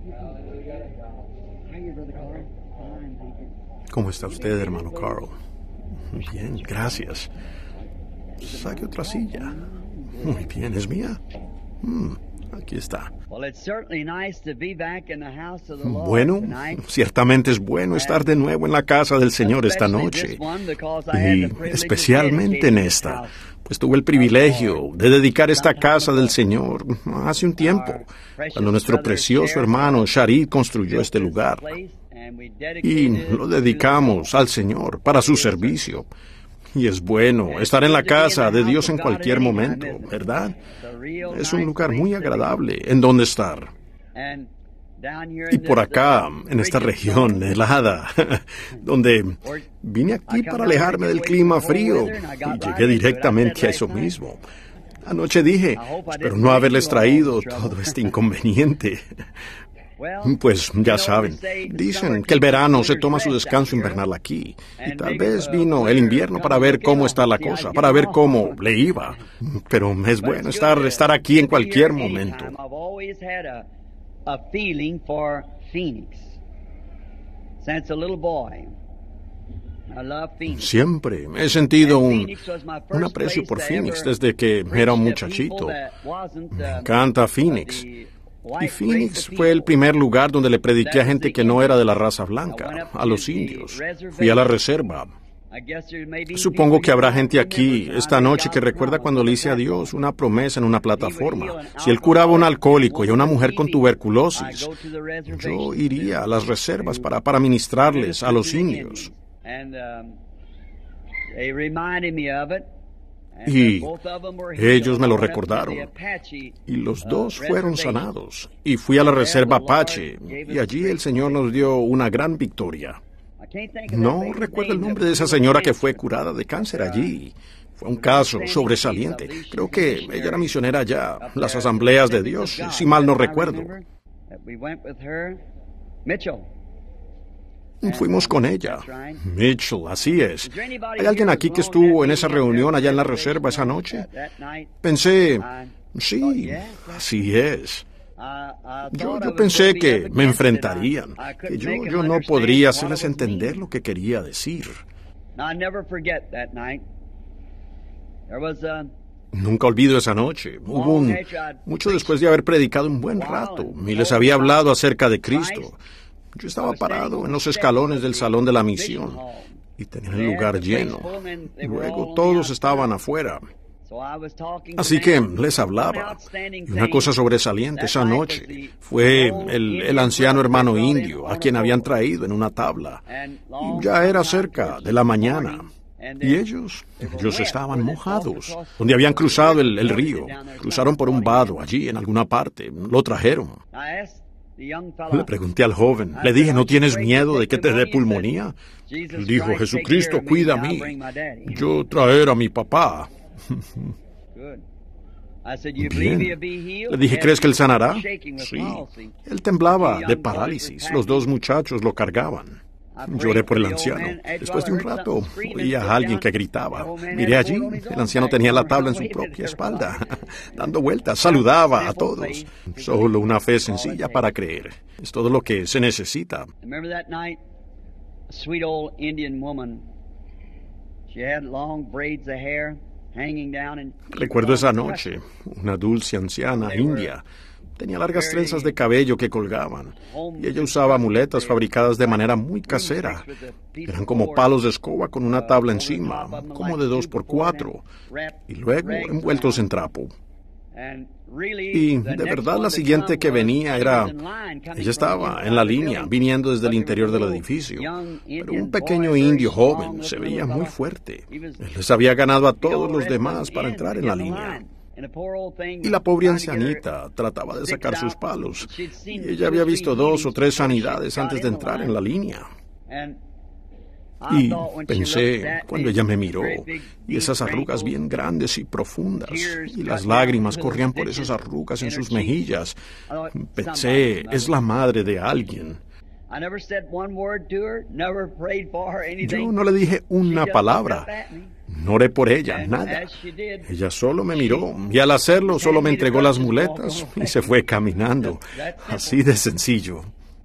¿Cómo está usted, hermano Carl? Bien, gracias. Saque otra silla. Muy bien, ¿es mía? Aquí está. Bueno, ciertamente es bueno estar de nuevo en la casa del Señor esta noche. Y especialmente en esta, pues tuve el privilegio de dedicar esta casa del Señor hace un tiempo, cuando nuestro precioso hermano Sharid construyó este lugar. Y lo dedicamos al Señor para su servicio. Y es bueno estar en la casa de Dios en cualquier momento, ¿verdad? Es un lugar muy agradable en donde estar. Y por acá, en esta región helada, donde vine aquí para alejarme del clima frío, y llegué directamente a eso mismo. Anoche dije, espero no haberles traído todo este inconveniente. Pues ya saben, dicen que el verano se toma su descanso invernal aquí, y tal vez vino el invierno para ver cómo está la cosa, para ver cómo le iba. Pero es bueno estar aquí en cualquier momento. Siempre he sentido un aprecio por Phoenix desde que era un muchachito. Me encanta Phoenix. Y Phoenix fue el primer lugar donde le prediqué a gente que no era de la raza blanca, a los indios. Fui a la reserva. Supongo que habrá gente aquí esta noche que recuerda cuando le hice a Dios una promesa en una plataforma. Si Él curaba a un alcohólico y a una mujer con tuberculosis, yo iría a las reservas para ministrarles a los indios. Y ellos me lo recordaron, y los dos fueron sanados. Y fui a la reserva Apache, y allí el Señor nos dio una gran victoria. No recuerdo el nombre de esa señora que fue curada de cáncer allí. Fue un caso sobresaliente. Creo que ella era misionera allá, las Asambleas de Dios, si mal no recuerdo. Fuimos con ella. Mitchell, así es. ¿Hay alguien aquí que estuvo en esa reunión allá en la reserva esa noche? Pensé, sí, así es. Yo pensé que me enfrentarían, que yo no podría hacerles entender lo que quería decir. Nunca olvido esa noche. Hubo mucho después de haber predicado un buen rato y les había hablado acerca de Cristo. Yo estaba parado en los escalones del salón de la misión y tenía el lugar lleno. Luego todos estaban afuera. Así que les hablaba. Y una cosa sobresaliente esa noche fue el anciano hermano indio a quien habían traído en una tabla. Y ya era cerca de la mañana. Y ellos estaban mojados, donde habían cruzado el río. Cruzaron por un vado allí en alguna parte. Lo trajeron. Le pregunté al joven, le dije, ¿no tienes miedo de que te dé pulmonía? Él dijo, Jesucristo cuida a mí, yo traer a mi papá. Bien. Le dije, ¿crees que él sanará? Sí. Él temblaba de parálisis, los dos muchachos lo cargaban. Lloré por el anciano. Después de un rato, oí a alguien que gritaba. Miré allí, el anciano tenía la tabla en su propia espalda, dando vueltas, saludaba a todos. Solo una fe sencilla para creer. Es todo lo que se necesita. Recuerdo esa noche, una dulce anciana india. Tenía largas trenzas de cabello que colgaban, y ella usaba muletas fabricadas de manera muy casera. Eran como palos de escoba con una tabla encima, como de 2x4, y luego envueltos en trapo. Y de verdad la siguiente que venía ella estaba en la línea, viniendo desde el interior del edificio. Pero un pequeño indio joven se veía muy fuerte. Él les había ganado a todos los demás para entrar en la línea. Y la pobre ancianita trataba de sacar sus palos, y ella había visto 2 o 3 sanidades antes de entrar en la línea. Y pensé, cuando ella me miró, y esas arrugas bien grandes y profundas, y las lágrimas corrían por esas arrugas en sus mejillas, pensé, es la madre de alguien. Yo no le dije una palabra. No oré por ella, nada. Ella solo me miró y al hacerlo solo me entregó las muletas y se fue caminando. Así de sencillo.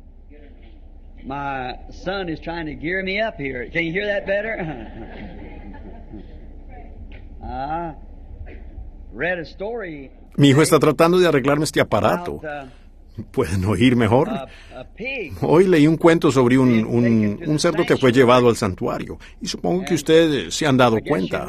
My son is trying to gear me up here. Can you hear that better? Read a story. Mi hijo está tratando de arreglarme este aparato. ¿Pueden oír mejor? Hoy leí un cuento sobre un cerdo que fue llevado al santuario. Y supongo que ustedes se han dado cuenta.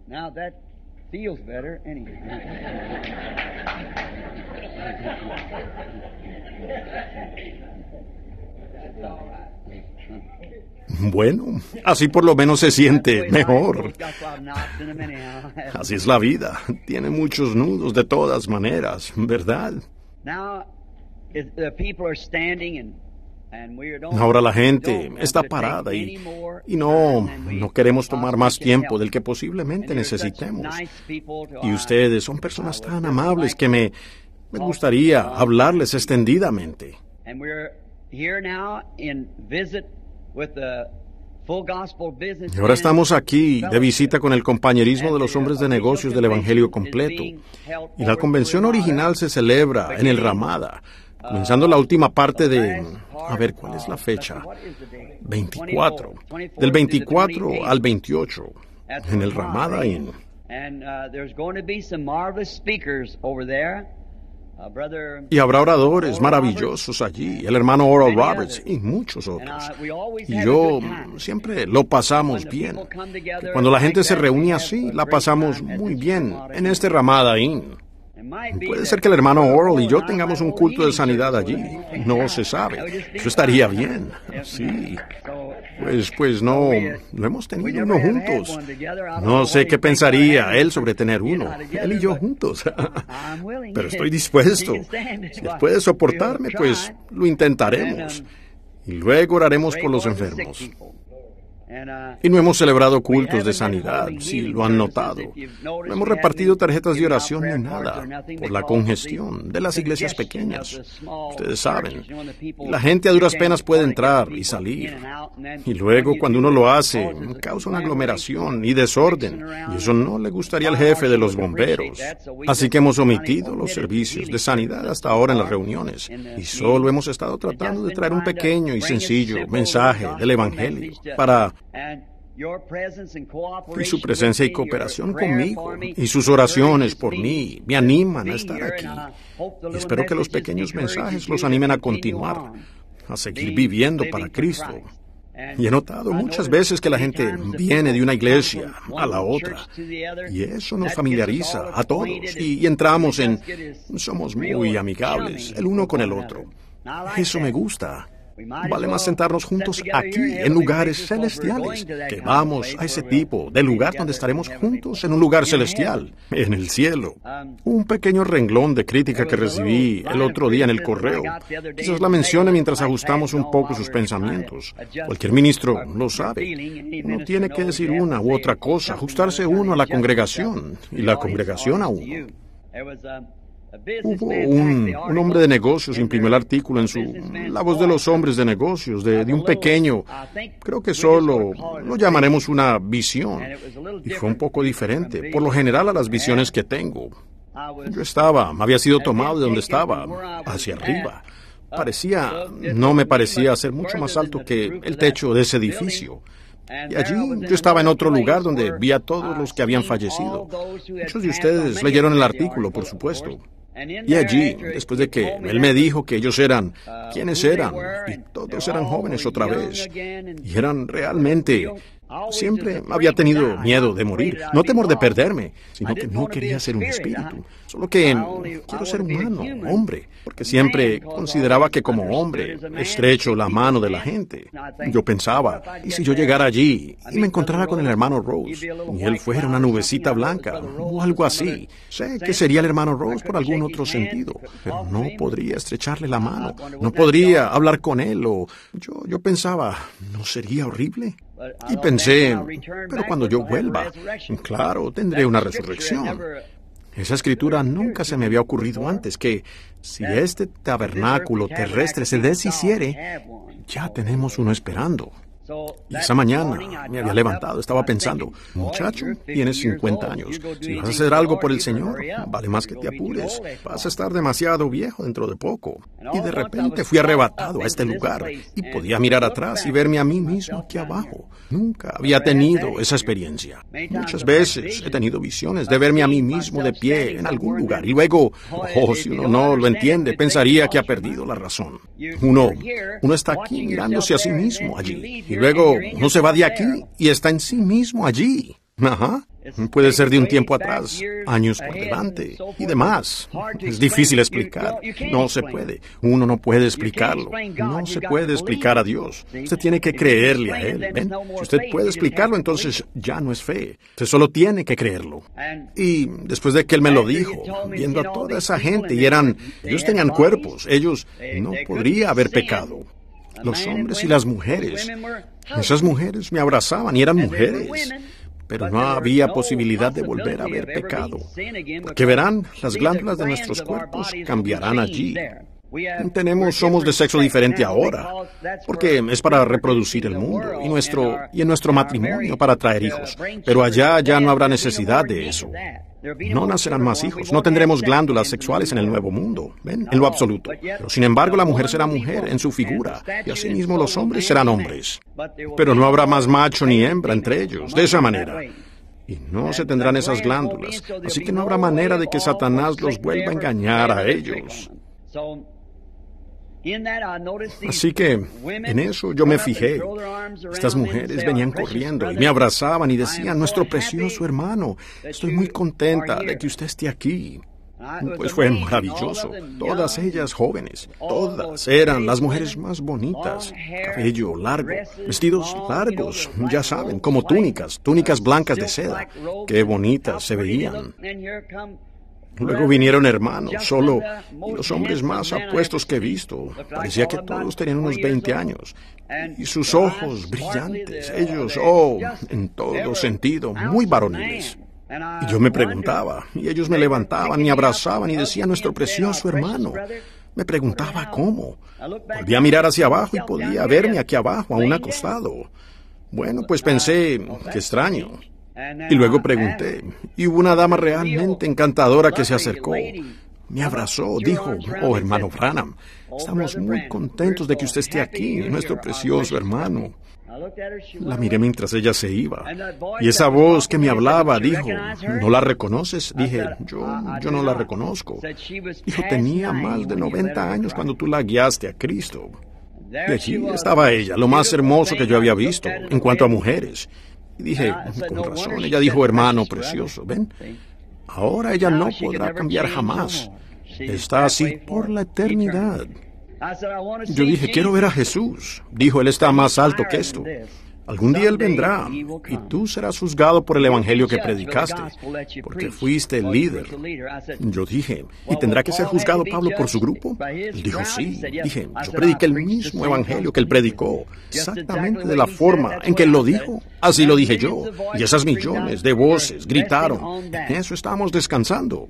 Bueno, así por lo menos se siente mejor. Así es la vida. Tiene muchos nudos de todas maneras, ¿verdad? Ahora la gente está parada y no queremos tomar más tiempo del que posiblemente necesitemos. Y ustedes son personas tan amables que me gustaría hablarles extendidamente. Y ahora estamos aquí de visita con el compañerismo de los hombres de negocios del Evangelio completo. Y la convención original se celebra en el Ramada, comenzando la última parte de... A ver, ¿cuál es la fecha? 24. Del 24 al 28, en el Ramada Inn. Y habrá oradores maravillosos allí, el hermano Oral Roberts y muchos otros. Y yo siempre lo pasamos bien. Cuando la gente se reúne así, la pasamos muy bien en este Ramada Inn. Puede ser que el hermano Oral y yo tengamos un culto de sanidad allí. No se sabe. Eso estaría bien. Sí. Pues no hemos tenido uno juntos. No sé qué pensaría él sobre tener uno. Él y yo juntos. Pero estoy dispuesto. Si él puede soportarme, pues lo intentaremos. Y luego oraremos por los enfermos. Y no hemos celebrado cultos de sanidad, si lo han notado. No hemos repartido tarjetas de oración ni nada, por la congestión de las iglesias pequeñas. Ustedes saben, la gente a duras penas puede entrar y salir. Y luego, cuando uno lo hace, causa una aglomeración y desorden. Y eso no le gustaría al jefe de los bomberos. Así que hemos omitido los servicios de sanidad hasta ahora en las reuniones. Y solo hemos estado tratando de traer un pequeño y sencillo mensaje del Evangelio para... Y su presencia y cooperación conmigo y sus oraciones por mí me animan a estar aquí. Y espero que los pequeños mensajes los animen a continuar, a seguir viviendo para Cristo. Y he notado muchas veces que la gente viene de una iglesia a la otra, y eso nos familiariza a todos, y entramos en... somos muy amigables el uno con el otro. Eso me gusta. Vale más sentarnos juntos aquí, en lugares celestiales, que vamos a ese tipo de lugar donde estaremos juntos en un lugar celestial, en el cielo. Un pequeño renglón de crítica que recibí el otro día en el correo. Quizás la mencione mientras ajustamos un poco sus pensamientos. Cualquier ministro lo sabe. Uno tiene que decir una u otra cosa, ajustarse uno a la congregación y la congregación a uno. Hubo un hombre de negocios imprimió el artículo en La Voz de los Hombres de Negocios de un pequeño, creo que solo lo llamaremos una visión, y fue un poco diferente, por lo general a las visiones que tengo. Había sido tomado de donde estaba, hacia arriba. No me parecía ser mucho más alto que el techo de ese edificio. Y allí yo estaba en otro lugar donde vi a todos los que habían fallecido. Muchos de ustedes leyeron el artículo, por supuesto. Y allí, después de que él me dijo que ellos eran, ¿quiénes eran? Y todos eran jóvenes otra vez. Y eran realmente... Siempre había tenido miedo de morir, no temor de perderme, sino que no quería ser un espíritu. Solo que quiero ser humano, hombre, porque siempre consideraba que como hombre estrecho la mano de la gente. Yo pensaba, ¿y si yo llegara allí y me encontrara con el hermano Rose, y él fuera una nubecita blanca o algo así? Sé que sería el hermano Rose por algún otro sentido, pero no podría estrecharle la mano, no podría hablar con él, o yo pensaba, ¿no sería horrible? Y pensé, pero cuando yo vuelva, claro, tendré una resurrección. Esa escritura nunca se me había ocurrido antes, que si este tabernáculo terrestre se deshiciere, ya tenemos uno esperando. Y esa mañana me había levantado, estaba pensando, muchacho, tienes 50 años. Si vas a hacer algo por el Señor, vale más que te apures. Vas a estar demasiado viejo dentro de poco. Y de repente fui arrebatado a este lugar y podía mirar atrás y verme a mí mismo aquí abajo. Nunca había tenido esa experiencia. Muchas veces he tenido visiones de verme a mí mismo de pie en algún lugar y luego, si uno no lo entiende, pensaría que ha perdido la razón. Uno está aquí mirándose a sí mismo allí. Y luego uno se va de aquí y está en sí mismo allí. Ajá. Puede ser de un tiempo atrás, años por delante y demás. Es difícil explicar. No se puede. Uno no puede explicarlo. No se puede explicar a Dios. Usted tiene que creerle a Él. ¿Ven? Si usted puede explicarlo, entonces ya no es fe. Usted solo tiene que creerlo. Y después de que Él me lo dijo, viendo a toda esa gente, ellos tenían cuerpos, ellos no podría haber pecado. Los hombres y las mujeres. Esas mujeres me abrazaban y eran mujeres. Pero no había posibilidad de volver a haber pecado. Porque verán, las glándulas de nuestros cuerpos cambiarán allí. Somos de sexo diferente ahora, porque es para reproducir el mundo y en nuestro matrimonio para traer hijos. Pero allá ya no habrá necesidad de eso. No nacerán más hijos, no tendremos glándulas sexuales en el nuevo mundo, ¿ven? En lo absoluto. Pero sin embargo la mujer será mujer en su figura, y asimismo los hombres serán hombres. Pero no habrá más macho ni hembra entre ellos, de esa manera. Y no se tendrán esas glándulas, así que no habrá manera de que Satanás los vuelva a engañar a ellos. Así que en eso yo me fijé. Estas mujeres venían corriendo y me abrazaban y decían, nuestro precioso hermano, estoy muy contenta de que usted esté aquí. Pues fue maravilloso. Todas ellas jóvenes, todas eran las mujeres más bonitas. Cabello largo, vestidos largos, ya saben, como túnicas blancas de seda. Qué bonitas se veían. Luego vinieron hermanos, y los hombres más apuestos que he visto. Parecía que todos tenían unos 20 años. Y sus ojos brillantes, ellos, en todo sentido, muy varoniles. Y yo me preguntaba, y ellos me levantaban, me abrazaban y decían, nuestro precioso hermano. Me preguntaba cómo. Volví a mirar hacia abajo y podía verme aquí abajo, aún acostado. Bueno, pues pensé, qué extraño. Y luego pregunté, y hubo una dama realmente encantadora que se acercó. Me abrazó, dijo, hermano Branham, estamos muy contentos de que usted esté aquí, nuestro precioso hermano. La miré mientras ella se iba, y esa voz que me hablaba dijo, ¿no la reconoces? Dije, yo no la reconozco. Dijo, tenía más de 90 años cuando tú la guiaste a Cristo. Y allí estaba ella, lo más hermoso que yo había visto, en cuanto a mujeres. Y dije, con razón, ella dijo, hermano precioso, ¿ven? Ahora ella no podrá cambiar jamás. Está así por la eternidad. Yo dije, quiero ver a Jesús. Dijo, Él está más alto que esto. Algún día Él vendrá y tú serás juzgado por el evangelio que predicaste, porque fuiste el líder. Yo dije, ¿y tendrá que ser juzgado Pablo por su grupo? Él dijo, sí. Dije, yo prediqué el mismo evangelio que él predicó, exactamente de la forma en que él lo dijo. Así lo dije yo. Y esas millones de voces gritaron. En eso estamos descansando.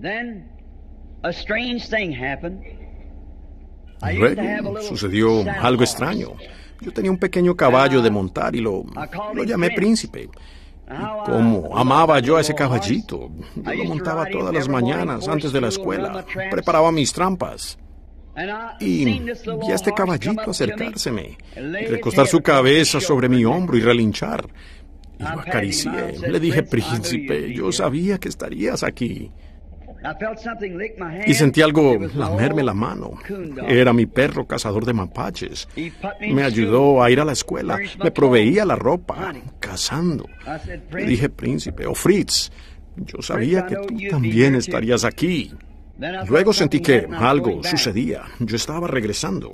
Luego sucedió algo extraño. Yo tenía un pequeño caballo de montar y lo llamé Príncipe. Y cómo amaba yo a ese caballito. Yo lo montaba todas las mañanas antes de la escuela. Preparaba mis trampas. Y vi a este caballito acercárseme y recostar su cabeza sobre mi hombro y relinchar. Y lo acaricié. Le dije, Príncipe, yo sabía que estarías aquí. Y sentí algo lamerme la mano. Era mi perro cazador de mapaches. Me ayudó a ir a la escuela. Me proveía la ropa, cazando. Le dije, Príncipe, Fritz, yo sabía que tú también estarías aquí. Luego sentí que algo sucedía. Yo estaba regresando.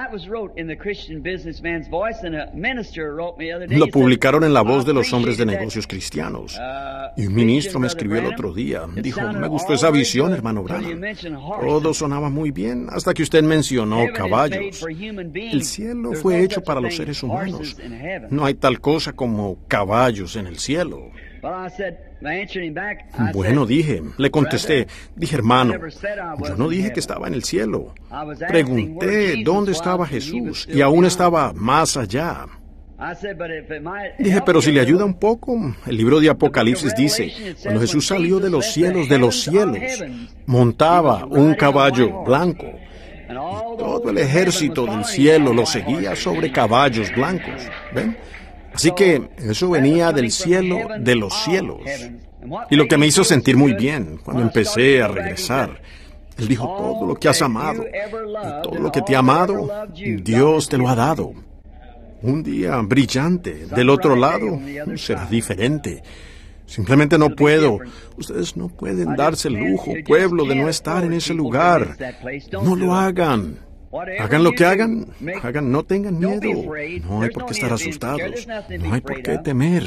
Lo publicaron en La Voz de los Hombres de Negocios Cristianos. Y un ministro me escribió el otro día. Dijo, me gustó esa visión, hermano Branham. Todo sonaba muy bien hasta que usted mencionó caballos. El cielo fue hecho para los seres humanos. No hay tal cosa como caballos en el cielo. Bueno, le contesté, hermano, yo no dije que estaba en el cielo. Pregunté dónde estaba Jesús y aún estaba más allá. Dije, pero si le ayuda un poco, el libro de Apocalipsis dice, cuando Jesús salió de los cielos, montaba un caballo blanco. Y todo el ejército del cielo lo seguía sobre caballos blancos. ¿Ven? Así que eso venía del cielo de los cielos. Y lo que me hizo sentir muy bien cuando empecé a regresar, Él dijo, todo lo que has amado y todo lo que te ha amado, Dios te lo ha dado. Un día brillante del otro lado será diferente. Simplemente no puedo. Ustedes no pueden darse el lujo, pueblo, de no estar en ese lugar. No lo hagan. Hagan lo que hagan, no tengan miedo. No hay por qué estar asustados. No hay por qué temer.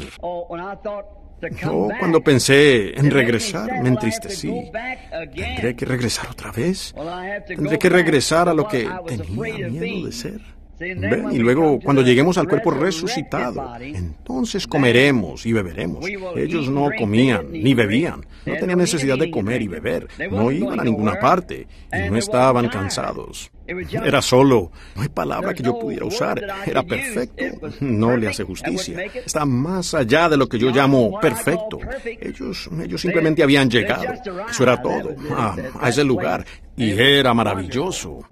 Cuando pensé en regresar, me entristecí. ¿Tendré que regresar otra vez? ¿Tendré que regresar a lo que tenía miedo de ser? ¿Ven? Y luego, cuando lleguemos al cuerpo resucitado, entonces comeremos y beberemos. Ellos no comían ni bebían. No tenían necesidad de comer y beber. No iban a ninguna parte. Y no estaban cansados. Era solo, no hay palabra que yo pudiera usar. Era perfecto. No le hace justicia. Está más allá de lo que yo llamo perfecto. Ellos simplemente habían llegado. Eso era todo. A ese lugar. Y era maravilloso.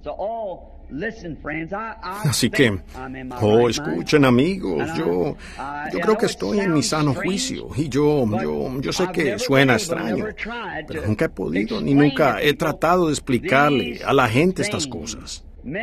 Así que, escuchen amigos, yo creo que estoy en mi sano juicio y yo sé que suena extraño, pero nunca he podido ni nunca he tratado de explicarle a la gente estas cosas.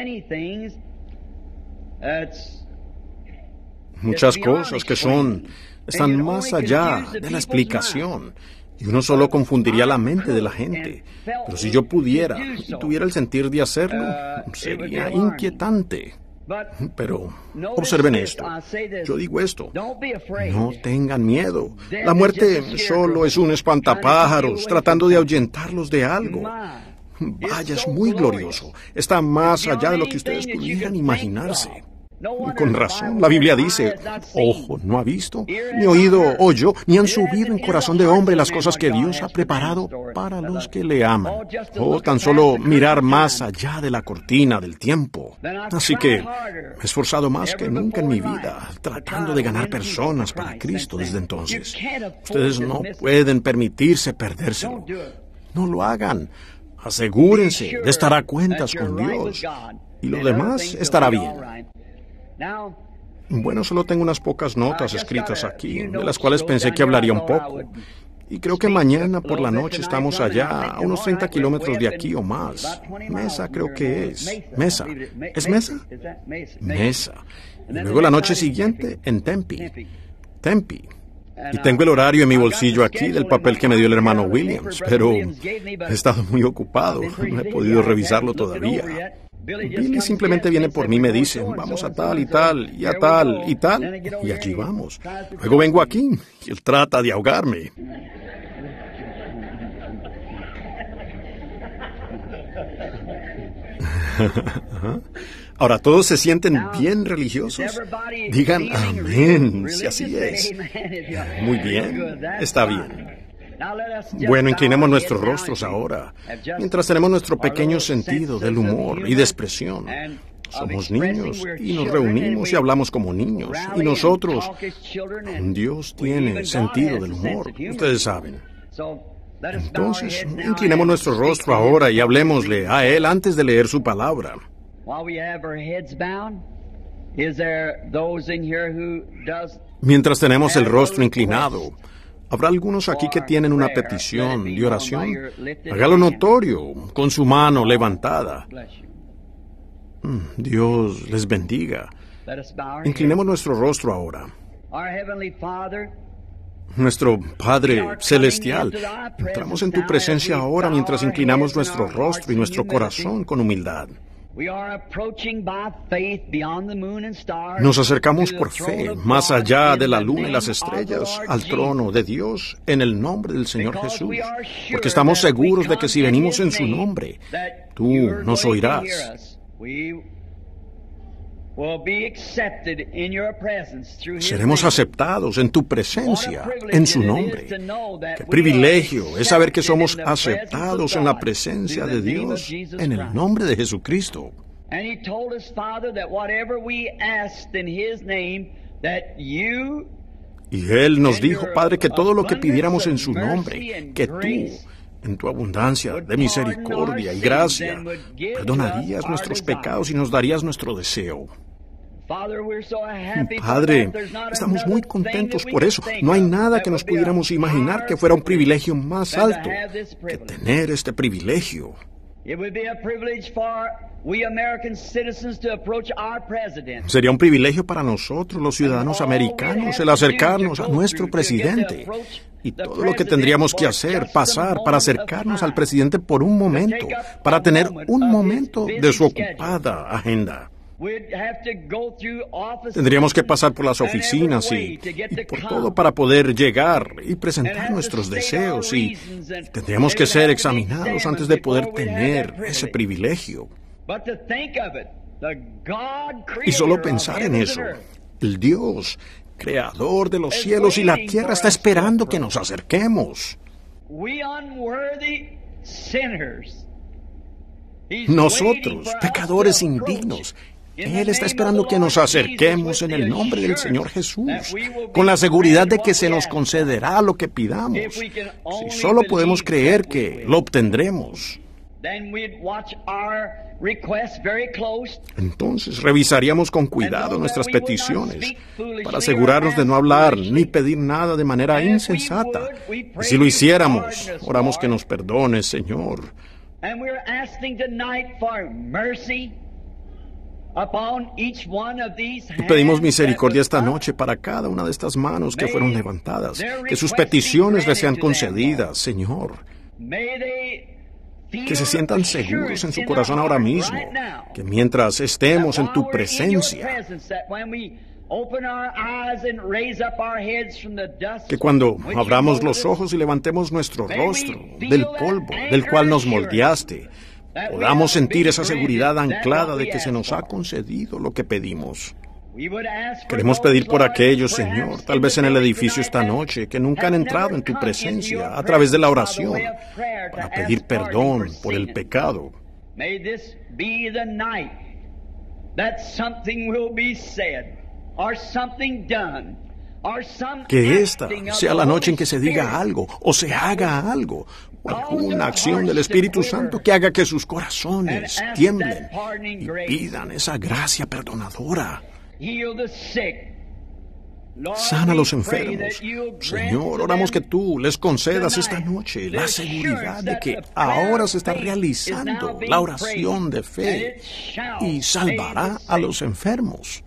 Muchas cosas que están más allá de la explicación. Y uno solo confundiría la mente de la gente. Pero si yo pudiera y tuviera el sentir de hacerlo, sería inquietante. Pero observen esto. Yo digo esto. No tengan miedo. La muerte solo es un espantapájaros tratando de ahuyentarlos de algo. Vaya, es muy glorioso. Está más allá de lo que ustedes pudieran imaginarse. Con razón, la Biblia dice, ojo no ha visto, ni oído oyó, ni han subido en corazón de hombre las cosas que Dios ha preparado para los que le aman. Tan solo mirar más allá de la cortina del tiempo. Así que me he esforzado más que nunca en mi vida, tratando de ganar personas para Cristo desde entonces. Ustedes no pueden permitirse perdérselo. No lo hagan. Asegúrense de estar a cuentas con Dios. Y lo demás estará bien. Bueno, solo tengo unas pocas notas escritas aquí, de las cuales pensé que hablaría un poco. Y creo que mañana por la noche estamos allá, a unos 30 kilómetros de aquí o más. Mesa creo que es. Mesa. ¿Es Mesa? Mesa. Y luego la noche siguiente en Tempe. Y tengo el horario en mi bolsillo aquí del papel que me dio el hermano Williams, pero he estado muy ocupado, no he podido revisarlo todavía. Billy simplemente viene por mí y me dice, vamos a tal y tal, y a tal y tal, y allí vamos. Luego vengo aquí, y él trata de ahogarme. Ahora, ¿todos se sienten bien religiosos? Digan amén, si así es. Muy bien, está bien. Bueno, inclinemos nuestros rostros ahora, mientras tenemos nuestro pequeño sentido del humor y de expresión. Somos niños y nos reunimos y hablamos como niños. Y nosotros, Dios tiene sentido del humor, ustedes saben. Entonces, inclinemos nuestro rostro ahora y hablemosle a Él antes de leer su palabra. Mientras tenemos el rostro inclinado, ¿habrá algunos aquí que tienen una petición de oración? Hágalo notorio, con su mano levantada. Dios les bendiga. Inclinemos nuestro rostro ahora. Nuestro Padre Celestial, entramos en tu presencia ahora mientras inclinamos nuestro rostro y nuestro corazón con humildad. Nos acercamos por fe, más allá de la luna y las estrellas, al trono de Dios, en el nombre del Señor Jesús, porque estamos seguros de que si venimos en su nombre, tú nos oirás. Seremos aceptados en tu presencia, en su nombre. Qué privilegio es saber que somos aceptados en la presencia de Dios, en el nombre de Jesucristo. Y Él nos dijo, Padre, que todo lo que pidiéramos en su nombre, que tú, en tu abundancia de misericordia y gracia, perdonarías nuestros pecados y nos darías nuestro deseo. Padre, estamos muy contentos por eso. No hay nada que nos pudiéramos imaginar que fuera un privilegio más alto que tener este privilegio. Sería un privilegio para nosotros, los ciudadanos americanos, el acercarnos a nuestro presidente. Y todo lo que tendríamos que hacer, pasar para acercarnos al presidente por un momento, para tener un momento de su ocupada agenda. Tendríamos que pasar por las oficinas y por todo para poder llegar y presentar nuestros deseos, y tendríamos que ser examinados antes de poder tener ese privilegio. Y solo pensar en eso, el Dios, creador de los cielos y la tierra, está esperando que nos acerquemos. Nosotros, pecadores indignos, Él está esperando que nos acerquemos en el nombre del Señor Jesús, con la seguridad de que se nos concederá lo que pidamos. Si solo podemos creer que lo obtendremos, entonces revisaríamos con cuidado nuestras peticiones para asegurarnos de no hablar ni pedir nada de manera insensata. Y si lo hiciéramos, oramos que nos perdones, Señor. Y pedimos misericordia esta noche para cada una de estas manos que fueron levantadas, que sus peticiones les sean concedidas, Señor. Que se sientan seguros en su corazón ahora mismo, que mientras estemos en tu presencia, que cuando abramos los ojos y levantemos nuestro rostro del polvo del cual nos moldeaste, podamos sentir esa seguridad anclada de que se nos ha concedido lo que pedimos. Queremos pedir por aquellos, Señor, tal vez en el edificio esta noche, que nunca han entrado en tu presencia a través de la oración, para pedir perdón por el pecado. Que esta sea la noche en que se diga algo o se haga algo, o alguna acción del Espíritu Santo que haga que sus corazones tiemblen y pidan esa gracia perdonadora. Sana a los enfermos. Señor, oramos que tú les concedas esta noche la seguridad de que ahora se está realizando la oración de fe y salvará a los enfermos.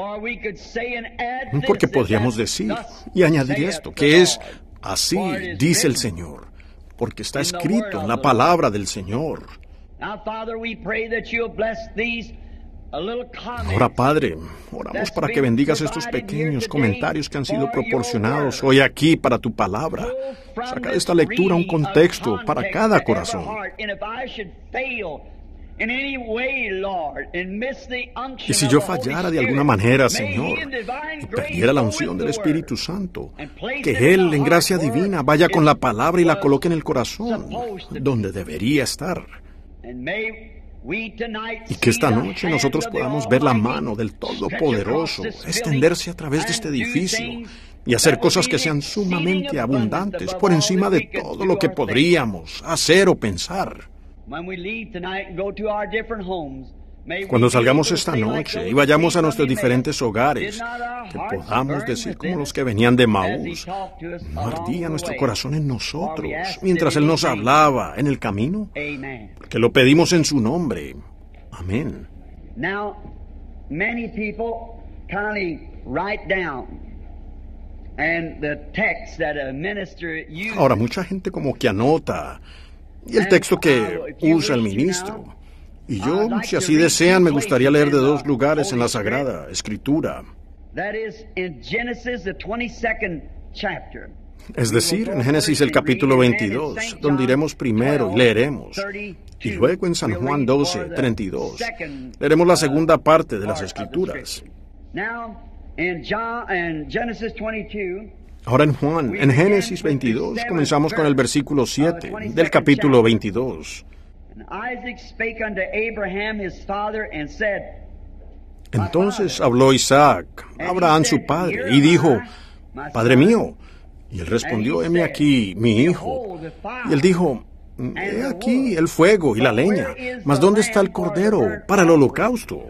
Porque podríamos decir y añadir esto, que es así, dice el Señor, porque está escrito en la palabra del Señor. Ahora, Padre, oramos para que bendigas estos pequeños comentarios que han sido proporcionados hoy aquí para tu palabra. Saca de esta lectura un contexto para cada corazón. Y si yo fallara de alguna manera, Señor, y perdiera la unción del Espíritu Santo, que Él, en gracia divina, vaya con la palabra y la coloque en el corazón, donde debería estar. Y que esta noche nosotros podamos ver la mano del Todopoderoso extenderse a través de este edificio y hacer cosas que sean sumamente abundantes, por encima de todo lo que podríamos hacer o pensar. Cuando salgamos esta noche y vayamos a nuestros diferentes hogares, que podamos decir como los que venían de Maús, ¿no ardía nuestro corazón en nosotros mientras Él nos hablaba en el camino? Porque lo pedimos en su nombre. Amén. Ahora, mucha gente como que anota, y el texto que usa el ministro. Y yo, si así desean, me gustaría leer de dos lugares en la Sagrada Escritura. Es decir, en Génesis el capítulo 22, donde iremos primero y leeremos. Y luego en San Juan 12, 32, leeremos la segunda parte de las Escrituras. Ahora en Génesis 22, comenzamos con el versículo 7 del capítulo 22. Entonces habló Isaac a Abraham su padre y dijo: Padre mío. Y él respondió: heme aquí, mi hijo. Y él dijo: he aquí el fuego y la leña, mas ¿dónde está el cordero para el holocausto?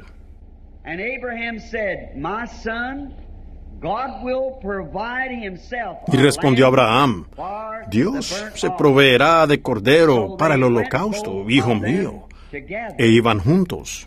Y respondió Abraham: Dios se proveerá de cordero para el holocausto, hijo mío. E iban juntos.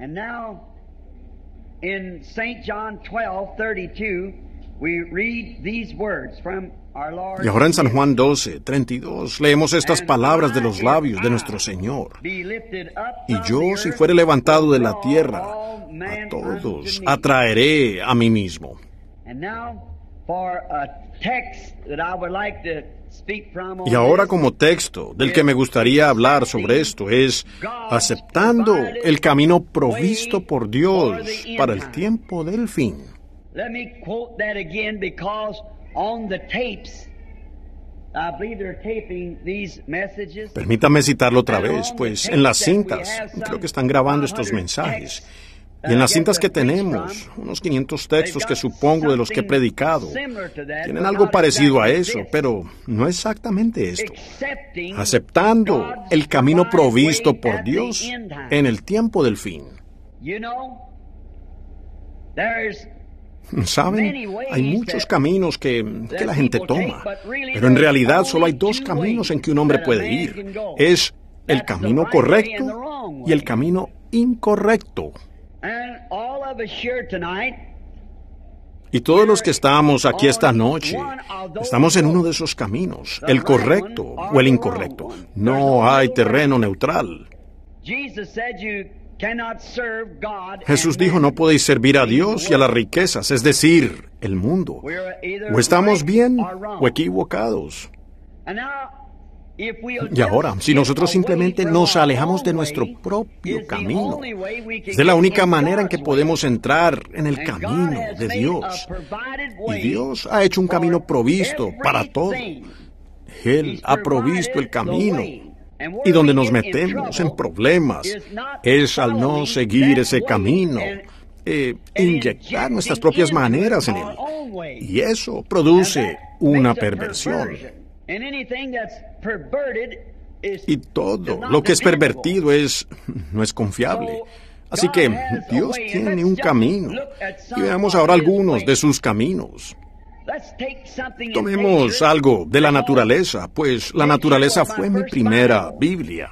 In St. John 12:32, we read these words from our Lord. Y ahora en San Juan 12, 32, leemos estas palabras de los labios de nuestro Señor. Y yo, si fuere levantado de la tierra, a todos atraeré a mí mismo. Y ahora como texto del que me gustaría hablar sobre esto es aceptando el camino provisto por Dios para el tiempo del fin. Permítame citarlo otra vez, pues en las cintas creo que están grabando estos mensajes. Y en las cintas que tenemos, unos 500 textos que supongo de los que he predicado, tienen algo parecido a eso, pero no exactamente esto. Aceptando el camino provisto por Dios en el tiempo del fin. ¿Saben? Hay muchos caminos que la gente toma, pero en realidad solo hay dos caminos en que un hombre puede ir. Es el camino correcto y el camino incorrecto. Y todos los que estamos aquí esta noche, estamos en uno de esos caminos, el correcto o el incorrecto. No hay terreno neutral. Jesús dijo: no podéis servir a Dios y a las riquezas, es decir, el mundo. O estamos bien o equivocados. Y ahora, si nosotros simplemente nos alejamos de nuestro propio camino, es de la única manera en que podemos entrar en el camino de Dios. Y Dios ha hecho un camino provisto para todo. Él ha provisto el camino. Y donde nos metemos en problemas es al no seguir ese camino, inyectar nuestras propias maneras en él. Y eso produce una perversión. Y todo lo que es pervertido no es confiable. Así que Dios tiene un camino. Y veamos ahora algunos de sus caminos. Tomemos algo de la naturaleza, pues la naturaleza fue mi primera Biblia.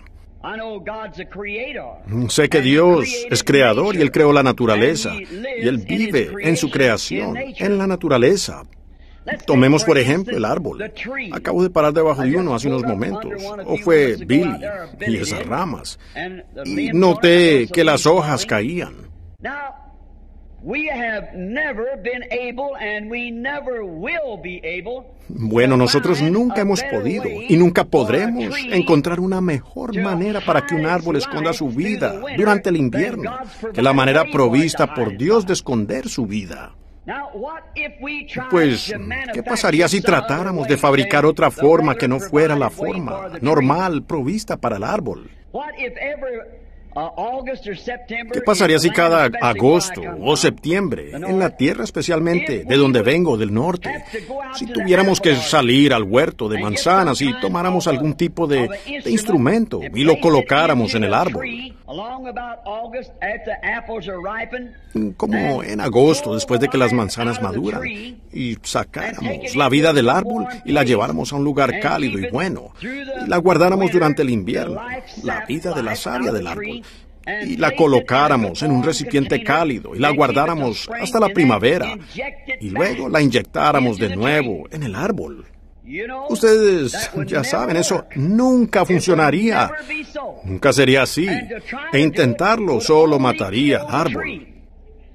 Sé que Dios es creador y Él creó la naturaleza. Y Él vive en su creación, en la naturaleza. Tomemos, por ejemplo, el árbol. Acabo de parar debajo de uno hace unos momentos. O fue Billy y esas ramas. Y noté que las hojas caían. Bueno, nosotros nunca hemos podido y nunca podremos encontrar una mejor manera para que un árbol esconda su vida durante el invierno que la manera provista por Dios de esconder su vida. Pues, ¿qué pasaría si tratáramos de fabricar otra forma que no fuera la forma normal provista para el árbol? ¿Qué pasaría si cada agosto o septiembre, en la tierra especialmente de donde vengo, del norte, si tuviéramos que salir al huerto de manzanas y tomáramos algún tipo de instrumento y lo colocáramos en el árbol? Como en agosto, después de que las manzanas maduran, y sacáramos la vida del árbol y la lleváramos a un lugar cálido y bueno, y la guardáramos durante el invierno, la vida de la savia del árbol, y la colocáramos en un recipiente cálido y la guardáramos hasta la primavera, y luego la inyectáramos de nuevo en el árbol. Ustedes ya saben, eso nunca funcionaría. Nunca sería así. E intentarlo solo mataría al árbol.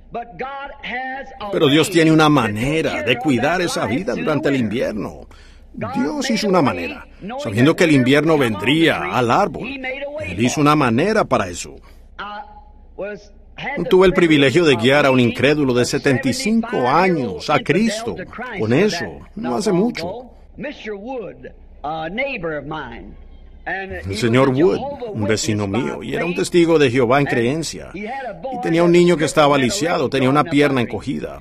Pero Dios tiene una manera de cuidar esa vida durante el invierno. Dios hizo una manera, sabiendo que el invierno vendría al árbol. Él hizo una manera para eso. Tuve el privilegio de guiar a un incrédulo de 75 años a Cristo. Con eso, no hace mucho. El señor Wood, un vecino mío, y era un testigo de Jehová en creencia. Y tenía un niño que estaba lisiado, tenía una pierna encogida.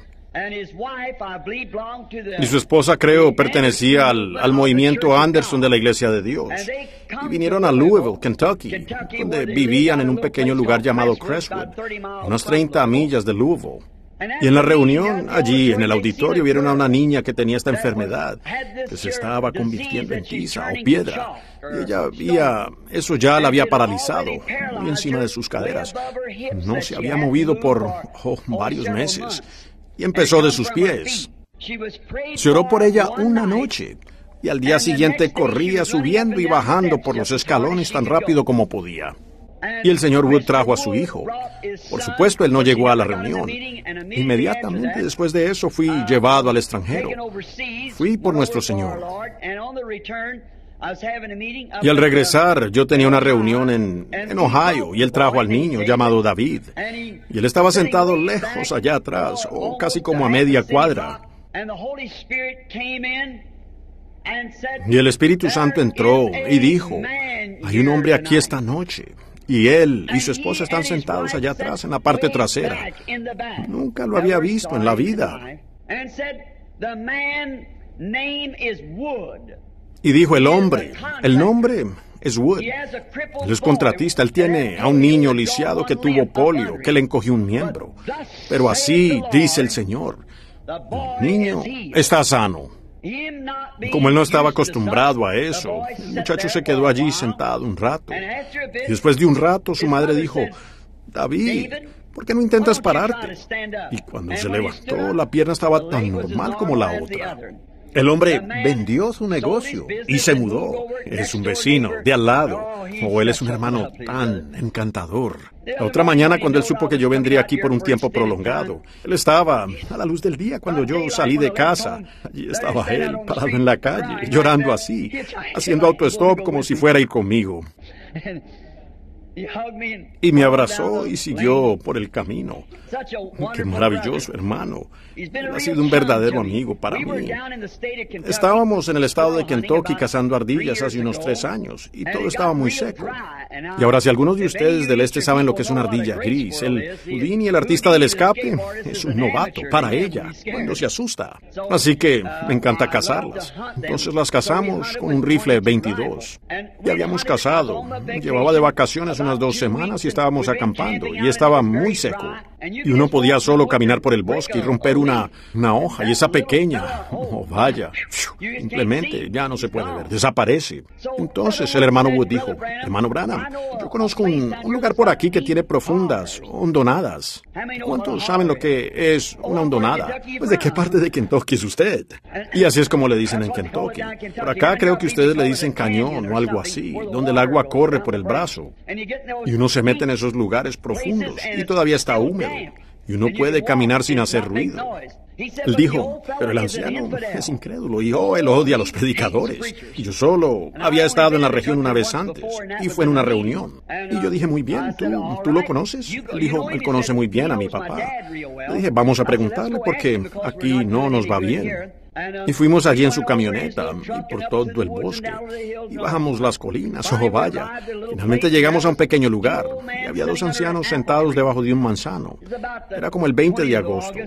Y su esposa, creo, pertenecía al movimiento Anderson de la Iglesia de Dios. Y vinieron a Louisville, Kentucky, donde vivían en un pequeño lugar llamado Crestwood, unas 30 millas de Louisville. Y en la reunión, allí en el auditorio, vieron a una niña que tenía esta enfermedad, que se estaba convirtiendo en tiza o piedra. Y eso ya la había paralizado, muy encima de sus caderas. No se había movido por varios meses. Y empezó de sus pies. Se oró por ella una noche. Y al día siguiente corría subiendo y bajando por los escalones tan rápido como podía. Y el señor Wood trajo a su hijo. Por supuesto, él no llegó a la reunión. Inmediatamente después de eso fui llevado al extranjero. Fui por nuestro Señor. Y al regresar, yo tenía una reunión en Ohio, y él trajo al niño llamado David. Y él estaba sentado lejos allá atrás, o casi como a media cuadra. Y el Espíritu Santo entró y dijo, hay un hombre aquí esta noche. Y él y su esposa están sentados allá atrás, en la parte trasera. Nunca lo había visto en la vida. Y dijo el nombre es Wood. Él es contratista, él tiene a un niño lisiado que tuvo polio, que le encogió un miembro. Pero así dice el Señor, el niño está sano. Como él no estaba acostumbrado a eso, el muchacho se quedó allí sentado un rato. Y después de un rato su madre dijo, David, ¿por qué no intentas pararte? Y cuando se levantó, la pierna estaba tan normal como la otra. El hombre vendió su negocio y se mudó. Él es un vecino de al lado. Él es un hermano tan encantador. La otra mañana, cuando él supo que yo vendría aquí por un tiempo prolongado, él estaba a la luz del día cuando yo salí de casa. Allí estaba él, parado en la calle, llorando así, haciendo autostop como si fuera a ir conmigo. Y me abrazó y siguió por el camino. ¡Qué maravilloso, hermano! Él ha sido un verdadero amigo para mí. Estábamos en el estado de Kentucky cazando ardillas hace unos 3 años, y todo estaba muy seco. Y ahora, si algunos de ustedes del este saben lo que es una ardilla gris, el Houdini, el artista del escape, es un novato para ella, cuando se asusta. Así que me encanta cazarlas. Entonces las cazamos con un rifle 22. Y habíamos cazado. Llevaba de vacaciones unas 2 semanas y estábamos acampando, y estaba muy seco. Y uno podía solo caminar por el bosque y romper una hoja, y esa pequeña, vaya, simplemente ya no se puede ver, desaparece. Entonces el hermano Wood dijo, hermano Branham, yo conozco un lugar por aquí que tiene profundas hondonadas. ¿Cuántos saben lo que es una hondonada? Pues, ¿de qué parte de Kentucky es usted? Y así es como le dicen en Kentucky. Por acá creo que ustedes le dicen cañón o algo así, donde el agua corre por el brazo. Y uno se mete en esos lugares profundos y todavía está húmedo. Y uno puede caminar sin hacer ruido. Él dijo, pero el anciano es incrédulo y él odia a los predicadores. Y yo solo había estado en la región una vez antes, y fue en una reunión. Y yo dije, muy bien, ¿tú lo conoces? Él dijo, él conoce muy bien a mi papá. Le dije, vamos a preguntarle porque aquí no nos va bien. Y fuimos allí en su camioneta, y por todo el bosque, y bajamos las colinas, vaya. Finalmente llegamos a un pequeño lugar, y había 2 ancianos sentados debajo de un manzano. Era como el 20 de agosto.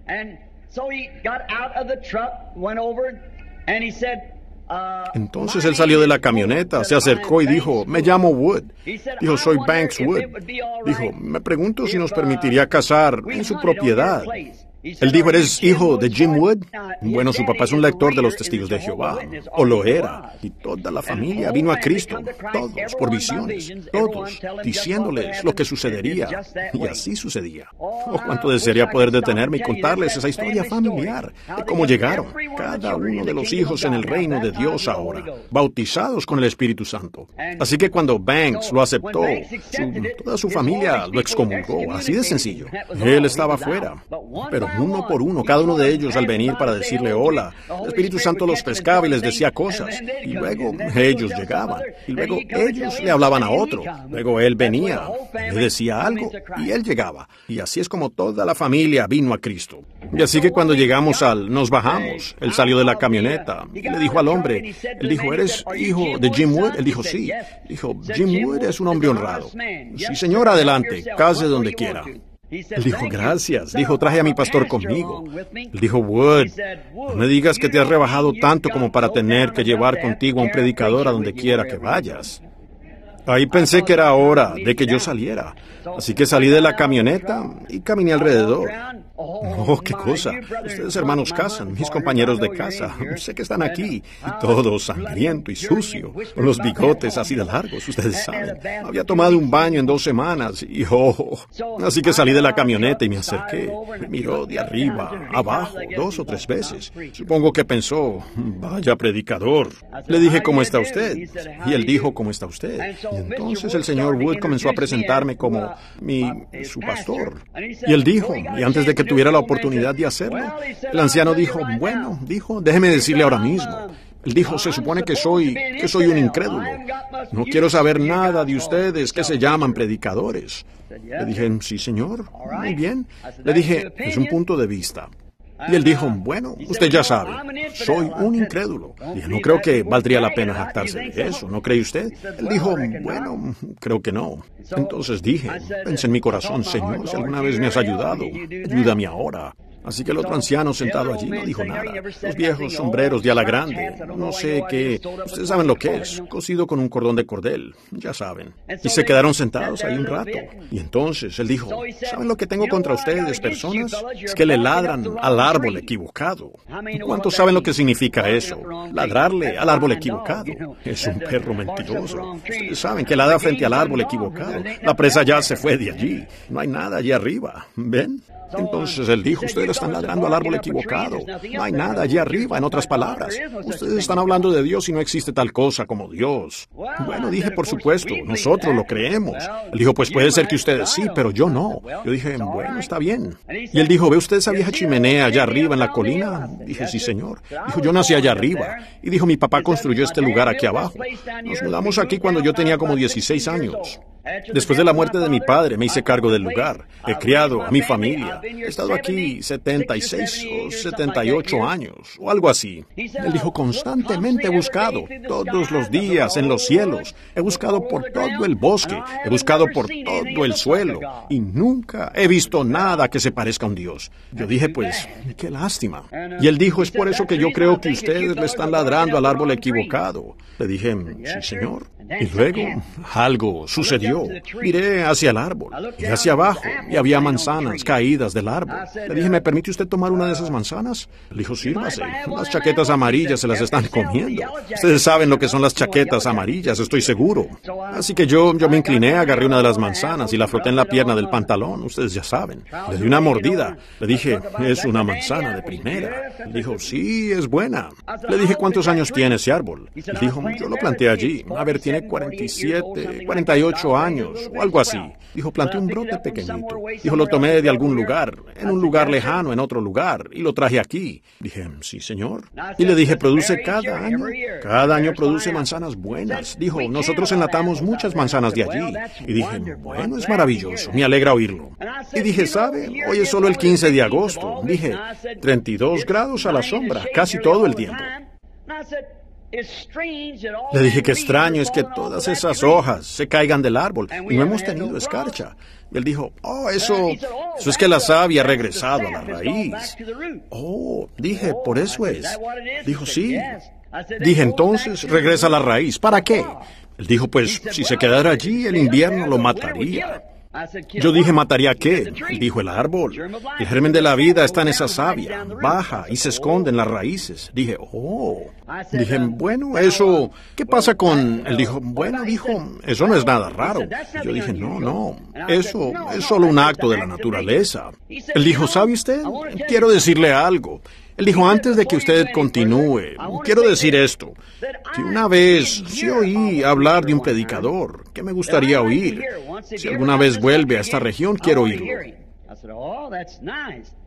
Entonces él salió de la camioneta, se acercó y dijo, me llamo Wood. Dijo, soy Banks Wood. Dijo, me pregunto si nos permitiría cazar en su propiedad. Él dijo, ¿eres hijo de Jim Wood? Bueno, su papá es un lector de los Testigos de Jehová, o lo era, y toda la familia vino a Cristo, todos por visiones, todos diciéndoles lo que sucedería, y así sucedía. Cuánto desearía poder detenerme y contarles esa historia familiar, de cómo llegaron cada uno de los hijos en el reino de Dios ahora, bautizados con el Espíritu Santo. Así que cuando Banks lo aceptó, toda su familia lo excomulgó, así de sencillo. Él estaba afuera, pero uno por uno, cada uno de ellos al venir para decirle hola. El Espíritu Santo los pescaba y les decía cosas. Y luego ellos llegaban. Y luego ellos le hablaban a otro. Luego él venía, le decía algo y él llegaba. Y así es como toda la familia vino a Cristo. Y así que cuando llegamos nos bajamos. Él salió de la camioneta y le dijo al hombre, él dijo, ¿eres hijo de Jim Wood? Él dijo, sí. Dijo, Jim Wood es un hombre honrado. Sí, señor, adelante, case donde quiera. Él dijo, gracias. Dijo, traje a mi pastor conmigo. Él dijo, Wood, no me digas que te has rebajado tanto como para tener que llevar contigo a un predicador a donde quiera que vayas. Ahí pensé que era hora de que yo saliera. Así que salí de la camioneta y caminé alrededor. Oh, qué cosa. Ustedes, hermanos, casan, mis compañeros de casa. Sé que están aquí. Y todo sangriento y sucio, con los bigotes así de largos, ustedes saben. Había tomado un baño en 2 semanas y Así que salí de la camioneta y me acerqué. Me miró de arriba, abajo, 2 o 3 veces. Supongo que pensó, vaya predicador. Le dije, ¿cómo está usted? Y él dijo, ¿cómo está usted? Y entonces el señor Wood comenzó a presentarme como su pastor. Y él dijo, y antes de que tuviera la oportunidad de hacerlo, el anciano dijo, bueno, déjeme decirle ahora mismo. Él dijo, se supone que soy un incrédulo. No quiero saber nada de ustedes que se llaman predicadores. Le dije, sí, señor, muy bien. Le dije, es un punto de vista. Y él dijo, bueno, usted ya sabe, soy un incrédulo. Dije, no creo que valdría la pena jactarse de eso, ¿no cree usted? Él dijo, bueno, creo que no. Entonces dije, pensé en mi corazón, Señor, si alguna vez me has ayudado, ayúdame ahora. Así que el otro anciano sentado allí no dijo nada. Los viejos sombreros de ala grande, no sé qué, ustedes saben lo que es, cosido con un cordón de cordel, ya saben. Y se quedaron sentados ahí un rato. Y entonces él dijo, ¿saben lo que tengo contra ustedes, personas? Es que le ladran al árbol equivocado. ¿Cuántos saben lo que significa eso? Ladrarle al árbol equivocado. Es un perro mentiroso. Ustedes saben que ladra frente al árbol equivocado. La presa ya se fue de allí. No hay nada allí arriba. ¿Ven? Entonces él dijo, ustedes están ladrando al árbol equivocado. No hay nada allí arriba, en otras palabras. Ustedes están hablando de Dios y no existe tal cosa como Dios. Bueno, dije, por supuesto, nosotros lo creemos. Él dijo, pues puede ser que ustedes sí, pero yo no. Yo dije, bueno, está bien. Y él dijo, ¿ve usted esa vieja chimenea allá arriba en la colina? Dije, sí, señor. Dijo, yo nací allá arriba. Y dijo, mi papá construyó este lugar aquí abajo. Nos mudamos aquí cuando yo tenía como 16 años. Después de la muerte de mi padre, me hice cargo del lugar. He criado a mi familia. He estado aquí 76 o 78 años, o algo así. Él dijo, constantemente he buscado, todos los días en los cielos. He buscado por todo el bosque, he buscado por todo el suelo, y nunca he visto nada que se parezca a un Dios. Yo dije, pues, qué lástima. Y él dijo, es por eso que yo creo que ustedes le están ladrando al árbol equivocado. Le dije, sí, señor. Y luego algo sucedió. Miré hacia el árbol y hacia abajo y había manzanas caídas del árbol. Le dije, ¿me permite usted tomar una de esas manzanas? Le dijo, sírvase. Las chaquetas amarillas se las están comiendo. Ustedes saben lo que son las chaquetas amarillas, estoy seguro. Así que yo me incliné, agarré una de las manzanas y la froté en la pierna del pantalón. Ustedes ya saben. Le di una mordida. Le dije, es una manzana de primera. Él dijo, sí, es buena. Le dije, ¿cuántos años tiene ese árbol? Él dijo, yo lo planté allí. A ver, tiene 47, 48 años o algo así. Dijo, planté un brote pequeñito. Dijo, lo tomé de algún lugar, en un lugar lejano, en otro lugar, y lo traje aquí. Dije, sí, señor. Y le dije, ¿produce cada año? Cada año produce manzanas buenas. Dijo, nosotros enlatamos muchas manzanas de allí. Y dije, bueno, es maravilloso, me alegra oírlo. Y dije, ¿sabe? Hoy es solo el 15 de agosto. Dije, 32 grados a la sombra, casi todo el tiempo. Le dije que extraño es que todas esas hojas se caigan del árbol y no hemos tenido escarcha. Y él dijo, eso es que la savia ha regresado a la raíz. Dije, por eso es. Dijo, sí. Dije, entonces regresa a la raíz. ¿Para qué? Él dijo, pues si se quedara allí, el invierno lo mataría. Yo dije, ¿mataría qué? Dijo, el árbol. El germen de la vida está en esa savia, baja y se esconde en las raíces. Dije, Dije, bueno, eso, ¿qué pasa con...? Él dijo, bueno, eso no es nada raro. Yo dije, no, eso es solo un acto de la naturaleza. Él dijo, ¿sabe usted? Quiero decirle algo. Él dijo, antes de que usted continúe, quiero decir esto, que una vez sí oí hablar de un predicador que me gustaría oír. Si alguna vez vuelve a esta región, quiero oírlo.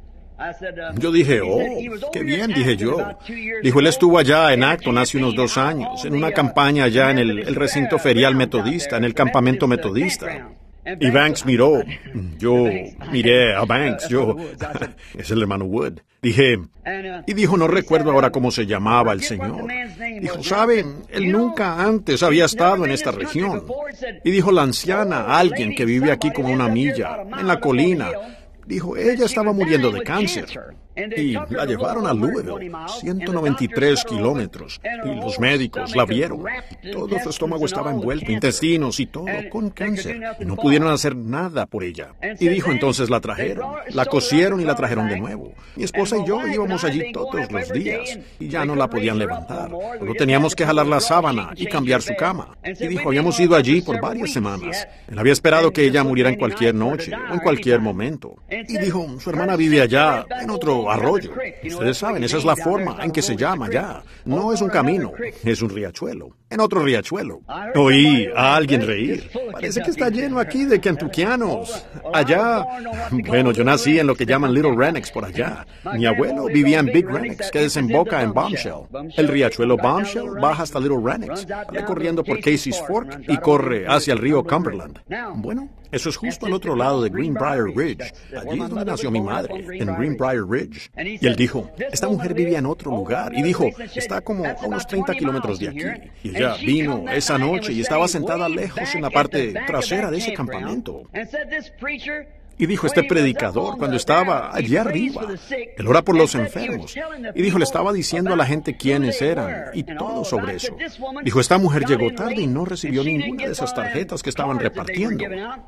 Yo dije, oh, qué bien, dije yo. Dijo, él estuvo allá en Acton hace unos 2 años, en una campaña allá en el recinto ferial metodista, en el campamento metodista. Y Banks miró. Yo miré a Banks, es el hermano Wood. Dije, y dijo, no recuerdo ahora cómo se llamaba el señor. Dijo, ¿sabe? Él nunca antes había estado en esta región. Y dijo la anciana, alguien que vive aquí como 1 milla, en la colina. Dijo, ella estaba muriendo de cáncer. Y la llevaron a Louisville, 193 kilómetros. Y los médicos la vieron. Todo su estómago estaba envuelto, intestinos y todo, con cáncer. Y no pudieron hacer nada por ella. Y dijo, entonces la trajeron. La cosieron y la trajeron de nuevo. Mi esposa y yo íbamos allí todos los días. Y ya no la podían levantar. Solo teníamos que jalar la sábana y cambiar su cama. Y dijo, habíamos ido allí por varias semanas. Él había esperado que ella muriera en cualquier noche o en cualquier momento. Y dijo, su hermana vive allá, en otro arroyo. Ustedes saben, esa es la forma en que se llama allá. No es un camino, es un riachuelo. En otro riachuelo. Oí a alguien reír. Parece que está lleno aquí de kentuckianos. Allá, bueno, yo nací en lo que llaman Little Renix por allá. Mi abuelo vivía en Big Renix, que desemboca en Bombshell. El riachuelo Bombshell baja hasta Little Renix, sale corriendo por Casey's Fork y corre hacia el río Cumberland. Bueno, eso es justo al otro lado de Greenbrier Ridge. Allí es donde nació mi madre, en Greenbrier Ridge. Y él dijo, esta mujer vivía en otro lugar. Y dijo, está como a unos 30 kilómetros de aquí. Y ella vino esa noche y estaba sentada lejos en la parte trasera de ese campamento. Y dijo, este predicador, cuando estaba allí arriba, él ora por los enfermos. Y dijo, le estaba diciendo a la gente quiénes eran y todo sobre eso. Dijo, esta mujer llegó tarde y no recibió ninguna de esas tarjetas que estaban repartiendo.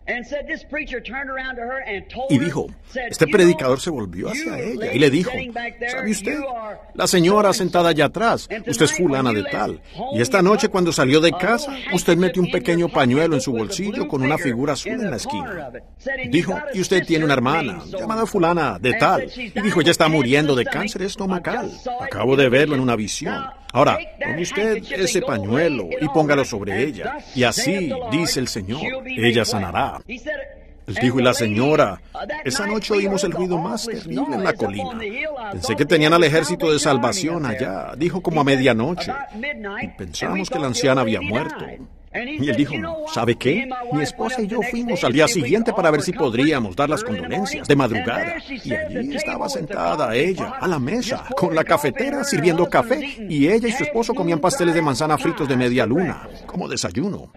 Y dijo, este predicador se volvió hacia ella y le dijo, ¿sabe usted? La señora sentada allá atrás, usted es fulana de tal. Y esta noche cuando salió de casa, usted metió un pequeño pañuelo en su bolsillo con una figura azul en la esquina. Dijo, y usted tiene una hermana llamada fulana de tal. Y dijo, ella está muriendo de cáncer estomacal. Acabo de verlo en una visión. Ahora, tome usted ese pañuelo y póngalo sobre ella. Y así, dice el Señor, ella sanará. Él dijo, y la señora, esa noche oímos el ruido más terrible en la colina. Pensé que tenían al ejército de salvación allá. Dijo como a medianoche. Y pensamos que la anciana había muerto. Y él dijo, ¿sabe qué? Mi esposa y yo fuimos al día siguiente para ver si podríamos dar las condolencias de madrugada. Y allí estaba sentada ella, a la mesa, con la cafetera sirviendo café. Y ella y su esposo comían pasteles de manzana fritos de media luna, como desayuno.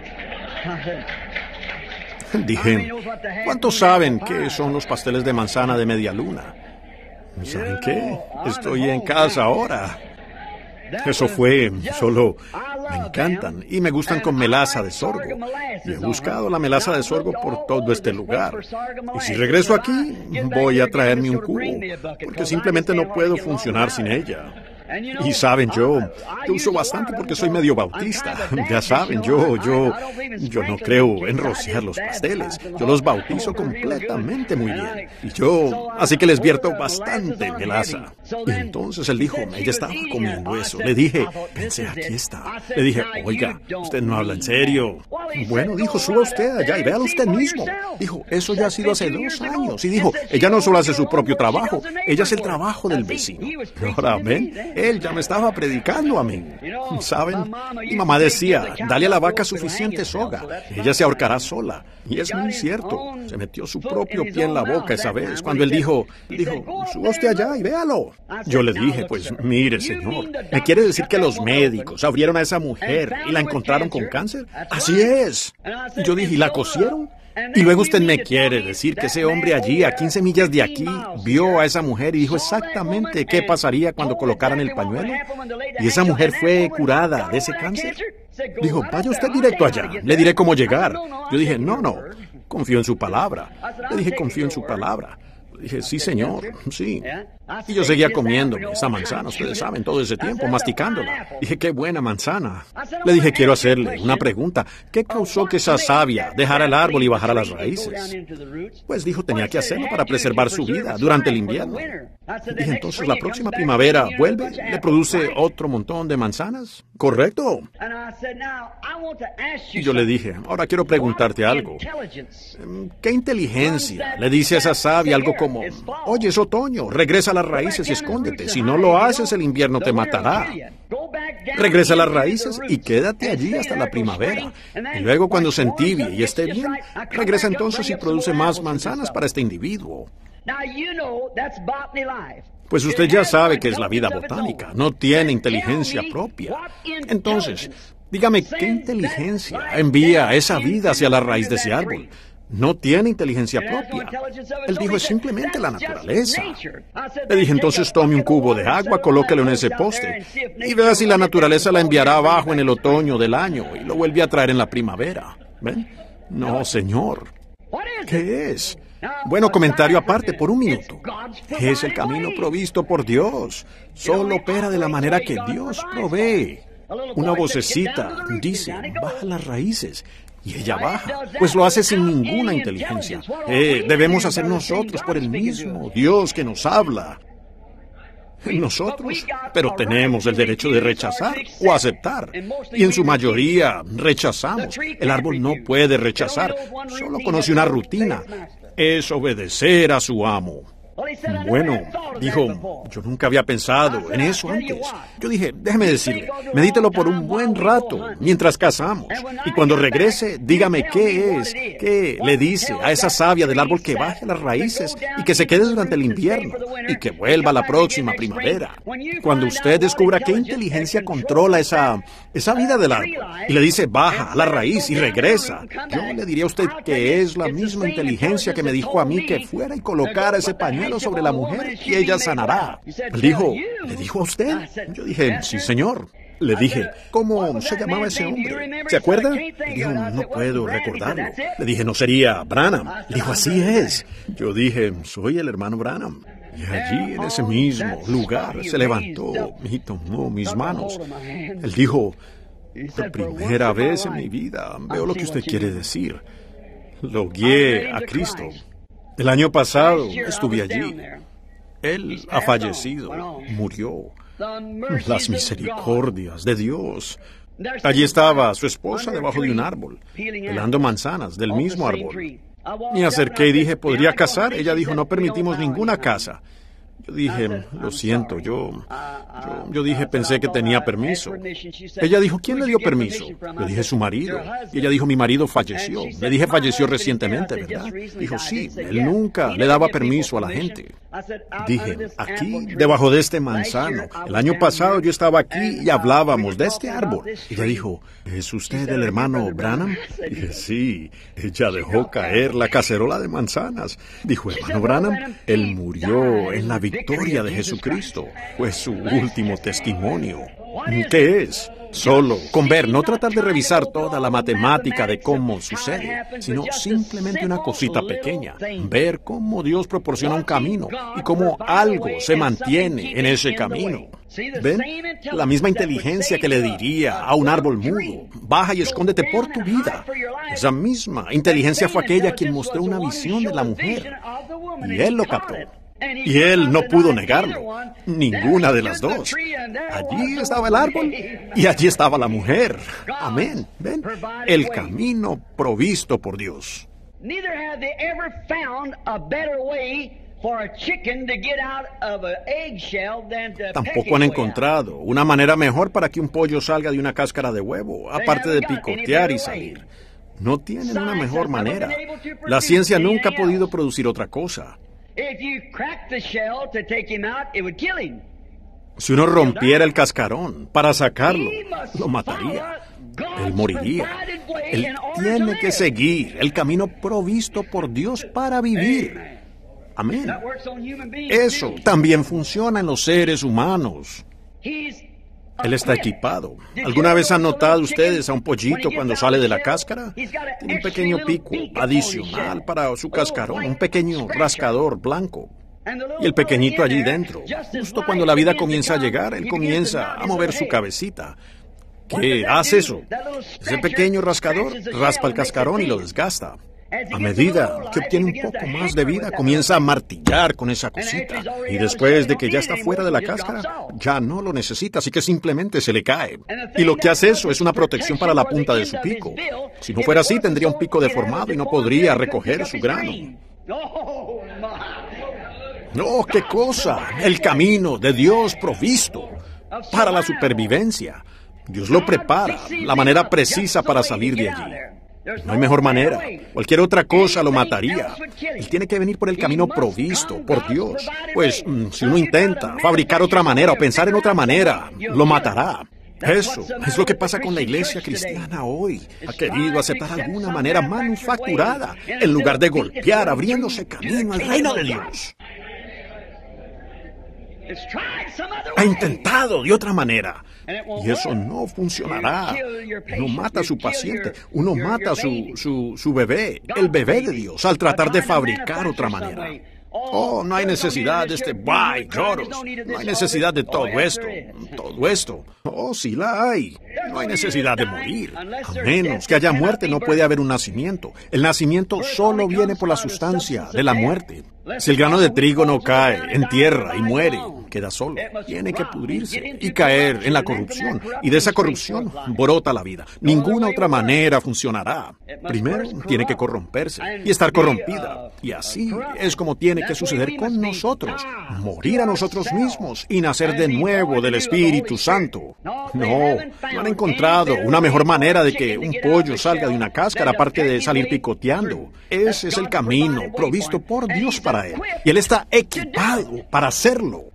Dije, ¿cuántos saben qué son los pasteles de manzana de media luna? ¿Saben qué? Estoy en casa ahora. Eso fue, solo me encantan y me gustan con melaza de sorgo. Y he buscado la melaza de sorgo por todo este lugar. Y si regreso aquí, voy a traerme un cubo, porque simplemente no puedo funcionar sin ella. Y saben, yo uso bastante porque soy medio bautista. Ya saben, yo no creo en rociar los pasteles. Yo los bautizo completamente muy bien. Así que les vierto bastante melaza. Y entonces él dijo, ella estaba comiendo eso. Le dije, pensé, aquí está. Le dije, oiga, usted no habla en serio. Bueno, dijo, suba usted allá y véalo usted mismo. Dijo, eso ya ha sido hace 2 años. Y dijo, ella no solo hace su propio trabajo, ella hace el trabajo del vecino. Ahora, ven, él ya me estaba predicando a mí. ¿Saben? Mi mamá decía, dale a la vaca suficiente soga, ella se ahorcará sola. Y es muy cierto. Se metió su propio pie en la boca esa vez, cuando él dijo, suba usted allá y véalo. Yo le dije, pues, mire, señor, ¿me quiere decir que los médicos abrieron a esa mujer y la encontraron con cáncer? Así es. Yo dije, ¿y la cosieron? Y luego usted me quiere decir que ese hombre allí, a 15 millas de aquí, vio a esa mujer y dijo exactamente qué pasaría cuando colocaran el pañuelo. Y esa mujer fue curada de ese cáncer. Dijo, vaya usted directo allá, le diré cómo llegar. Yo dije, no, confío en su palabra. Le dije, confío en su palabra. Dije, sí, señor, sí. Y yo seguía comiéndome esa manzana, ustedes saben, todo ese tiempo, masticándola. Dije, qué buena manzana. Le dije, quiero hacerle una pregunta. ¿Qué causó que esa savia dejara el árbol y bajara las raíces? Pues dijo, tenía que hacerlo para preservar su vida durante el invierno. Dije, entonces la próxima primavera vuelve, le produce otro montón de manzanas. ¿Correcto? Y yo le dije, ahora quiero preguntarte algo. ¿Qué inteligencia le dice a esa savia algo como, oye, es otoño, regresa a las raíces y escóndete, si no lo haces el invierno te matará? Regresa a las raíces y quédate allí hasta la primavera. Y luego cuando se entibie y esté bien, regresa entonces y produce más manzanas para este individuo. Pues usted ya sabe que es la vida botánica, no tiene inteligencia propia. Entonces, dígame, ¿qué inteligencia envía esa vida hacia la raíz de ese árbol? No tiene inteligencia propia. Él dijo, es simplemente la naturaleza. Le dije, entonces tome un cubo de agua, colóquelo en ese poste y vea si la naturaleza la enviará abajo en el otoño del año y lo vuelve a traer en la primavera. ¿Ven? No, señor. ¿Qué es? Bueno, comentario aparte por un minuto. Es el camino provisto por Dios. Solo opera de la manera que Dios provee. Una vocecita dice, baja las raíces. Y ella baja, pues lo hace sin ninguna inteligencia. Debemos hacer nosotros por el mismo Dios que nos habla. Nosotros, pero tenemos el derecho de rechazar o aceptar. Y en su mayoría rechazamos. El árbol no puede rechazar, solo conoce una rutina. Es obedecer a su amo. Bueno, dijo, yo nunca había pensado en eso antes. Yo dije, déjeme decirle, medítelo por un buen rato mientras cazamos. Y cuando regrese, dígame qué le dice a esa savia del árbol que baje las raíces y que se quede durante el invierno y que vuelva la próxima primavera. Cuando usted descubra qué inteligencia controla esa vida del árbol y le dice, baja a la raíz y regresa, yo le diría a usted que es la misma inteligencia que me dijo a mí que fuera y colocara ese pañuelo sobre la mujer y ella sanará. Él dijo, ¿le dijo a usted? Yo dije, sí, señor. Le dije, ¿cómo se llamaba ese hombre? ¿Se acuerda? Le dijo, no puedo recordarlo. Le dije, ¿no sería Branham? Le dijo, así es. Yo dije, soy el hermano Branham. Y allí, en ese mismo lugar, se levantó y tomó mis manos. Él dijo, por primera vez en mi vida veo lo que usted quiere decir. Lo guié a Cristo. El año pasado estuve allí. Él ha fallecido, murió. Las misericordias de Dios. Allí estaba su esposa debajo de un árbol, pelando manzanas del mismo árbol. Me acerqué y dije, ¿podría cazar? Ella dijo, no permitimos ninguna caza. Yo dije, lo siento, yo dije, pensé que tenía permiso. Ella dijo, ¿quién le dio permiso? Le dije, su marido. Y ella dijo, mi marido falleció. Le dije, falleció recientemente, ¿verdad? Dijo, sí, él nunca le daba permiso a la gente. Dije, aquí, debajo de este manzano. El año pasado yo estaba aquí y hablábamos de este árbol. Ella dijo, ¿es usted el hermano Branham? Dije, sí. Ella dejó caer la cacerola de manzanas. Dijo, hermano Branham, él murió en la victoria de Jesucristo. Fue su último testimonio. ¿Qué es? Solo con ver, no tratar de revisar toda la matemática de cómo sucede, sino simplemente una cosita pequeña. Ver cómo Dios proporciona un camino y cómo algo se mantiene en ese camino. ¿Ven? La misma inteligencia que le diría a un árbol mudo, baja y escóndete por tu vida. Esa misma inteligencia fue aquella quien mostró una visión de la mujer. Y él lo captó. Y él no pudo negarlo, ninguna de las dos. Allí estaba el árbol y allí estaba la mujer. Amén. ¿Ven? El camino provisto por Dios. Tampoco han encontrado una manera mejor para que un pollo salga de una cáscara de huevo, aparte de picotear y salir. No tienen una mejor manera. La ciencia nunca ha podido producir otra cosa. Si uno rompiera el cascarón para sacarlo, lo mataría. Él moriría. Él tiene que seguir el camino provisto por Dios para vivir. Amén. Eso también funciona en los seres humanos. Él está equipado. ¿Alguna vez han notado ustedes a un pollito cuando sale de la cáscara? Tiene un pequeño pico adicional para su cascarón, un pequeño rascador blanco. Y el pequeñito allí dentro, justo cuando la vida comienza a llegar, él comienza a mover su cabecita. ¿Qué hace eso? Ese pequeño rascador raspa el cascarón y lo desgasta. A medida que obtiene un poco más de vida, comienza a martillar con esa cosita. Y después de que ya está fuera de la cáscara, ya no lo necesita, así que simplemente se le cae. Y lo que hace eso es una protección para la punta de su pico. Si no fuera así, tendría un pico deformado y no podría recoger su grano. ¡Oh, qué cosa! El camino de Dios provisto para la supervivencia. Dios lo prepara, la manera precisa para salir de allí. No hay mejor manera. Cualquier otra cosa lo mataría. Él tiene que venir por el camino provisto, por Dios. Pues, si uno intenta fabricar otra manera o pensar en otra manera, lo matará. Eso es lo que pasa con la iglesia cristiana hoy. Ha querido aceptar alguna manera manufacturada, en lugar de golpear, abriéndose camino al reino de Dios. Ha intentado de otra manera. Y eso no funcionará. Uno mata a su paciente, uno mata a su bebé, el bebé de Dios, al tratar de fabricar otra manera. Oh, no hay necesidad de lloros. No hay necesidad de todo esto. Oh, sí la hay. No hay necesidad de morir. A menos que haya muerte, no puede haber un nacimiento. El nacimiento solo viene por la sustancia de la muerte. Si el grano de trigo no cae en tierra y muere, queda solo. Tiene que pudrirse y caer en la corrupción. Y de esa corrupción brota la vida. Ninguna otra manera funcionará. Primero, tiene que corromperse y estar corrompida. Y así es como tiene que suceder con nosotros. Morir a nosotros mismos y nacer de nuevo del Espíritu Santo. No han encontrado una mejor manera de que un pollo salga de una cáscara aparte de salir picoteando. Ese es el camino provisto por Dios para él. Y él está equipado para hacerlo.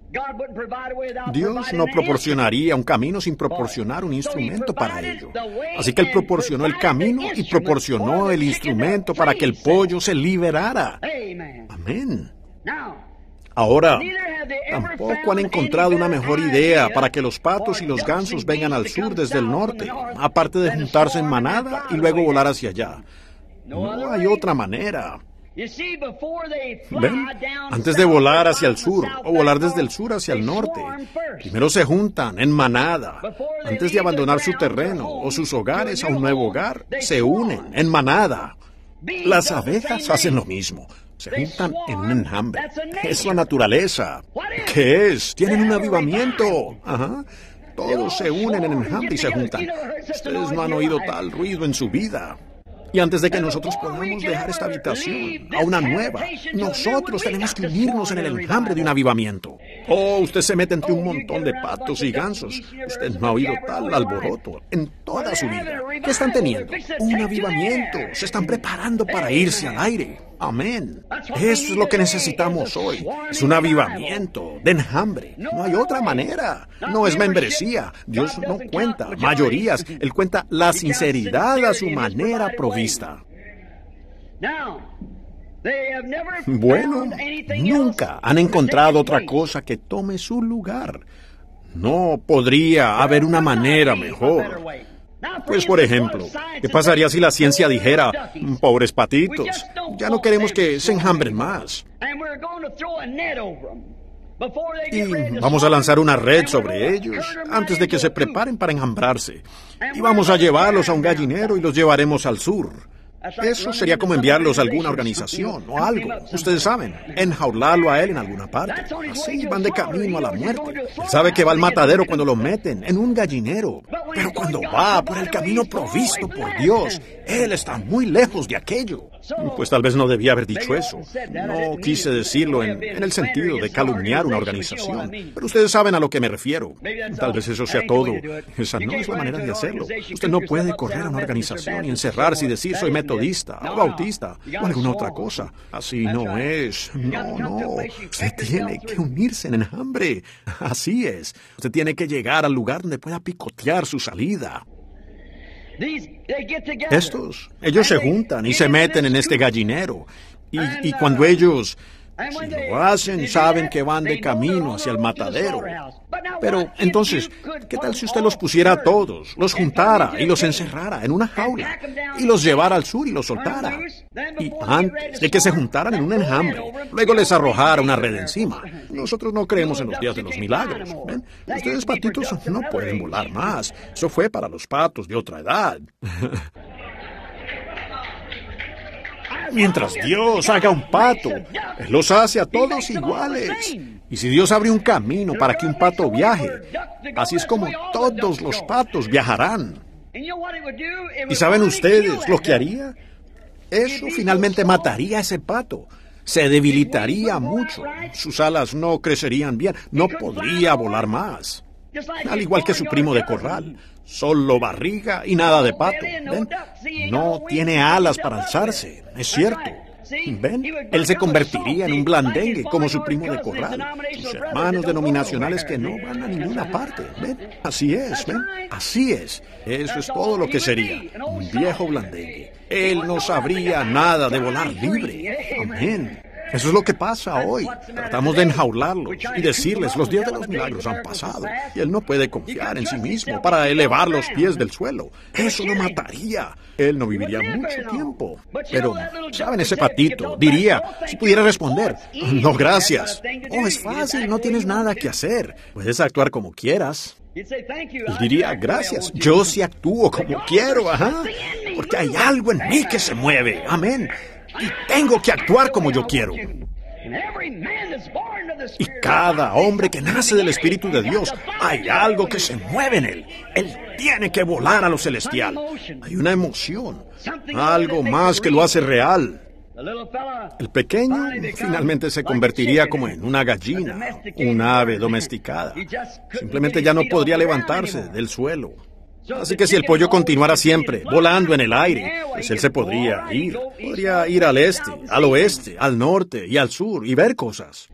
Dios no proporcionaría un camino sin proporcionar un instrumento para ello. Así que Él proporcionó el camino y proporcionó el instrumento para que el pollo se liberara. Amén. Ahora, tampoco han encontrado una mejor idea para que los patos y los gansos vengan al sur desde el norte, aparte de juntarse en manada y luego volar hacia allá. No hay otra manera. ¿Ven? Antes de volar hacia el sur o volar desde el sur hacia el norte, primero se juntan en manada. Antes de abandonar su terreno o sus hogares a un nuevo hogar, se unen en manada. Las abejas hacen lo mismo. Se juntan en un enjambre. Es la naturaleza. ¿Qué es? Tienen un avivamiento. Ajá. Todos se unen en enjambre y se juntan. Ustedes no han oído tal ruido en su vida. Y antes de que nosotros podamos dejar esta habitación a una nueva, nosotros tenemos que unirnos en el enjambre de un avivamiento. Oh, usted se mete entre un montón de patos y gansos. Usted no ha oído tal alboroto en toda su vida. ¿Qué están teniendo? Un avivamiento. Se están preparando para irse al aire. Amén. Eso es lo que necesitamos hoy. Es un avivamiento de enjambre. No hay otra manera. No es membresía. Dios no cuenta mayorías. Él cuenta la sinceridad a su manera provista. Bueno, nunca han encontrado otra cosa que tome su lugar. No podría haber una manera mejor. Pues, por ejemplo, ¿qué pasaría si la ciencia dijera, pobres patitos, ya no queremos que se enjambren más? Y vamos a lanzar una red sobre ellos antes de que se preparen para enjambrarse. Y vamos a llevarlos a un gallinero y los llevaremos al sur. Eso sería como enviarlos a alguna organización o algo. Ustedes saben, enjaularlo a él en alguna parte. Así van de camino a la muerte. Él sabe que va al matadero cuando lo meten en un gallinero. Pero cuando va por el camino provisto por Dios, él está muy lejos de aquello. Pues tal vez no debía haber dicho eso. No quise decirlo en el sentido de calumniar una organización. Pero ustedes saben a lo que me refiero. Tal vez eso sea todo. Esa no es la manera de hacerlo. Usted no puede correr a una organización y encerrarse y decir soy metodista o bautista o alguna otra cosa. Así no es. No. Usted tiene que unirse en enjambre. Así es. Usted tiene que llegar al lugar donde pueda picotear su salida. Ellos se juntan y se meten en este gallinero. Y cuando ellos, si lo hacen, saben que van de camino hacia el matadero. Pero entonces, ¿qué tal si usted los pusiera a todos, los juntara y los encerrara en una jaula y los llevara al sur y los soltara? Y antes de que se juntaran en un enjambre, luego les arrojara una red encima. Nosotros no creemos en los días de los milagros. ¿Ven? Ustedes, patitos, no pueden volar más. Eso fue para los patos de otra edad. Mientras Dios haga un pato, Él los hace a todos iguales. Y si Dios abre un camino para que un pato viaje, así es como todos los patos viajarán. ¿Y saben ustedes lo que haría? Eso finalmente mataría a ese pato. Se debilitaría mucho. Sus alas no crecerían bien. No podría volar más. Al igual que su primo de corral. Solo barriga y nada de pato. ¿Ven? No tiene alas para alzarse. Es cierto. ¿Ven? Él se convertiría en un blandengue como su primo de corral. Sus hermanos denominacionales que no van a ninguna parte. ¿Ven? Así es. ¿Ven? Así es. Eso es todo lo que sería. Un viejo blandengue. Él no sabría nada de volar libre. Amén. Eso es lo que pasa hoy. Tratamos de enjaularlos y decirles, los días de los milagros han pasado. Y él no puede confiar en sí mismo para elevar los pies del suelo. Eso lo mataría. Él no viviría mucho tiempo. Pero, ¿saben? Ese patito diría, si pudiera responder, no, gracias. Oh, es fácil, no tienes nada que hacer. Puedes actuar como quieras. Él diría, gracias, yo sí actúo como quiero, ajá. Porque hay algo en mí que se mueve. Amén. Y tengo que actuar como yo quiero. Y cada hombre que nace del Espíritu de Dios, hay algo que se mueve en él. Él tiene que volar a lo celestial. Hay una emoción, algo más que lo hace real. El pequeño finalmente se convertiría como en una gallina, un ave domesticada. Simplemente ya no podría levantarse del suelo. Así que si el pollo continuara siempre volando en el aire, pues él se podría ir. Podría ir al este, al oeste, al norte y al sur y ver cosas.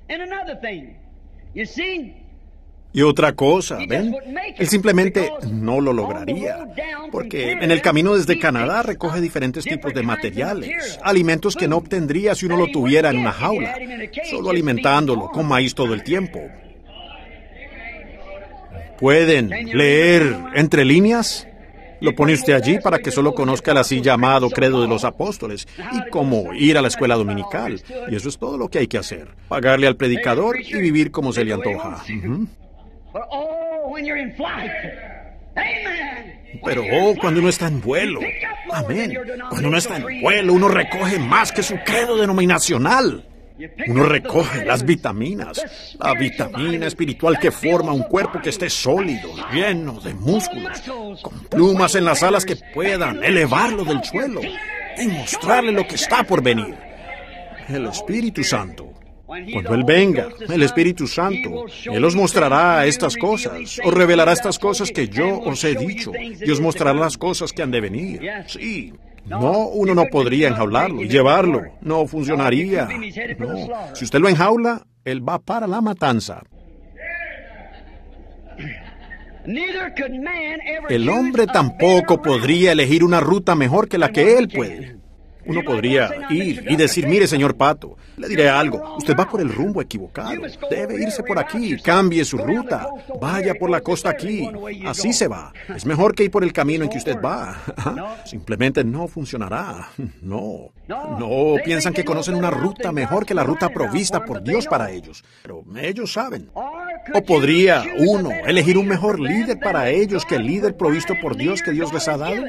Y otra cosa, ¿ven? Él simplemente no lo lograría, porque en el camino desde Canadá recoge diferentes tipos de materiales, alimentos que no obtendría si uno lo tuviera en una jaula, solo alimentándolo con maíz todo el tiempo. ¿Pueden leer entre líneas? Lo pone usted allí para que solo conozca el así llamado credo de los apóstoles y cómo ir a la escuela dominical. Y eso es todo lo que hay que hacer. Pagarle al predicador y vivir como se le antoja. Pero cuando uno está en vuelo, amén. Cuando uno está en vuelo, uno recoge más que su credo denominacional. Uno recoge las vitaminas, la vitamina espiritual que forma un cuerpo que esté sólido, lleno de músculos, con plumas en las alas que puedan elevarlo del suelo y mostrarle lo que está por venir. El Espíritu Santo. Cuando Él venga, el Espíritu Santo, Él os mostrará estas cosas, os revelará estas cosas que yo os he dicho, y os mostrará las cosas que han de venir. Sí. No, uno no podría enjaularlo y llevarlo. No funcionaría. No. Si usted lo enjaula, él va para la matanza. El hombre tampoco podría elegir una ruta mejor que la que él puede. Uno podría ir y decir, mire, señor Pato, le diré algo, usted va por el rumbo equivocado, debe irse por aquí, cambie su ruta, vaya por la costa aquí, así se va, es mejor que ir por el camino en que usted va. Simplemente no funcionará, no, piensan que conocen una ruta mejor que la ruta provista por Dios para ellos, pero ellos saben. ¿O podría uno elegir un mejor líder para ellos que el líder provisto por Dios que Dios les ha dado?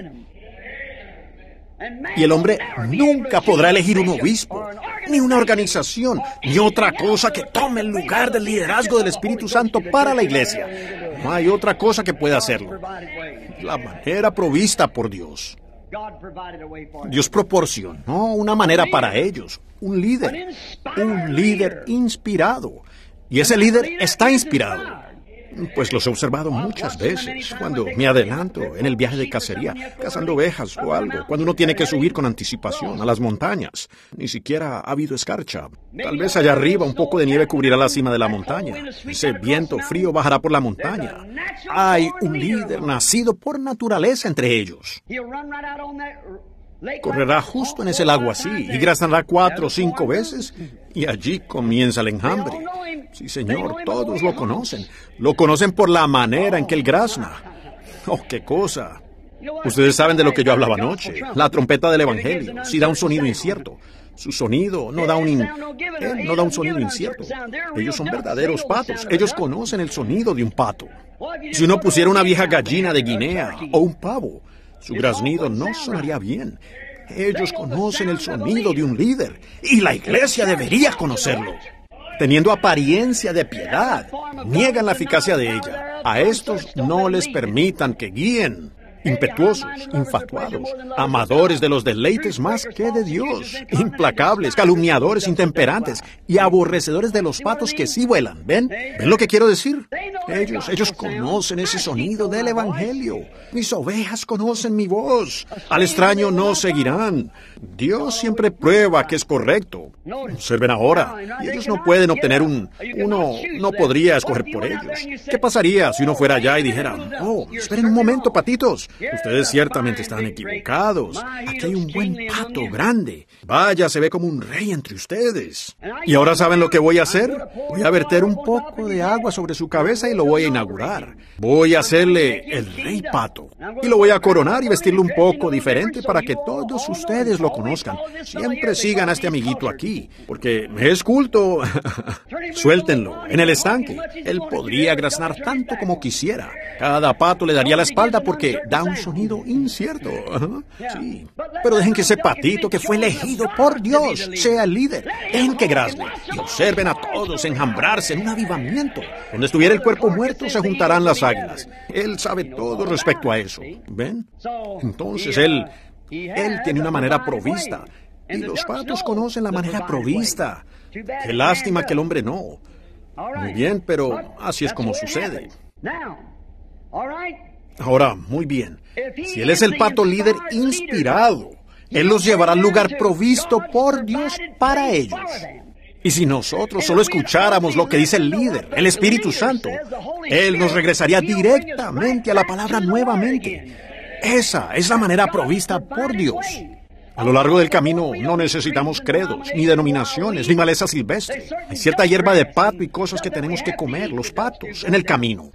Y el hombre nunca podrá elegir un obispo, ni una organización, ni otra cosa que tome el lugar del liderazgo del Espíritu Santo para la iglesia. No hay otra cosa que pueda hacerlo. La manera provista por Dios. Dios proporcionó una manera para ellos, un líder inspirado. Y ese líder está inspirado. Pues los he observado muchas veces, cuando me adelanto en el viaje de cacería, cazando ovejas o algo, cuando uno tiene que subir con anticipación a las montañas. Ni siquiera ha habido escarcha. Tal vez allá arriba un poco de nieve cubrirá la cima de la montaña. Ese viento frío bajará por la montaña. Hay un líder nacido por naturaleza entre ellos. Correrá justo en ese lago así y grazará 4 o 5 veces y allí comienza el enjambre. Sí, señor, todos lo conocen. Lo conocen por la manera en que él grazna. ¡Oh, qué cosa! Ustedes saben de lo que yo hablaba anoche. La trompeta del Evangelio. Si da un sonido incierto. Su sonido no da un sonido incierto. Ellos son verdaderos patos. Ellos conocen el sonido de un pato. Si uno pusiera una vieja gallina de Guinea o un pavo, su graznido no sonaría bien. Ellos conocen el sonido de un líder y la iglesia debería conocerlo. Teniendo apariencia de piedad, niegan la eficacia de ella. A estos no les permitan que guíen. Impetuosos, infatuados, amadores de los deleites más que de Dios, implacables, calumniadores, intemperantes y aborrecedores de los patos que sí vuelan. ¿Ven? ¿Ven lo que quiero decir? Ellos conocen ese sonido del Evangelio. Mis ovejas conocen mi voz. Al extraño no seguirán. Dios siempre prueba que es correcto. Observen ahora. Y ellos no pueden obtener uno no podría escoger por ellos. ¿Qué pasaría si uno fuera allá y dijera, oh, esperen un momento, patitos? Ustedes ciertamente están equivocados. Aquí hay un buen pato grande. Vaya, se ve como un rey entre ustedes. ¿Y ahora saben lo que voy a hacer? Voy a verter un poco de agua sobre su cabeza y lo voy a inaugurar. Voy a hacerle el rey pato. Y lo voy a coronar y vestirlo un poco diferente para que todos ustedes lo conozcan. Siempre sigan a este amiguito aquí, porque es culto. Suéltenlo en el estanque. Él podría graznar tanto como quisiera. Cada pato le daría la espalda porque da un sonido incierto. Sí. Pero dejen que ese patito que fue elegido por Dios sea el líder. Dejen que grazne y observen a todos enjambrarse en un avivamiento. Donde estuviera el cuerpo muerto se juntarán las águilas. Él sabe todo respecto a eso. ¿Ven? Entonces él tiene una manera provista. Y los patos conocen la manera provista. Qué lástima que el hombre no. Muy bien, pero así es como sucede. Ahora, muy bien. Si él es el pato líder inspirado, él los llevará al lugar provisto por Dios para ellos. Y si nosotros solo escucháramos lo que dice el líder, el Espíritu Santo, él nos regresaría directamente a la palabra nuevamente. Esa es la manera provista por Dios. A lo largo del camino no necesitamos credos, ni denominaciones, ni maleza silvestre. Hay cierta hierba de pato y cosas que tenemos que comer, los patos, en el camino.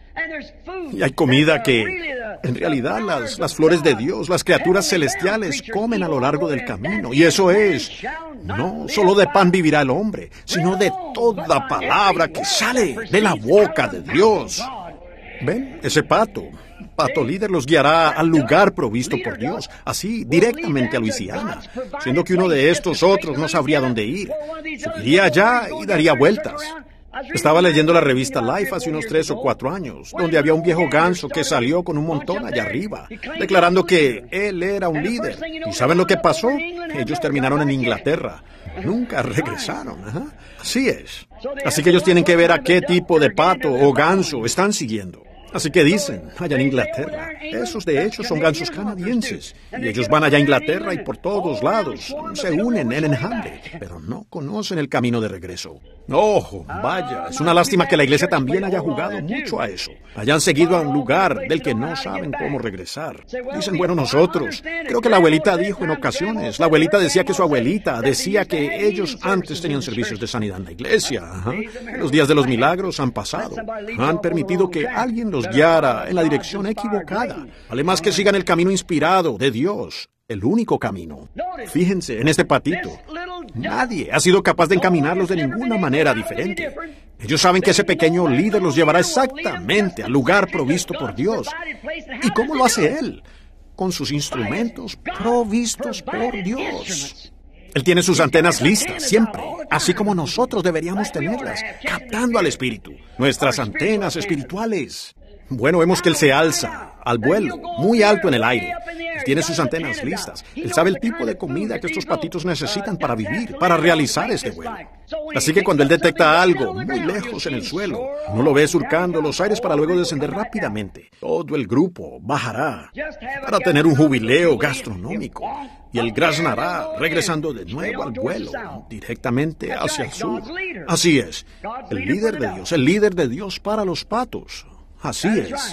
Y hay comida que, en realidad, las flores de Dios, las criaturas celestiales, comen a lo largo del camino. Y eso es, no solo de pan vivirá el hombre, sino de toda palabra que sale de la boca de Dios. ¿Ven? Ese pato líder los guiará al lugar provisto por Dios, así, directamente a Luisiana, siendo que uno de estos otros no sabría dónde ir. Subiría allá y daría vueltas. Estaba leyendo la revista Life hace unos 3 o 4 años, donde había un viejo ganso que salió con un montón allá arriba, declarando que él era un líder. ¿Y saben lo que pasó? Ellos terminaron en Inglaterra. Nunca regresaron. Así es. Así que ellos tienen que ver a qué tipo de pato o ganso están siguiendo. Así que dicen, allá en Inglaterra, esos de hecho son gansos canadienses, y ellos van allá a Inglaterra y por todos lados se unen en enjambre, pero no conocen el camino de regreso. ¡Oh, vaya! Es una lástima que la iglesia también haya jugado mucho a eso. Hayan seguido a un lugar del que no saben cómo regresar. Dicen, bueno, nosotros. Creo que la abuelita dijo en ocasiones. La abuelita decía que su abuelita decía que ellos antes tenían servicios de sanidad en la iglesia. Los días de los milagros han pasado. Han permitido que alguien los guiara en la dirección equivocada. Vale más que sigan el camino inspirado de Dios. El único camino. Fíjense en este patito. Nadie ha sido capaz de encaminarlos de ninguna manera diferente. Ellos saben que ese pequeño líder los llevará exactamente al lugar provisto por Dios. ¿Y cómo lo hace él? Con sus instrumentos provistos por Dios. Él tiene sus antenas listas siempre, así como nosotros deberíamos tenerlas, captando al Espíritu. Nuestras antenas espirituales. Bueno, vemos que él se alza al vuelo, muy alto en el aire. Él tiene sus antenas listas. Él sabe el tipo de comida que estos patitos necesitan para vivir, para realizar este vuelo. Así que cuando él detecta algo muy lejos en el suelo, no lo ve surcando los aires para luego descender rápidamente. Todo el grupo bajará para tener un jubileo gastronómico. Y él graznará, regresando de nuevo al vuelo, directamente hacia el sur. Así es, el líder de Dios para los patos. Así es.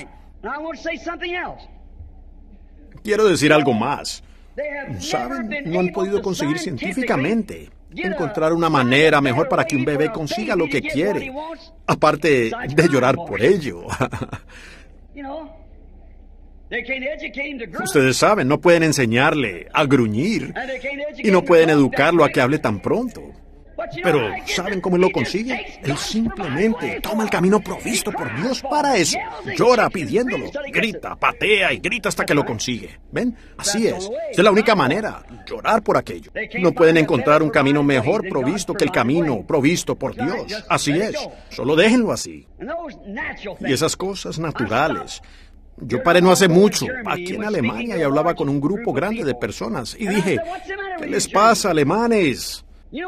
Quiero decir algo más. ¿Saben? No han podido conseguir científicamente encontrar una manera mejor para que un bebé consiga lo que quiere, aparte de llorar por ello. Ustedes saben, no pueden enseñarle a gruñir y no pueden educarlo a que hable tan pronto. Pero, ¿saben cómo él lo consigue? Él simplemente toma el camino provisto por Dios para eso. Llora pidiéndolo, grita, patea y grita hasta que lo consigue. ¿Ven? Así es. Esa es la única manera, llorar por aquello. No pueden encontrar un camino mejor provisto que el camino provisto por Dios. Así es. Solo déjenlo así. Y esas cosas naturales. Yo paré no hace mucho, aquí en Alemania, y hablaba con un grupo grande de personas. Y dije, ¿qué les pasa, alemanes?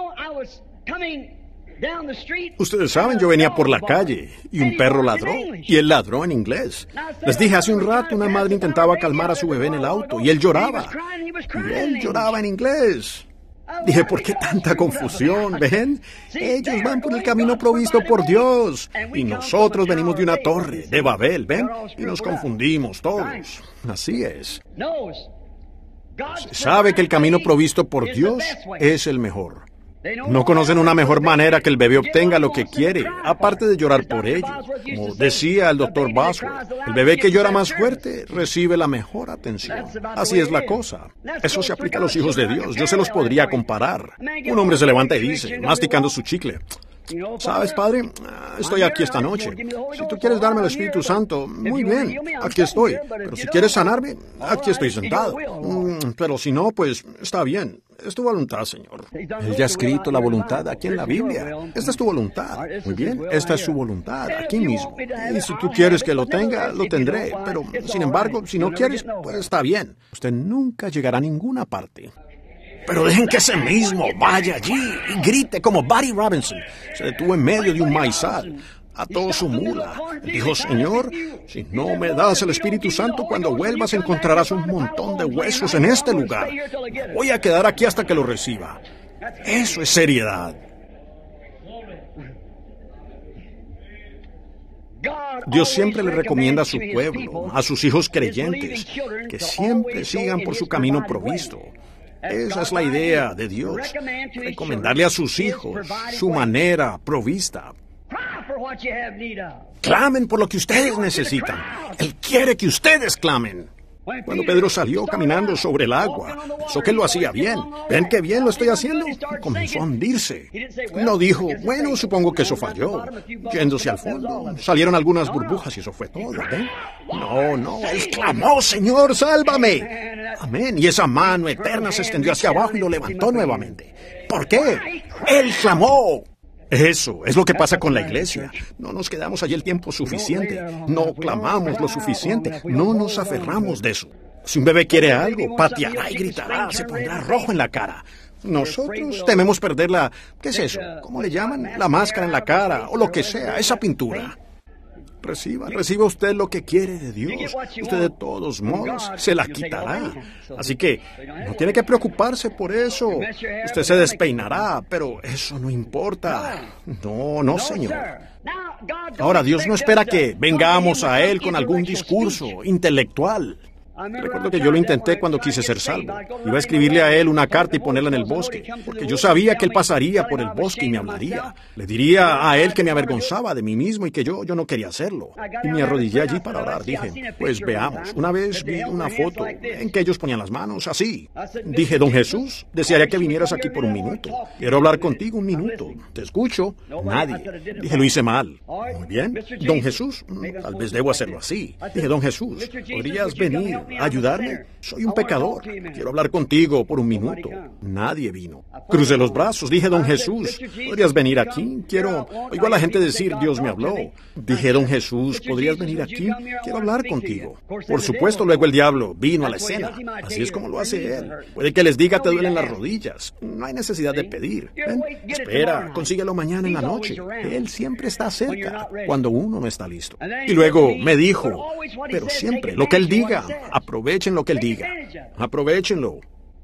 Ustedes saben, yo venía por la calle y un perro ladró, y él ladró en inglés. Les dije, hace un rato una madre intentaba calmar a su bebé en el auto, y él lloraba. Y él lloraba en inglés. Dije, ¿por qué tanta confusión? ¿Ven? Ellos van por el camino provisto por Dios. Y nosotros venimos de una torre, de Babel, ¿ven? Y nos confundimos todos. Así es. Se sabe que el camino provisto por Dios es el mejor. No conocen una mejor manera que el bebé obtenga lo que quiere, aparte de llorar por ello. Como decía el Dr. Bosworth, el bebé que llora más fuerte recibe la mejor atención. Así es la cosa. Eso se aplica a los hijos de Dios. Yo se los podría comparar. Un hombre se levanta y dice, masticando su chicle, ¿sabes, Padre? Estoy aquí esta noche. Si tú quieres darme el Espíritu Santo, muy bien, aquí estoy. Pero si quieres sanarme, aquí estoy sentado. Pero si no, pues está bien. Es tu voluntad, Señor. Él ya ha escrito la voluntad aquí en la Biblia. Esta es tu voluntad. Muy bien, esta es su voluntad, aquí mismo. Y si tú quieres que lo tenga, lo tendré. Pero, sin embargo, si no quieres, pues está bien. Usted nunca llegará a ninguna parte. Pero dejen que ese mismo vaya allí y grite como Buddy Robinson. Se detuvo en medio de un maizal. Ató su mula. Dijo, Señor, si no me das el Espíritu Santo, cuando vuelvas encontrarás un montón de huesos en este lugar. Voy a quedar aquí hasta que lo reciba. Eso es seriedad. Dios siempre le recomienda a su pueblo, a sus hijos creyentes, que siempre sigan por su camino provisto. Esa es la idea de Dios, recomendarle a sus hijos su manera provista. Clamen por lo que ustedes necesitan. Él quiere que ustedes clamen. Cuando Pedro salió caminando sobre el agua, pensó que lo hacía bien. ¿Ven qué bien lo estoy haciendo? Comenzó a hundirse. No dijo, bueno, supongo que eso falló. Yéndose al fondo, salieron algunas burbujas y eso fue todo. ¿Ven? No, él clamó, Señor, sálvame. Amén. Y esa mano eterna se extendió hacia abajo y lo levantó nuevamente. ¿Por qué? Él clamó. Eso es lo que pasa con la iglesia. No nos quedamos allí el tiempo suficiente. No clamamos lo suficiente. No nos aferramos de eso. Si un bebé quiere algo, pateará y gritará. Se pondrá rojo en la cara. Nosotros tememos perder la... ¿Qué es eso? ¿Cómo le llaman? La máscara en la cara o lo que sea, esa pintura. Reciba usted lo que quiere de Dios. Usted de todos modos se la quitará. Así que no tiene que preocuparse por eso. Usted se despeinará, pero eso no importa. No, Señor. Ahora, Dios no espera que vengamos a Él con algún discurso intelectual. Recuerdo que yo lo intenté cuando quise ser salvo. Iba a escribirle a él una carta y ponerla en el bosque, porque yo sabía que él pasaría por el bosque y me hablaría. Le diría a él que me avergonzaba de mí mismo y que yo no quería hacerlo. Y me arrodillé allí para orar. Dije, pues veamos. Una vez vi una foto en que ellos ponían las manos así. Dije, don Jesús, desearía que vinieras aquí por un minuto. Quiero hablar contigo un minuto. Te escucho. Nadie. Dije, lo hice mal. Muy bien. Don Jesús, tal vez debo hacerlo así. Dije, don Jesús, ¿podrías venir a ayudarme? Soy un pecador. Quiero hablar contigo por un minuto. Nadie vino. Crucé los brazos. Dije, don Jesús, ¿podrías venir aquí? Oigo a la gente decir, Dios me habló. Dije, don Jesús, ¿podrías venir aquí? Quiero hablar contigo. Por supuesto, luego el diablo vino a la escena. Así es como lo hace él. Puede que les diga, te duelen las rodillas. No hay necesidad de pedir. ¿Ven? Espera, consíguelo mañana en la noche. Él siempre está cerca cuando uno no está listo. Y luego me dijo, pero siempre, lo que él diga, aprovechen lo que él diga. Aprovechenlo.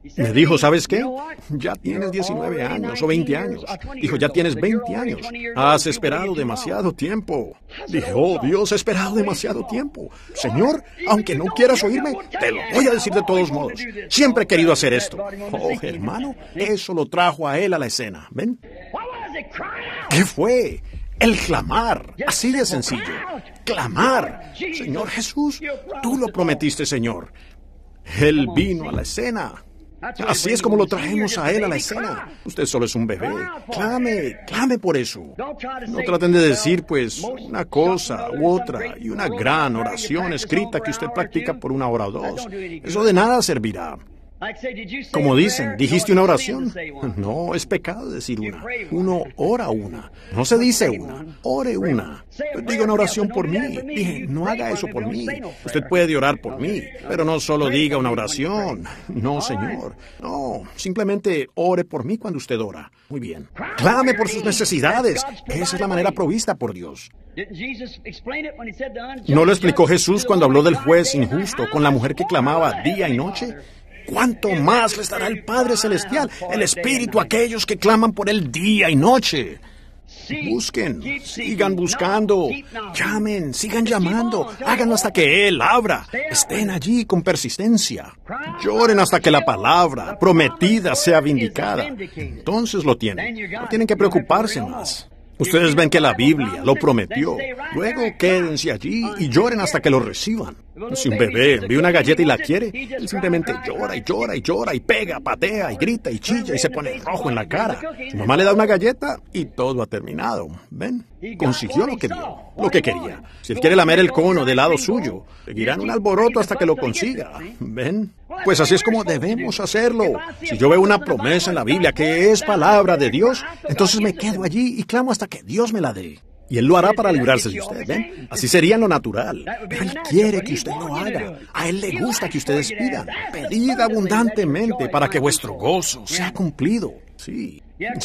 Me dijo, ¿sabes qué? Ya tienes 19 años o 20 años. Dijo, ya tienes 20 años. Has esperado demasiado tiempo. Dije, oh Dios, he esperado demasiado tiempo. Señor, aunque no quieras oírme, te lo voy a decir de todos modos. Siempre he querido hacer esto. Oh, hermano, eso lo trajo a él a la escena. ¿Ven? ¿Qué fue? El clamar. Así de sencillo. Clamar. Señor Jesús, tú lo prometiste, Señor. Él vino a la escena. Así es como lo traemos a él a la escena. Usted solo es un bebé. Clame por eso. No traten de decir, pues, una cosa u otra y una gran oración escrita que usted practica por una hora o dos. Eso de nada servirá. Como dicen, ¿dijiste una oración? No, es pecado decir una. Uno ora una. No se dice una, ore una. Diga una oración por mí. Dije, no haga eso por mí. Usted puede orar por mí, pero no solo diga una oración. No, Señor. No, simplemente ore por mí cuando usted ora. Muy bien. Clame por sus necesidades. Esa es la manera provista por Dios. ¿No lo explicó Jesús cuando habló del juez injusto con la mujer que clamaba día y noche? ¿Cuánto más les dará el Padre Celestial, el Espíritu, a aquellos que claman por él día y noche? Busquen, sigan buscando, llamen, sigan llamando, háganlo hasta que Él abra. Estén allí con persistencia. Lloren hasta que la palabra prometida sea vindicada. Entonces lo tienen. No tienen que preocuparse más. Ustedes ven que la Biblia lo prometió. Luego quédense allí y lloren hasta que lo reciban. Si un bebé ve una galleta y la quiere, él simplemente llora y llora y llora y pega, patea y grita y chilla y se pone rojo en la cara. Su mamá le da una galleta y todo ha terminado. ¿Ven? Consiguió lo que vio, lo que quería. Si él quiere lamer el cono del lado suyo, seguirá en un alboroto hasta que lo consiga. ¿Ven? Pues así es como debemos hacerlo. Si yo veo una promesa en la Biblia que es palabra de Dios, entonces me quedo allí y clamo hasta que Dios me la dé. Y Él lo hará para librarse de usted, ¿ven? Así sería en lo natural. Pero Él quiere que usted lo haga. A Él le gusta que ustedes pidan. Pedid abundantemente para que vuestro gozo sea cumplido. Sí.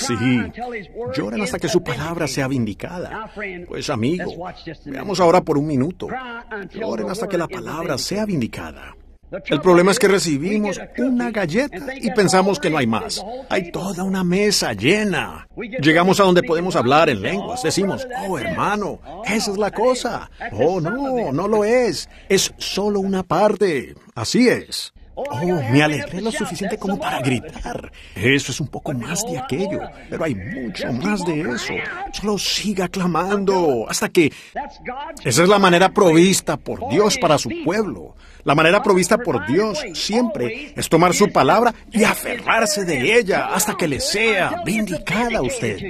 Lloren hasta que su palabra sea vindicada. Pues amigo, veamos ahora por un minuto. Lloren hasta que la palabra sea vindicada. El problema es que recibimos una galleta y pensamos que no hay más. Hay toda una mesa llena. Llegamos a donde podemos hablar en lenguas. Decimos, oh hermano, esa es la cosa. Oh no, no lo es. Es solo una parte. Así es. Oh, me alegré lo suficiente como para gritar. Eso es un poco más de aquello, pero hay mucho más de eso. Solo siga clamando hasta que... Esa es la manera provista por Dios para su pueblo. La manera provista por Dios siempre es tomar su palabra y aferrarse de ella hasta que le sea vindicada a usted.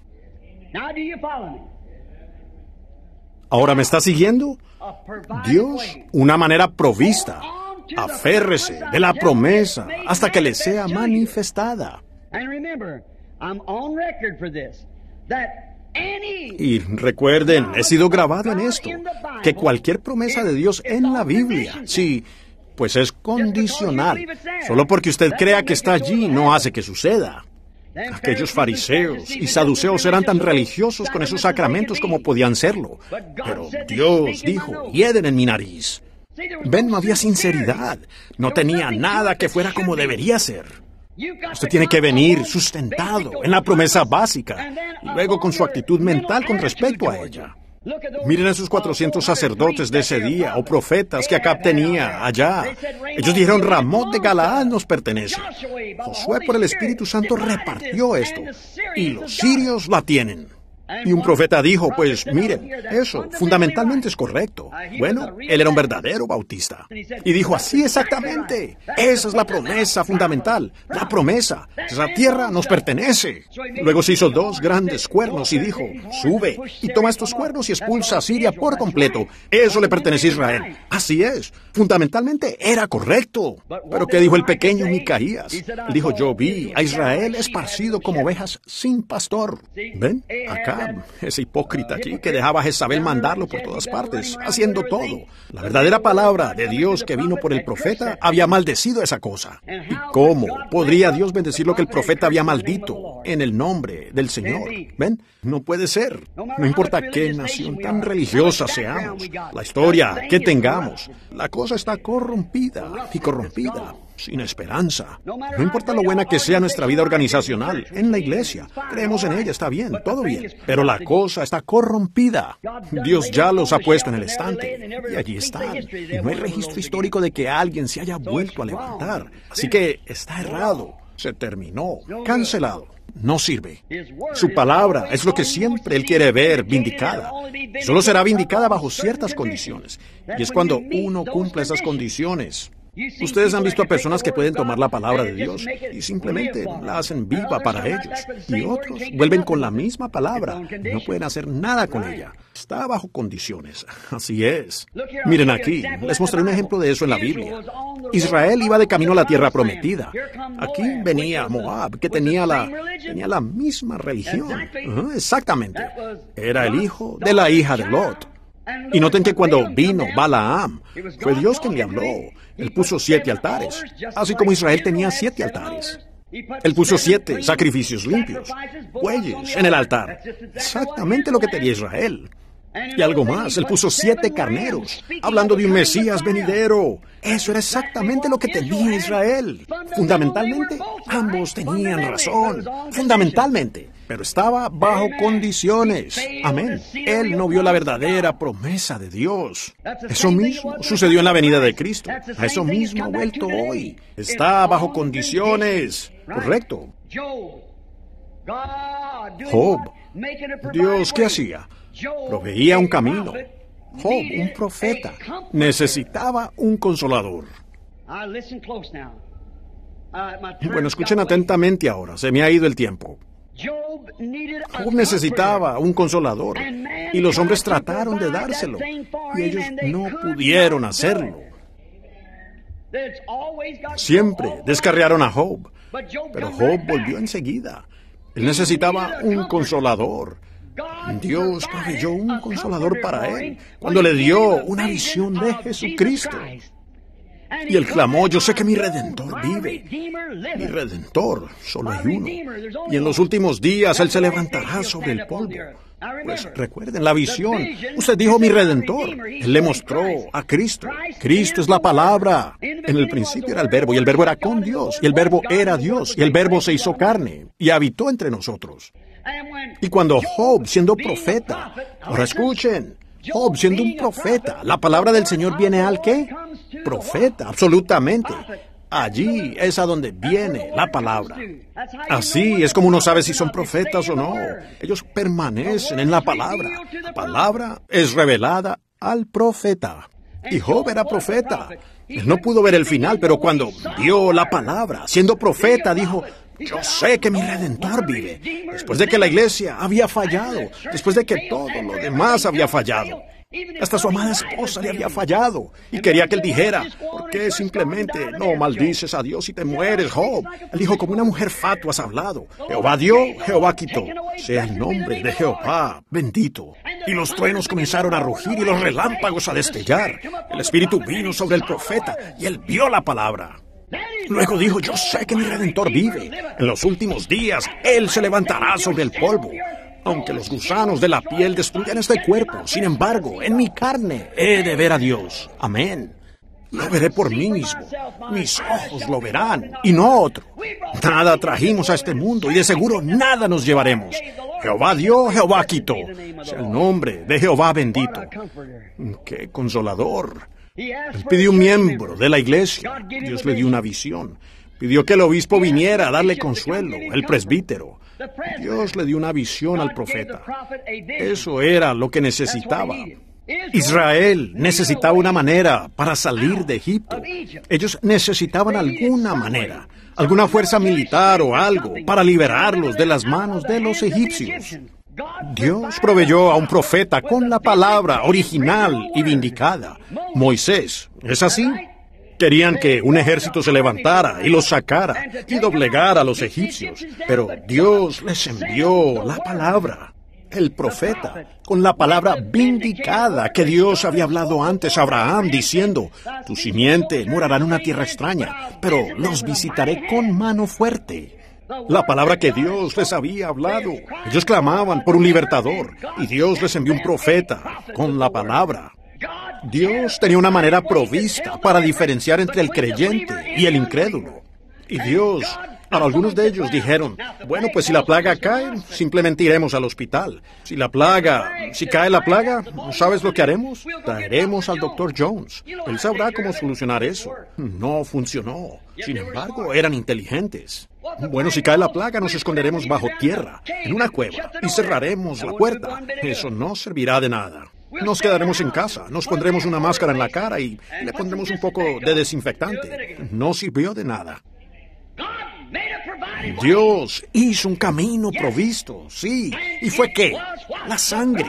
¿Ahora me está siguiendo? Dios, una manera provista. Aférrese de la promesa hasta que le sea manifestada. Y recuerden, he sido grabado en esto, que cualquier promesa de Dios en la Biblia, sí, pues es condicional. Solo porque usted crea que está allí no hace que suceda. Aquellos fariseos y saduceos eran tan religiosos con esos sacramentos como podían serlo. Pero Dios dijo, hieden en mi nariz. Ven, no había sinceridad. No tenía nada que fuera como debería ser. Usted tiene que venir sustentado en la promesa básica y luego con su actitud mental con respecto a ella. Miren a esos 400 sacerdotes de ese día o profetas que Acab tenía allá. Ellos dijeron, Ramot de Galaad nos pertenece. Josué por el Espíritu Santo repartió esto y los sirios la tienen. Y un profeta dijo, pues miren, eso fundamentalmente es correcto. Bueno, él era un verdadero bautista. Y dijo, así exactamente. Esa es la promesa fundamental. La promesa. Esa tierra nos pertenece. Luego se hizo 2 grandes cuernos y dijo, sube y toma estos cuernos y expulsa a Siria por completo. Eso le pertenece a Israel. Así es. Fundamentalmente era correcto. Pero ¿qué dijo el pequeño Micaías? Él dijo, yo vi a Israel esparcido como ovejas sin pastor. ¿Ven? Acá. Ese hipócrita aquí que dejaba a Jezabel mandarlo por todas partes, haciendo todo. La verdadera palabra de Dios que vino por el profeta había maldecido esa cosa. ¿Y cómo podría Dios bendecir lo que el profeta había maldito en el nombre del Señor? ¿Ven? No puede ser. No importa qué nación tan religiosa seamos, la historia que tengamos, la cosa está corrompida y corrompida. sin esperanza. No importa lo buena que sea nuestra vida organizacional, en la iglesia, creemos en ella, está bien, todo bien, pero la cosa está corrompida. Dios ya los ha puesto en el estante, y allí están. Y no hay registro histórico de que alguien se haya vuelto a levantar. Así que está errado, se terminó, cancelado. No sirve. Su palabra es lo que siempre Él quiere ver vindicada. Solo será vindicada bajo ciertas condiciones. Y es cuando uno cumple esas condiciones. Ustedes han visto a personas que pueden tomar la palabra de Dios y simplemente la hacen viva para ellos. Y otros vuelven con la misma palabra y no pueden hacer nada con ella. Está bajo condiciones. Así es. Miren aquí, les mostré un ejemplo de eso en la Biblia. Israel iba de camino a la tierra prometida. Aquí venía Moab, que tenía la misma religión. Exactamente. Era el hijo de la hija de Lot. Y noten que cuando vino Balaam, fue Dios quien le habló. Él puso 7 altares, así como Israel tenía 7 altares. Él puso 7 sacrificios limpios, bueyes en el altar. Exactamente lo que tenía Israel. Y algo más, Él puso 7 carneros, hablando de un Mesías venidero. Eso era exactamente lo que tenía Israel. Fundamentalmente, ambos tenían razón. Fundamentalmente. Pero estaba bajo condiciones. Amén. Él no vio la verdadera promesa de Dios. Eso mismo sucedió en la venida de Cristo. A eso mismo ha vuelto hoy. Está bajo condiciones. Correcto. Job. Dios, ¿qué hacía? Proveía un camino. Job, un profeta, necesitaba un consolador. Bueno, escuchen atentamente ahora. Se me ha ido el tiempo. Job necesitaba un consolador y los hombres trataron de dárselo y ellos no pudieron hacerlo. Siempre descarriaron a Job, pero Job volvió enseguida. Él necesitaba un consolador. Dios proveyó un consolador para él cuando le dio una visión de Jesucristo. Y él clamó, yo sé que mi Redentor vive. Mi Redentor, solo hay uno. Y en los últimos días Él se levantará sobre el polvo. Pues recuerden la visión. Usted dijo mi Redentor. Él le mostró a Cristo. Cristo es la palabra. En el principio era el Verbo, y el Verbo era con Dios, y el Verbo era Dios, y el Verbo se hizo carne, y habitó entre nosotros. Y cuando Job, siendo profeta, ahora escuchen, Job, siendo un profeta, la palabra del Señor viene al ¿qué? Profeta, absolutamente. Allí es a donde viene la palabra. Así es como uno sabe si son profetas o no. Ellos permanecen en la palabra. La palabra es revelada al profeta. Y Job era profeta. Él no pudo ver el final, pero cuando vio la palabra, siendo profeta, dijo, yo sé que mi Redentor vive. Después de que la iglesia había fallado, después de que todo lo demás había fallado, hasta su amada esposa le había fallado, y quería que él dijera, ¿por qué simplemente no maldices a Dios y te mueres, Job? Él dijo, como una mujer fatua has hablado. Jehová dio, Jehová quitó. Sea el nombre de Jehová bendito. Y los truenos comenzaron a rugir y los relámpagos a destellar. El Espíritu vino sobre el profeta, y él vio la palabra. Luego dijo, yo sé que mi Redentor vive. En los últimos días, Él se levantará sobre el polvo. Aunque los gusanos de la piel destruyan este cuerpo, sin embargo, en mi carne he de ver a Dios. Amén. Lo veré por mí mismo. Mis ojos lo verán, y no otro. Nada trajimos a este mundo, y de seguro nada nos llevaremos. Jehová dio, Jehová quitó. Sea el nombre de Jehová bendito. ¡Qué consolador! Él pidió un miembro de la iglesia. Dios le dio una visión. Pidió que el obispo viniera a darle consuelo, el presbítero. Dios le dio una visión al profeta. Eso era lo que necesitaba. Israel necesitaba una manera para salir de Egipto. Ellos necesitaban alguna manera, alguna fuerza militar o algo para liberarlos de las manos de los egipcios. Dios proveyó a un profeta con la palabra original y vindicada, Moisés. ¿Es así? Querían que un ejército se levantara y los sacara y doblegara a los egipcios, pero Dios les envió la palabra, el profeta, con la palabra vindicada que Dios había hablado antes a Abraham, diciendo, tu simiente morará en una tierra extraña, pero los visitaré con mano fuerte. La palabra que Dios les había hablado. Ellos clamaban por un libertador, y Dios les envió un profeta con la palabra. Dios tenía una manera provista para diferenciar entre el creyente y el incrédulo. Y Dios, ahora algunos de ellos dijeron, bueno, pues si la plaga cae, simplemente iremos al hospital. Si cae la plaga, ¿sabes lo que haremos? Traeremos al Dr. Jones. Él sabrá cómo solucionar eso. No funcionó. Sin embargo, eran inteligentes. Bueno, si cae la plaga, nos esconderemos bajo tierra, en una cueva, y cerraremos la puerta. Eso no servirá de nada. Nos quedaremos en casa, nos pondremos una máscara en la cara y le pondremos un poco de desinfectante. No sirvió de nada. Dios hizo un camino provisto, sí. ¿Y fue qué? La sangre.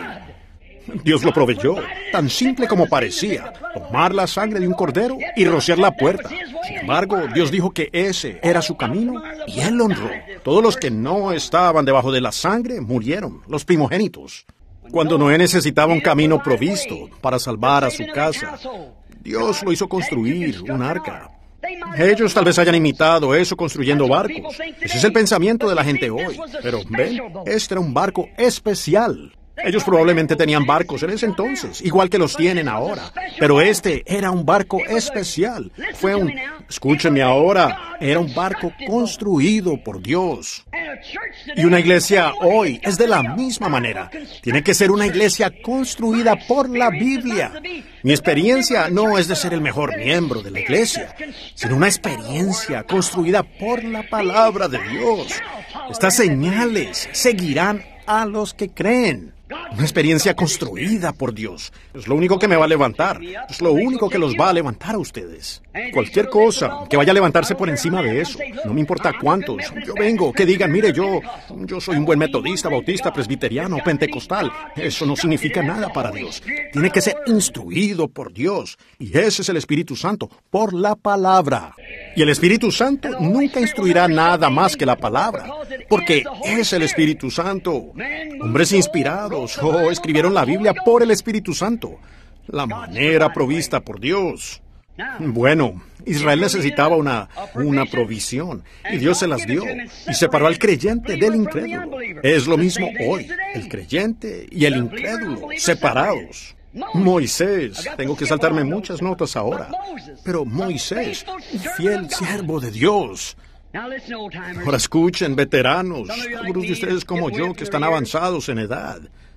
Dios lo proveyó, tan simple como parecía, tomar la sangre de un cordero y rociar la puerta. Sin embargo, Dios dijo que ese era su camino y Él lo honró. Todos los que no estaban debajo de la sangre murieron, los primogénitos. Cuando Noé necesitaba un camino provisto para salvar a su casa, Dios lo hizo construir un arca. Ellos tal vez hayan imitado eso construyendo barcos. Ese es el pensamiento de la gente hoy. Pero ven, este era un barco especial. Ellos probablemente tenían barcos en ese entonces, igual que los tienen ahora. Pero este era un barco especial. Escúchenme ahora, era un barco construido por Dios. Y una iglesia hoy es de la misma manera. Tiene que ser una iglesia construida por la Biblia. Mi experiencia no es de ser el mejor miembro de la iglesia, sino una experiencia construida por la palabra de Dios. Estas señales seguirán a los que creen. Una experiencia construida por Dios. Es lo único que me va a levantar. Es lo único que los va a levantar a ustedes. Cualquier cosa que vaya a levantarse por encima de eso. No me importa cuántos. Yo vengo, que digan, mire, yo soy un buen metodista, bautista, presbiteriano, pentecostal. Eso no significa nada para Dios. Tiene que ser instruido por Dios. Y ese es el Espíritu Santo, por la palabra. Y el Espíritu Santo nunca instruirá nada más que la palabra, porque es el Espíritu Santo. Hombres inspirados, escribieron la Biblia por el Espíritu Santo, la manera provista por Dios. Bueno, Israel necesitaba una provisión, y Dios se las dio, y separó al creyente del incrédulo. Es lo mismo hoy, el creyente y el incrédulo, separados. Moisés, tengo que saltarme muchas notas ahora, pero Moisés, un fiel siervo de Dios. Ahora escuchen, veteranos, algunos de ustedes como yo que están avanzados en edad.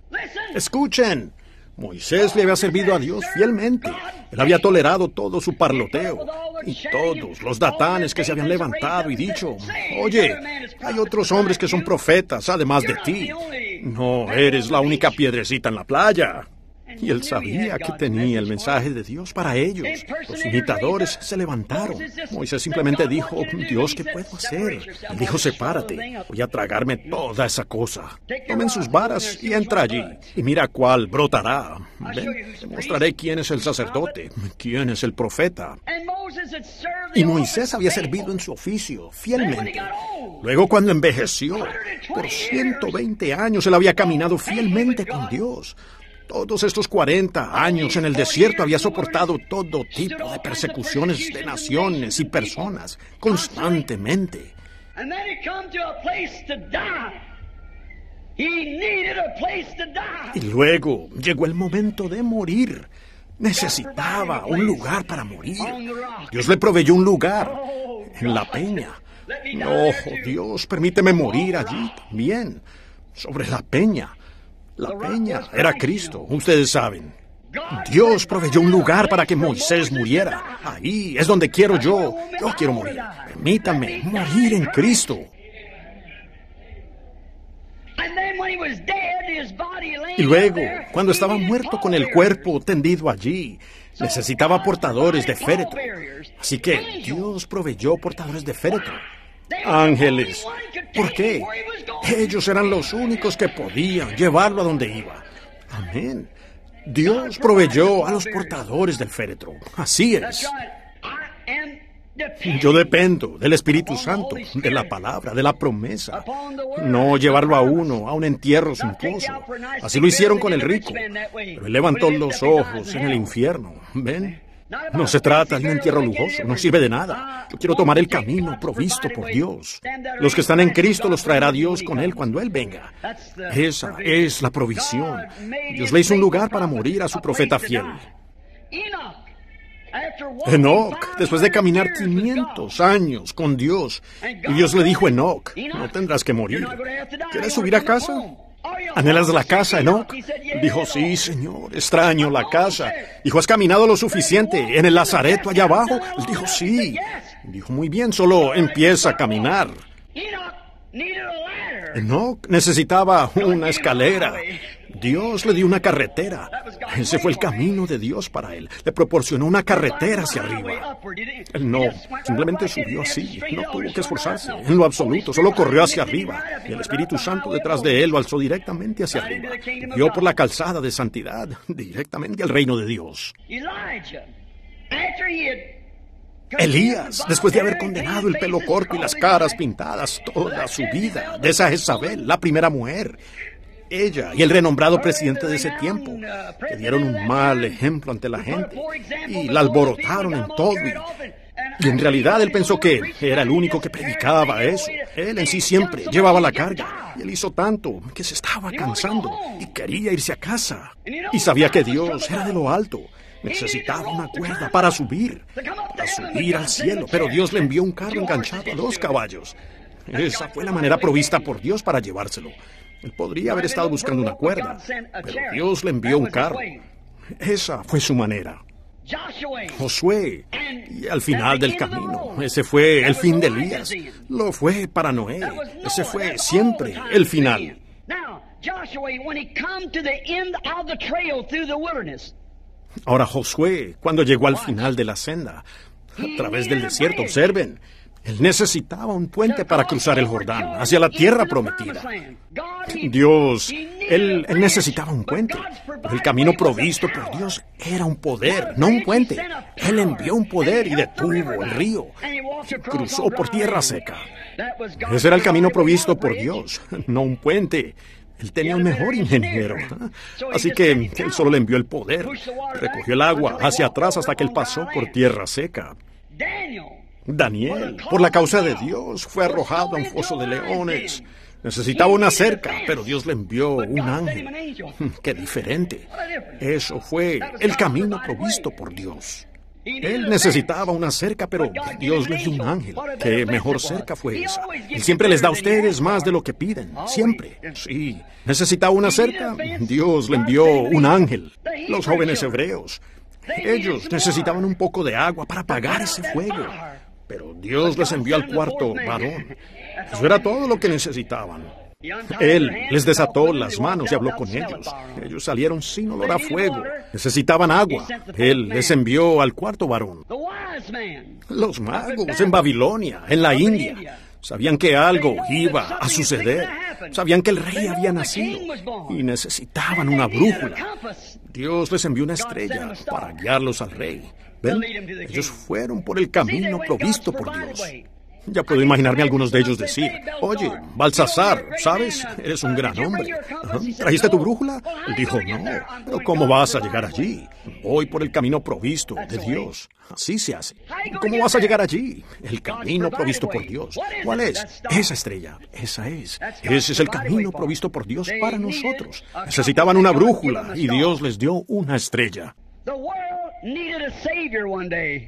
Escuchen, Moisés le había servido a Dios fielmente. Él había tolerado todo su parloteo y todos los datanes que se habían levantado y dicho, oye, hay otros hombres que son profetas además de ti. No eres la única piedrecita en la playa. Y él sabía que tenía el mensaje de Dios para ellos. Los imitadores se levantaron. Moisés simplemente dijo, Dios, ¿qué puedo hacer? Él dijo, sepárate, voy a tragarme toda esa cosa. Tomen sus varas y entra allí. Y mira cuál brotará. Ven, te mostraré quién es el sacerdote, quién es el profeta. Y Moisés había servido en su oficio fielmente. Luego, cuando envejeció, por 120 años él había caminado fielmente con Dios. Todos estos 40 años en el desierto había soportado todo tipo de persecuciones de naciones y personas constantemente. Y luego llegó el momento de morir. Necesitaba un lugar para morir. Dios le proveyó un lugar en la peña. No, Dios, permíteme morir allí también, sobre la peña. La peña era Cristo, ustedes saben. Dios proveyó un lugar para que Moisés muriera. Ahí es donde quiero yo. Yo quiero morir. Permítame morir en Cristo. Y luego, cuando estaba muerto con el cuerpo tendido allí, necesitaba portadores de féretro. Así que Dios proveyó portadores de féretro. Ángeles. ¿Por qué? Ellos eran los únicos que podían llevarlo a donde iba. Amén. Dios proveyó a los portadores del féretro. Así es. Yo dependo del Espíritu Santo, de la palabra, de la promesa. No llevarlo a uno a un entierro suntuoso. Así lo hicieron con el rico. Pero él levantó los ojos en el infierno. ¿Ven? No se trata de un entierro lujoso, no sirve de nada. Yo quiero tomar el camino provisto por Dios. Los que están en Cristo los traerá Dios con Él cuando Él venga. Esa es la provisión. Dios le hizo un lugar para morir a su profeta fiel. Enoc, después de caminar 500 años con Dios, y Dios le dijo a Enoc, no tendrás que morir. ¿Quieres subir a casa? ¿Anhelas la casa, Enoc? Dijo, sí, Señor, extraño la casa. Dijo, ¿has caminado lo suficiente en el lazareto allá abajo? Él dijo, sí. Dijo, muy bien, solo empieza a caminar. Enoc necesitaba una escalera. Dios le dio una carretera. Ese fue el camino de Dios para él. Le proporcionó una carretera hacia arriba. Él no, simplemente subió así. No tuvo que esforzarse en lo absoluto. Solo corrió hacia arriba. Y el Espíritu Santo detrás de él lo alzó directamente hacia arriba. Vio por la calzada de santidad directamente al reino de Dios. Elías, después de haber condenado el pelo corto y las caras pintadas toda su vida, de esa Jezabel, la primera mujer, ella y el renombrado presidente de ese tiempo, que dieron un mal ejemplo ante la gente y la alborotaron en todo. Y en realidad él pensó que era el único que predicaba eso. Él en sí siempre llevaba la carga. Y él hizo tanto que se estaba cansando y quería irse a casa. Y sabía que Dios era de lo alto. Necesitaba una cuerda para subir al cielo. Pero Dios le envió un carro enganchado a 2 caballos. Esa fue la manera provista por Dios para llevárselo. Él podría haber estado buscando una cuerda, pero Dios le envió un carro. Esa fue su manera. Josué, y al final del camino, ese fue el fin de Elías. Lo fue para Noé. Ese fue siempre el final. Ahora Josué, cuando llegó al final de la senda, a través del desierto, observen, él necesitaba un puente para cruzar el Jordán hacia la tierra prometida. Dios, él necesitaba un puente. El camino provisto por Dios era un poder, no un puente. Él envió un poder y detuvo el río. Cruzó por tierra seca. Ese era el camino provisto por Dios, no un puente. Él tenía un mejor ingeniero. Así que él solo le envió el poder. Recogió el agua hacia atrás hasta que él pasó por tierra seca. Daniel, por la causa de Dios, fue arrojado a un foso de leones. Necesitaba una cerca, pero Dios le envió un ángel. ¡Qué diferente! Eso fue el camino provisto por Dios. Él necesitaba una cerca, pero Dios le dio un ángel. ¿Qué mejor cerca fue esa? Él siempre les da a ustedes más de lo que piden. Siempre. Sí. Necesitaba una cerca. Dios le envió un ángel. Los jóvenes hebreos. Ellos necesitaban un poco de agua para apagar ese fuego. Pero Dios les envió al cuarto varón. Eso era todo lo que necesitaban. Él les desató las manos y habló con ellos. Ellos salieron sin olor a fuego. Necesitaban agua. Él les envió al cuarto varón. Los magos en Babilonia, en la India, sabían que algo iba a suceder. Sabían que el rey había nacido y necesitaban una brújula. Dios les envió una estrella para guiarlos al rey. ¿Ven? Ellos fueron por el camino provisto por Dios. Ya puedo imaginarme a algunos de ellos decir, oye, Balsasar, ¿sabes? Eres un gran hombre. ¿Trajiste tu brújula? Él dijo, no, pero ¿cómo vas a llegar allí? Voy por el camino provisto de Dios. Así se hace. ¿Cómo vas a llegar allí? El camino provisto por Dios. ¿Cuál es? Esa estrella. Esa es. Ese es el camino provisto por Dios para nosotros. Necesitaban una brújula y Dios les dio una estrella. The world needed a Savior one day.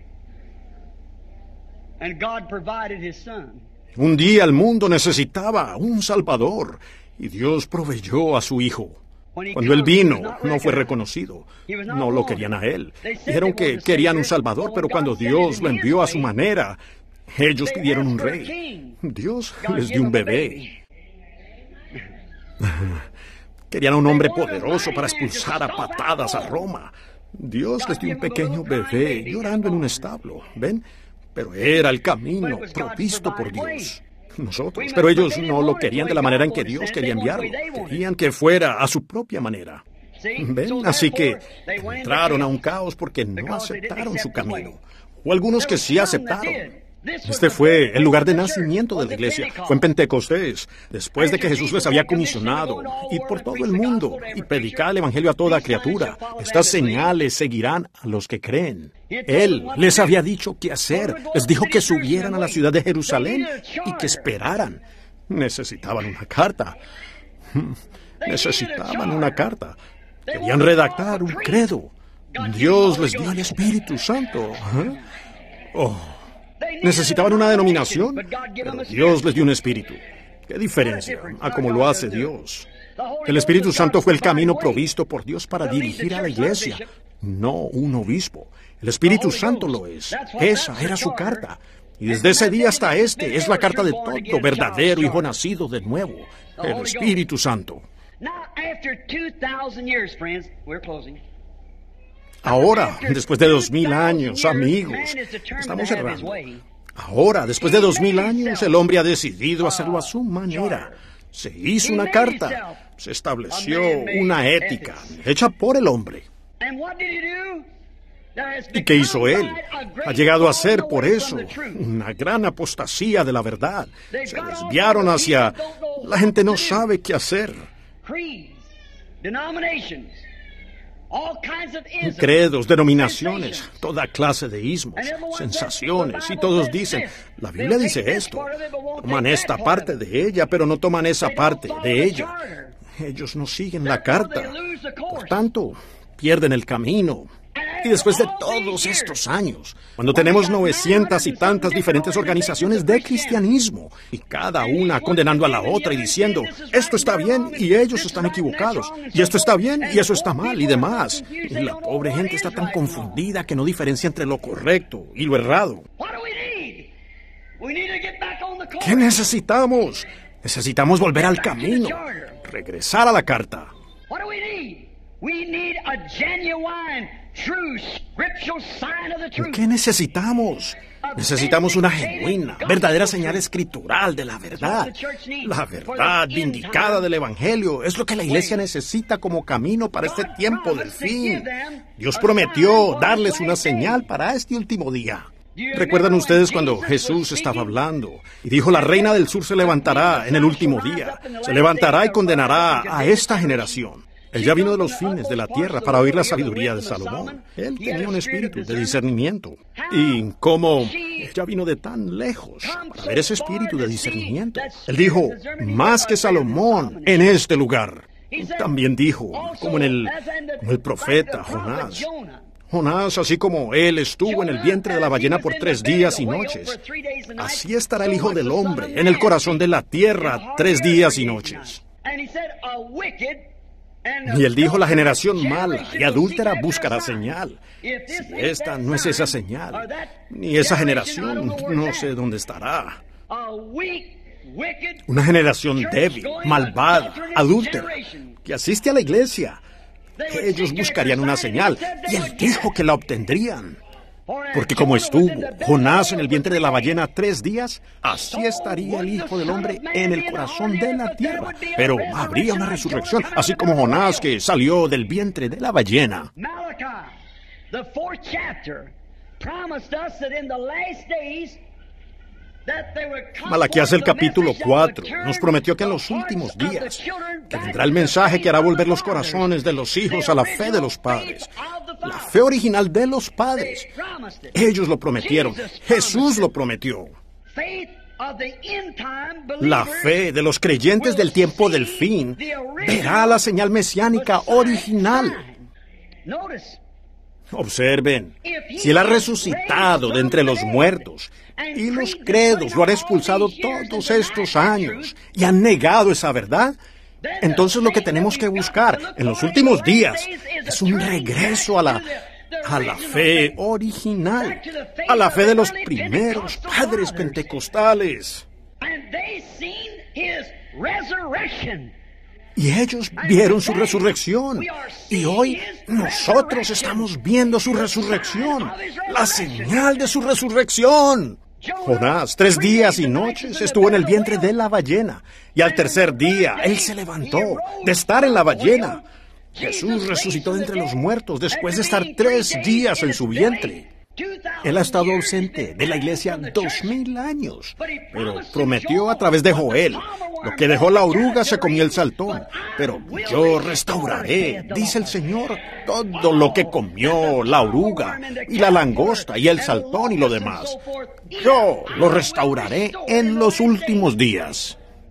And God provided His Son. Un día el mundo necesitaba un Salvador y Dios proveyó a su Hijo. Cuando Él vino, no fue reconocido. No lo querían a Él. Dijeron que querían un Salvador, pero cuando Dios lo envió a su manera, ellos pidieron un rey. Dios les dio un bebé. Querían un hombre poderoso para expulsar a patadas a Roma. Dios les dio un pequeño bebé llorando en un establo. ¿Ven? Pero era el camino provisto por Dios. Nosotros, pero ellos no lo querían de la manera en que Dios quería enviarlo. Querían que fuera a su propia manera. ¿Ven? Así que entraron a un caos porque no aceptaron su camino. O algunos que sí aceptaron. Este fue el lugar de nacimiento de la iglesia. Fue en Pentecostés, después de que Jesús les había comisionado ir por todo el mundo y predicar el evangelio a toda criatura. Estas señales seguirán a los que creen. Él les había dicho qué hacer. Les dijo que subieran a la ciudad de Jerusalén y que esperaran. Necesitaban una carta. Necesitaban una carta. Querían redactar un credo. Dios les dio el Espíritu Santo. Necesitaban una denominación, pero Dios les dio un espíritu. ¿Qué diferencia a cómo lo hace Dios? El Espíritu Santo fue el camino provisto por Dios para dirigir a la iglesia, no un obispo. El Espíritu Santo lo es. Esa era su carta. Y desde ese día hasta este es la carta de todo verdadero hijo nacido de nuevo, el Espíritu Santo. Ahora, después de 2000 años, amigos, estamos cerrando. Ahora, después de 2000 años, el hombre ha decidido hacerlo a su manera. Se hizo una carta, se estableció una ética hecha por el hombre. ¿Y qué hizo él? Ha llegado a ser, por eso, una gran apostasía de la verdad. Se desviaron hacia... La gente no sabe qué hacer. Credos, denominaciones, toda clase de ismos, sensaciones, y todos dicen, la Biblia dice esto. Toman esta parte de ella, pero no toman esa parte de ella. Ellos no siguen la carta. Por tanto, pierden el camino. Y después de todos estos años, cuando tenemos 900 y tantas diferentes organizaciones de cristianismo, y cada una condenando a la otra y diciendo, esto está bien y ellos están equivocados, y esto está bien y eso está mal y demás. Y la pobre gente está tan confundida que no diferencia entre lo correcto y lo errado. ¿Qué necesitamos? Necesitamos volver al camino, regresar a la carta. ¿Qué necesitamos? Necesitamos una genuina, verdadera señal escritural de la verdad. La verdad vindicada del Evangelio es lo que la iglesia necesita como camino para este tiempo del fin. Dios prometió darles una señal para este último día. ¿Recuerdan ustedes cuando Jesús estaba hablando y dijo, la reina del sur se levantará en el último día, se levantará y condenará a esta generación? Él ya vino de los fines de la tierra para oír la sabiduría de Salomón. Él tenía un espíritu de discernimiento. Y como ya vino de tan lejos para ver ese espíritu de discernimiento, él dijo, más que Salomón en este lugar. También dijo, como el profeta Jonás. Jonás, así como él estuvo en el vientre de la ballena por 3 días y noches, así estará el Hijo del Hombre en el corazón de la tierra 3 días y noches. Y él dijo, la generación mala y adúltera buscará señal. Si esta no es esa señal, ni esa generación, no sé dónde estará. Una generación débil, malvada, adúltera, que asiste a la iglesia. Ellos buscarían una señal, y él dijo que la obtendrían. Porque como estuvo Jonás en el vientre de la ballena 3 días, así estaría el Hijo del Hombre en el corazón de la tierra. Pero habría una resurrección, así como Jonás que salió del vientre de la ballena. Malaquías el capítulo 4 nos prometió que en los últimos días que vendrá el mensaje que hará volver los corazones de los hijos a la fe de los padres, la fe original de los padres. Ellos lo prometieron, Jesús lo prometió. La fe de los creyentes del tiempo del fin verá la señal mesiánica original. Observen, si Él ha resucitado de entre los muertos y los credos lo han expulsado todos estos años y han negado esa verdad, entonces lo que tenemos que buscar en los últimos días es un regreso a la fe original, a la fe de los primeros padres pentecostales. Y ellos vieron su resurrección. Y hoy nosotros estamos viendo su resurrección. La señal de su resurrección. Jonás, 3 días y noches estuvo en el vientre de la ballena. Y al tercer día, él se levantó de estar en la ballena. Jesús resucitó de entre los muertos después de estar 3 días en su vientre. Él ha estado ausente de la iglesia 2000 años, pero prometió a través de Joel, lo que dejó la oruga se comió el saltón, pero yo restauraré, dice el Señor, todo lo que comió la oruga y la langosta y el saltón y lo demás. Yo lo restauraré en los últimos días.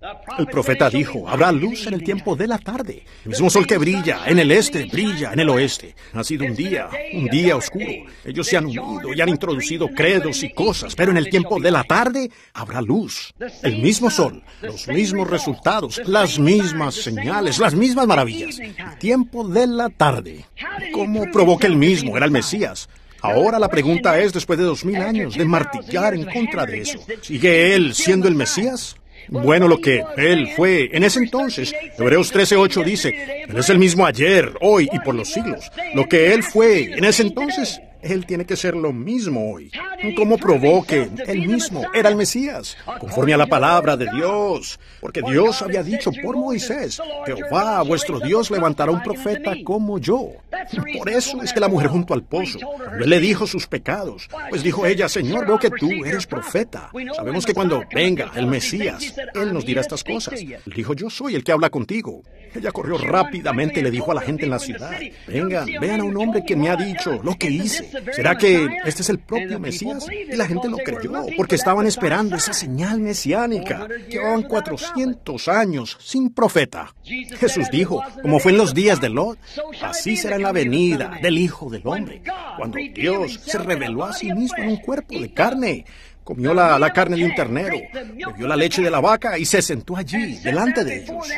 El profeta dijo, habrá luz en el tiempo de la tarde. El mismo sol que brilla en el este, brilla en el oeste. Ha sido un día oscuro. Ellos se han unido y han introducido credos y cosas, pero en el tiempo de la tarde habrá luz. El mismo sol, los mismos resultados, las mismas señales, las mismas maravillas. El tiempo de la tarde. ¿Cómo probó que él mismo era el Mesías? Ahora la pregunta es, después de 2000 años de martillar en contra de eso, ¿sigue él siendo el Mesías? Bueno, lo que él fue en ese entonces, Hebreos 13:8 dice, Él es el mismo ayer, hoy y por los siglos. Lo que él fue en ese entonces, él tiene que ser lo mismo hoy. ¿Cómo probó que él mismo era el Mesías? Conforme a la palabra de Dios. Porque Dios había dicho por Moisés, Jehová, vuestro Dios, levantará un profeta como yo. Por eso es que la mujer junto al pozo, cuando él le dijo sus pecados, pues dijo ella, Señor, veo que tú eres profeta. Sabemos que cuando venga el Mesías, él nos dirá estas cosas. Él dijo, yo soy el que habla contigo. Ella corrió rápidamente y le dijo a la gente en la ciudad, vengan, vean a un hombre que me ha dicho lo que hice. ¿Será que este es el propio Mesías? Y la gente lo creyó, porque estaban esperando esa señal mesiánica. Llevaban 400 años sin profeta. Jesús dijo, como fue en los días de Lot, así será en la venida del Hijo del Hombre, cuando Dios se reveló a sí mismo en un cuerpo de carne. Comió la carne de un ternero, bebió la leche de la vaca y se sentó allí, delante de ellos.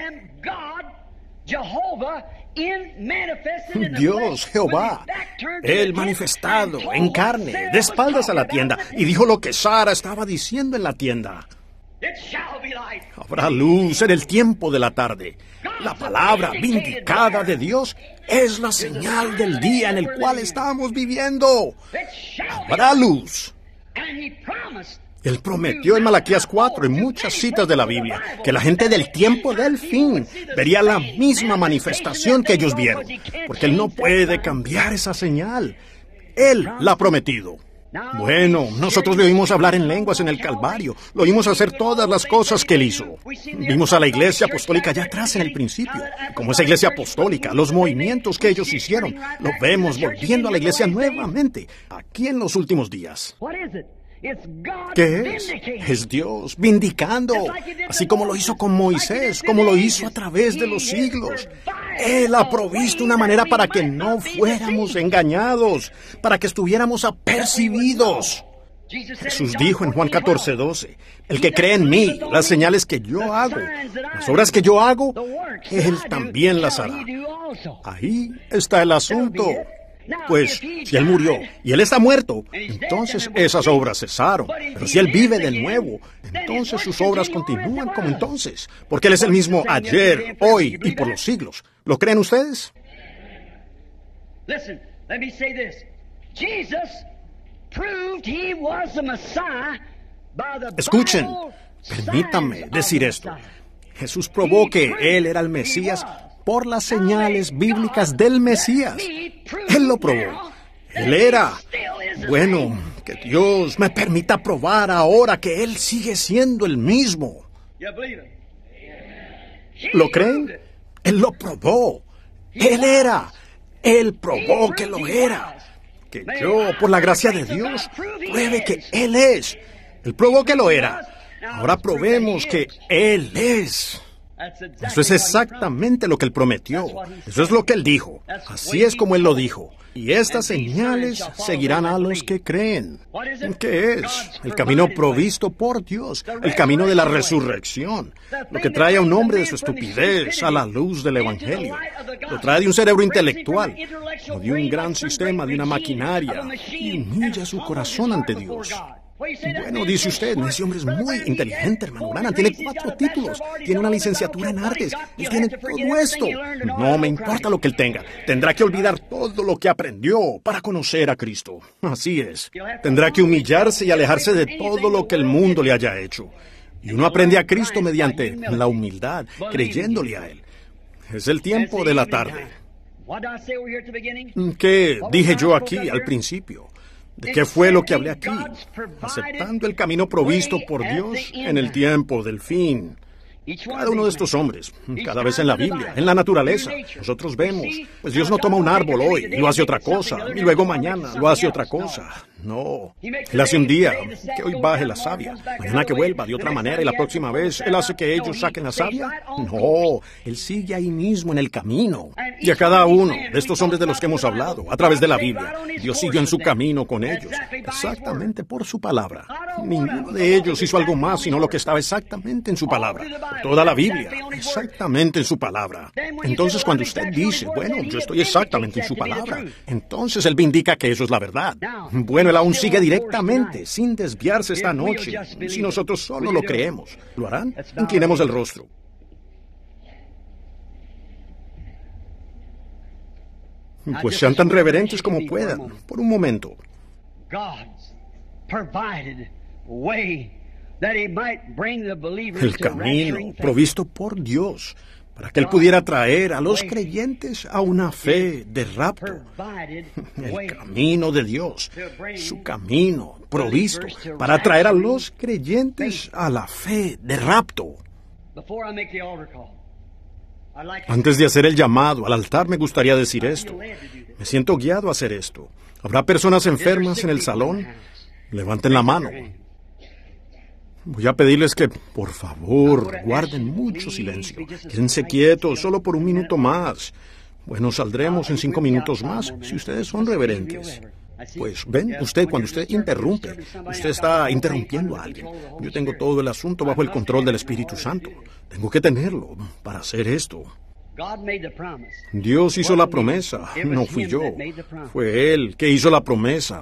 Dios, Jehová, Él manifestado en carne, de espaldas a la tienda, y dijo lo que Sara estaba diciendo en la tienda. Habrá luz en el tiempo de la tarde. La palabra vindicada de Dios es la señal del día en el cual estamos viviendo. Habrá luz. Él prometió en Malaquías 4, en muchas citas de la Biblia, que la gente del tiempo del fin vería la misma manifestación que ellos vieron, porque Él no puede cambiar esa señal. Él la ha prometido. Bueno, nosotros le oímos hablar en lenguas en el Calvario, lo oímos hacer todas las cosas que Él hizo. Vimos a la iglesia apostólica allá atrás en el principio, como esa iglesia apostólica, los movimientos que ellos hicieron, lo vemos volviendo a la iglesia nuevamente, aquí en los últimos días. ¿Qué es? Es Dios vindicando, así como lo hizo con Moisés, como lo hizo a través de los siglos. Él ha provisto una manera para que no fuéramos engañados, para que estuviéramos apercibidos. Jesús dijo en Juan 14:12, el que cree en mí, las señales que yo hago, las obras que yo hago, Él también las hará. Ahí está el asunto. Pues, si Él murió y Él está muerto, entonces esas obras cesaron. Pero si Él vive de nuevo, entonces sus obras continúan como entonces. Porque Él es el mismo ayer, hoy y por los siglos. ¿Lo creen ustedes? Escuchen, permítanme decir esto. Jesús probó que Él era el Mesías por las señales bíblicas del Mesías. Él lo probó. Él era. Bueno, que Dios me permita probar ahora que Él sigue siendo el mismo. ¿Lo creen? Él lo probó. Él era. Él probó que lo era. Que yo, por la gracia de Dios, pruebe que Él es. Él probó que lo era. Ahora probemos que Él es. Eso es exactamente lo que Él prometió. Eso es lo que Él dijo. Así es como Él lo dijo. Y estas señales seguirán a los que creen. ¿Qué es? El camino provisto por Dios. El camino de la resurrección. Lo que trae a un hombre de su estupidez a la luz del Evangelio. Lo trae de un cerebro intelectual, o de un gran sistema, de una maquinaria. Y humilla su corazón ante Dios. Bueno, dice usted, ese hombre es muy inteligente, hermano Branham, tiene 4 títulos, tiene una licenciatura en artes, él tiene todo esto. No me importa lo que él tenga, tendrá que olvidar todo lo que aprendió para conocer a Cristo. Así es, tendrá que humillarse y alejarse de todo lo que el mundo le haya hecho. Y uno aprende a Cristo mediante la humildad, creyéndole a Él. Es el tiempo de la tarde. ¿Qué dije yo aquí al principio? ¿De qué fue lo que hablé aquí? Aceptando el camino provisto por Dios en el tiempo del fin. Cada uno de estos hombres, cada vez en la Biblia, en la naturaleza, nosotros vemos, pues Dios no toma un árbol hoy y lo hace otra cosa, y luego mañana lo hace otra cosa. No. Él hace un día que hoy baje la savia, mañana que vuelva de otra manera y la próxima vez Él hace que ellos saquen la savia. No, Él sigue ahí mismo en el camino. Y a cada uno de estos hombres de los que hemos hablado, a través de la Biblia, Dios siguió en su camino con ellos, exactamente por su palabra. Ninguno de ellos hizo algo más sino lo que estaba exactamente en su palabra. Toda la Biblia, exactamente en su palabra. Entonces cuando usted dice, bueno, yo estoy exactamente en su palabra, entonces Él indica que eso es la verdad. Bueno, Él aún sigue directamente, sin desviarse esta noche, si nosotros solo lo creemos. ¿Lo harán? Inclinemos el rostro. Pues sean tan reverentes como puedan, por un momento. El camino provisto por Dios para que Él pudiera traer a los creyentes a una fe de rapto. El camino de Dios, su camino provisto para traer a los creyentes a la fe de rapto. Antes de hacer el llamado al altar me gustaría decir esto. Me siento guiado a hacer esto. ¿Habrá personas enfermas en el salón? Levanten la mano. Voy a pedirles que, por favor, guarden mucho silencio. Quédense quietos, solo por un minuto más. Bueno, saldremos en 5 minutos más, si ustedes son reverentes. Pues, ven, cuando usted interrumpe, usted está interrumpiendo a alguien. Yo tengo todo el asunto bajo el control del Espíritu Santo. Tengo que tenerlo para hacer esto. Dios hizo la promesa, no fui yo. Fue Él que hizo la promesa.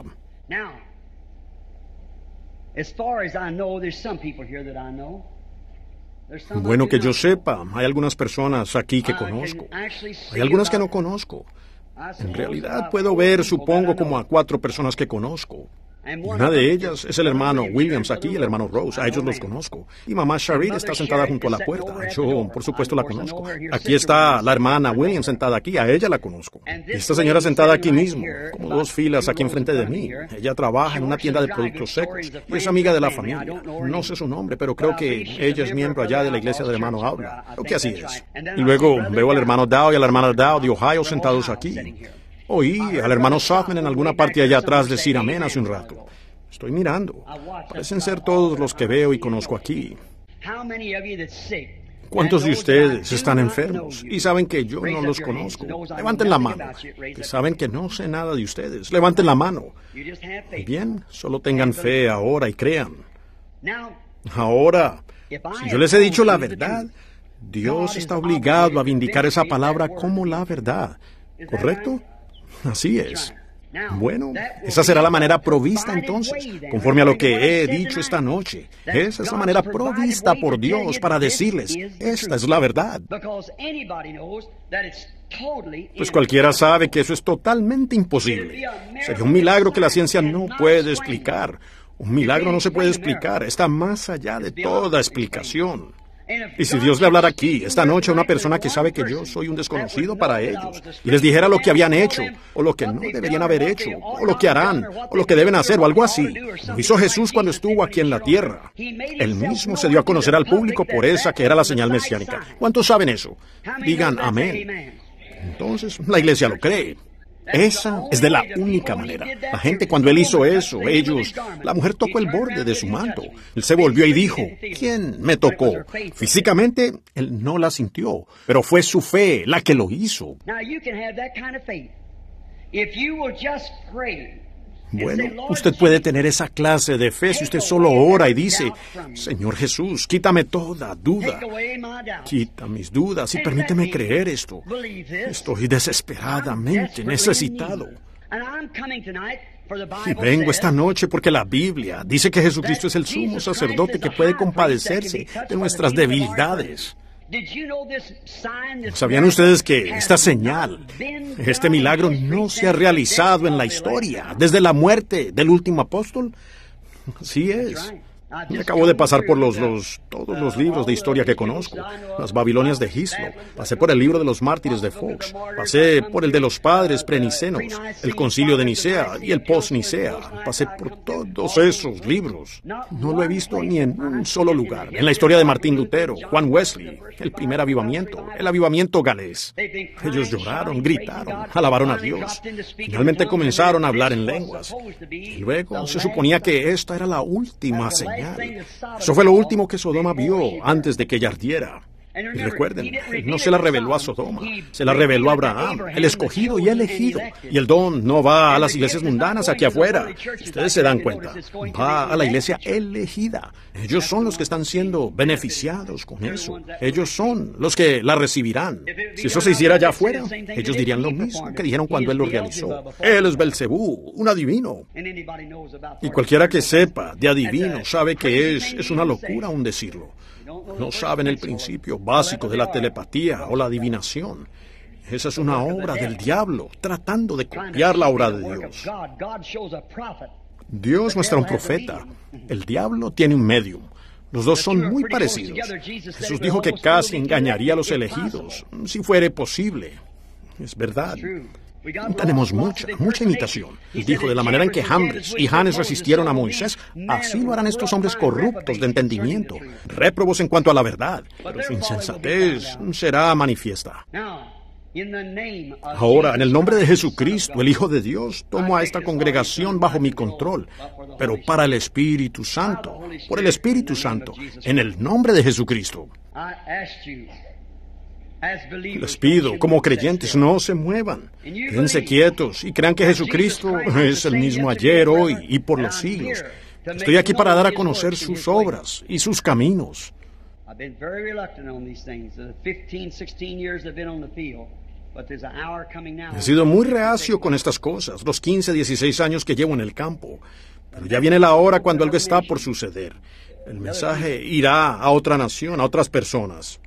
Bueno, que yo sepa, hay algunas personas aquí que conozco. Hay algunas que no conozco. En realidad puedo ver, supongo, como a 4 personas que conozco. Una de ellas es el hermano Williams aquí, el hermano Rose. A ellos los conozco. Y mamá Sharid está sentada junto a la puerta. Yo, por supuesto, la conozco. Aquí está la hermana Williams sentada aquí. A ella la conozco. Esta señora sentada aquí mismo, como 2 filas aquí enfrente de mí. Ella trabaja en una tienda de productos secos y es amiga de la familia. No sé su nombre, pero creo que ella es miembro allá de la iglesia del hermano Aula. Creo que así es. Y luego veo al hermano Dow y a la hermana Dow de Ohio sentados aquí. Oí al hermano Softman en alguna parte allá atrás decir amén hace un rato. Estoy mirando. Parecen ser todos los que veo y conozco aquí. ¿Cuántos de ustedes están enfermos y saben que yo no los conozco? Levanten la mano. Que saben que no sé nada de ustedes. Levanten la mano. Bien, solo tengan fe ahora y crean. Ahora, si yo les he dicho la verdad, Dios está obligado a vindicar esa palabra como la verdad. ¿Correcto? Así es. Bueno, esa será la manera provista entonces, conforme a lo que he dicho esta noche. Esa es la manera provista por Dios para decirles, esta es la verdad. Pues cualquiera sabe que eso es totalmente imposible. Sería un milagro que la ciencia no puede explicar. Un milagro no se puede explicar, está más allá de toda explicación. Y si Dios le hablara aquí, esta noche, a una persona que sabe que yo soy un desconocido para ellos, y les dijera lo que habían hecho, o lo que no deberían haber hecho, o lo que harán, o lo que deben hacer, o algo así, lo hizo Jesús cuando estuvo aquí en la tierra. Él mismo se dio a conocer al público por esa que era la señal mesiánica. ¿Cuántos saben eso? Digan amén. Entonces, la iglesia lo cree. Esa es de la única manera. La gente, cuando Él hizo eso, la mujer tocó el borde de su manto. Él se volvió y dijo, ¿quién me tocó? Físicamente, Él no la sintió, pero fue su fe la que lo hizo. Bueno, usted puede tener esa clase de fe si usted solo ora y dice, Señor Jesús, quítame toda duda. Quita mis dudas y permíteme creer esto. Estoy desesperadamente necesitado. Y vengo esta noche porque la Biblia dice que Jesucristo es el sumo sacerdote que puede compadecerse de nuestras debilidades. ¿Sabían ustedes que esta señal, este milagro no se ha realizado en la historia desde la muerte del último apóstol? Así es. Y acabo de pasar por todos los libros de historia que conozco. Las Babilonias de Hislop. Pasé por el libro de los mártires de Fox. Pasé por el de los padres prenicenos, el concilio de Nicea y el post-Nicea. Pasé por todos esos libros. No lo he visto ni en un solo lugar. En la historia de Martín Lutero, Juan Wesley, el primer avivamiento, el avivamiento galés. Ellos lloraron, gritaron, alabaron a Dios. Finalmente comenzaron a hablar en lenguas. Y luego se suponía que esta era la última señal. Eso fue lo último que Sodoma vio antes de que ella ardiera. Y recuerden, no se la reveló a Sodoma, se la reveló a Abraham, el escogido y elegido. Y el don no va a las iglesias mundanas aquí afuera. Ustedes se dan cuenta, va a la iglesia elegida. Ellos son los que están siendo beneficiados con eso. Ellos son los que la recibirán. Si eso se hiciera allá afuera, ellos dirían lo mismo que dijeron cuando él lo realizó. Él es Belcebú, un adivino. Y cualquiera que sepa de adivino sabe que es una locura aún decirlo. No saben el principio básico de la telepatía o la adivinación. Esa es una obra del diablo, tratando de copiar la obra de Dios. Dios muestra un profeta. El diablo tiene un medium. Los dos son muy parecidos. Jesús dijo que casi engañaría a los elegidos, si fuere posible. Es verdad. Tenemos mucha imitación. Él dijo, de la manera en que Jambres y Janes resistieron a Moisés, así lo harán estos hombres corruptos de entendimiento, réprobos en cuanto a la verdad, pero su insensatez será manifiesta. Ahora, en el nombre de Jesucristo, el Hijo de Dios, tomo a esta congregación bajo mi control, pero para el Espíritu Santo, por el Espíritu Santo, en el nombre de Jesucristo. Les pido, como creyentes, no se muevan, quédense quietos y crean que Jesucristo es el mismo ayer, hoy y por los siglos. Estoy aquí para dar a conocer sus obras y sus caminos. He sido muy reacio con estas cosas, los 15, 16 años que llevo en el campo, pero ya viene la hora cuando algo está por suceder. El mensaje irá a otra nación, a otras personas.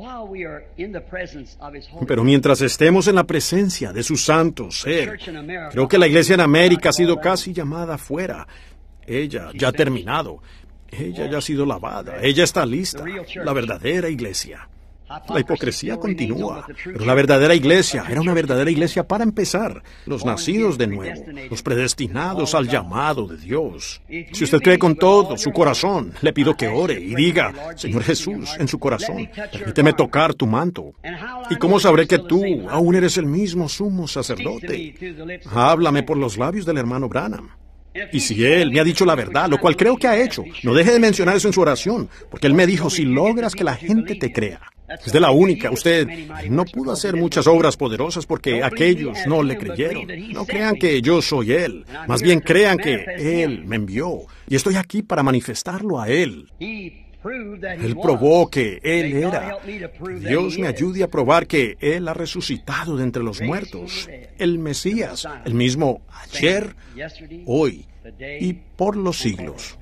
Pero mientras estemos en la presencia de su santo ser, creo que la iglesia en América ha sido casi llamada afuera. Ella ya ha terminado. Ella ya ha sido lavada. Ella está lista. La verdadera iglesia. La hipocresía continúa, pero la verdadera iglesia era una verdadera iglesia para empezar. Los nacidos de nuevo, los predestinados al llamado de Dios. Si usted cree con todo su corazón, le pido que ore y diga, Señor Jesús, en su corazón, permíteme tocar tu manto. ¿Y cómo sabré que tú aún eres el mismo sumo sacerdote? Háblame por los labios del hermano Branham. Y si él me ha dicho la verdad, lo cual creo que ha hecho, no deje de mencionar eso en su oración, porque él me dijo, si logras que la gente te crea. Es de la única. Usted no pudo hacer muchas obras poderosas porque aquellos no le creyeron. No crean que yo soy Él. Más bien crean que Él me envió. Y estoy aquí para manifestarlo a Él. Él probó que Él era. Dios me ayude a probar que Él ha resucitado de entre los muertos. El Mesías, el mismo ayer, hoy y por los siglos.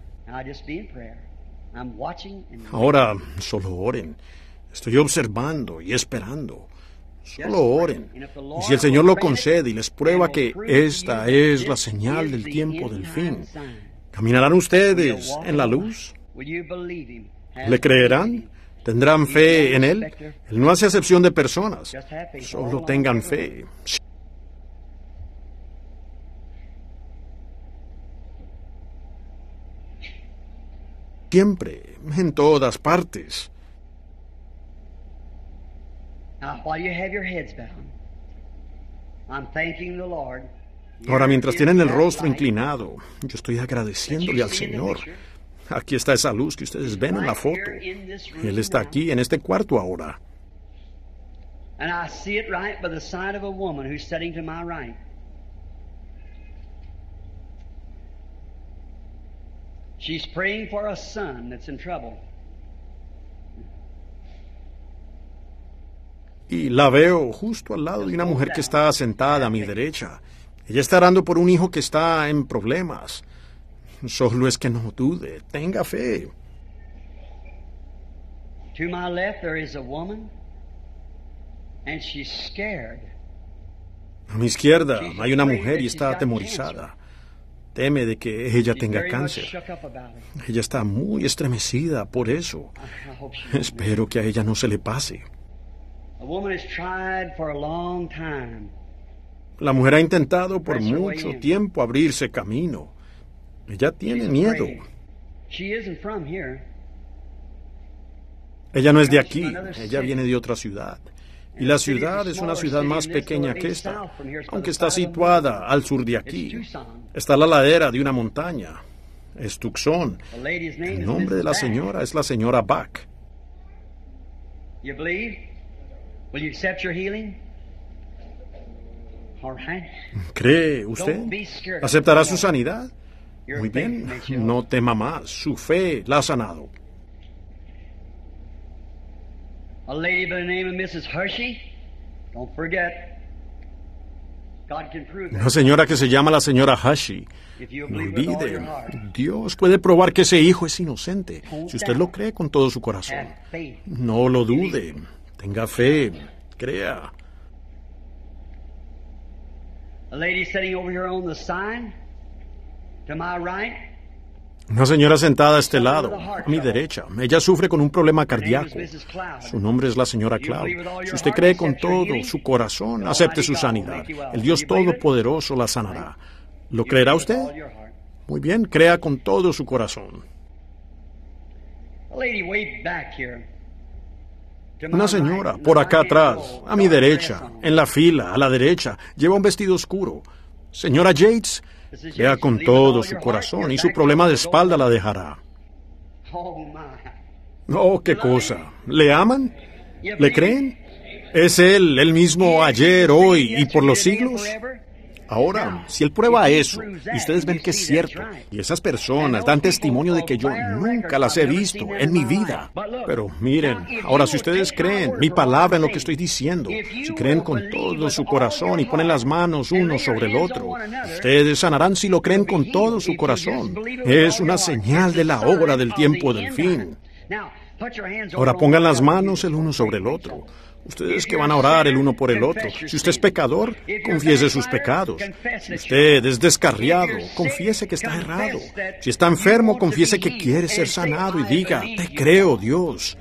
Ahora solo oren. Estoy observando y esperando. Solo oren. Y si el Señor lo concede y les prueba que esta es la señal del tiempo del fin, ¿caminarán ustedes en la luz? ¿Le creerán? ¿Tendrán fe en Él? Él no hace acepción de personas. Solo tengan fe. Siempre, en todas partes. Ahora, mientras tienen el rostro inclinado, yo estoy agradeciéndole al Señor. Aquí está esa luz que ustedes ven en la foto. Él está aquí, en este cuarto ahora. She's praying for a son that's in trouble. Y la veo justo al lado de una mujer que está sentada a mi derecha. Ella está orando por un hijo que está en problemas. Solo es que no dude, tenga fe. To my left there is a woman, and she's scared. A mi izquierda hay una mujer y está atemorizada. Teme de que ella tenga cáncer. Ella está muy estremecida por eso. Espero que a ella no se le pase. La mujer ha intentado por mucho tiempo abrirse camino. Ella tiene miedo. Ella no es de aquí, ella viene de otra ciudad. Y la ciudad es una ciudad más pequeña que esta, aunque está situada al sur de aquí. Está a la ladera de una montaña. Es Tucson. El nombre de la señora es la señora Bach. ¿Cree usted? ¿Aceptará su sanidad? Muy bien, no tema más. Su fe la ha sanado. A lady by the name of Mrs. Hershey. Don't forget. God can prove that. Una señora que se llama la señora Hershey. No olvide, Dios puede probar que ese hijo es inocente, si usted lo cree con todo su corazón. No lo dude. Tenga fe. Crea. A lady sitting over here on the sign. To my right. Una señora sentada a este lado, a mi derecha. Ella sufre con un problema cardíaco. Su nombre es la señora Cloud. Si usted cree con todo su corazón, acepte su sanidad. El Dios Todopoderoso la sanará. ¿Lo creerá usted? Muy bien, crea con todo su corazón. Una señora, por acá atrás, a mi derecha, en la fila, a la derecha, lleva un vestido oscuro. Señora Yates, crea con todo su corazón y su problema de espalda la dejará. Oh, qué cosa. ¿Le aman? ¿Le creen? ¿Es Él el mismo ayer, hoy y por los siglos? Ahora, si Él prueba eso, y ustedes ven que es cierto, y esas personas dan testimonio de que yo nunca las he visto en mi vida. Pero miren, ahora si ustedes creen mi palabra en lo que estoy diciendo, si creen con todo su corazón y ponen las manos uno sobre el otro, ustedes sanarán si lo creen con todo su corazón. Es una señal de la hora del tiempo del fin. Ahora pongan las manos el uno sobre el otro. Ustedes que van a orar el uno por el otro. Si usted es pecador, confiese sus pecados. Si usted es descarriado, confiese que está errado. Si está enfermo, confiese que quiere ser sanado y diga, te creo, Dios.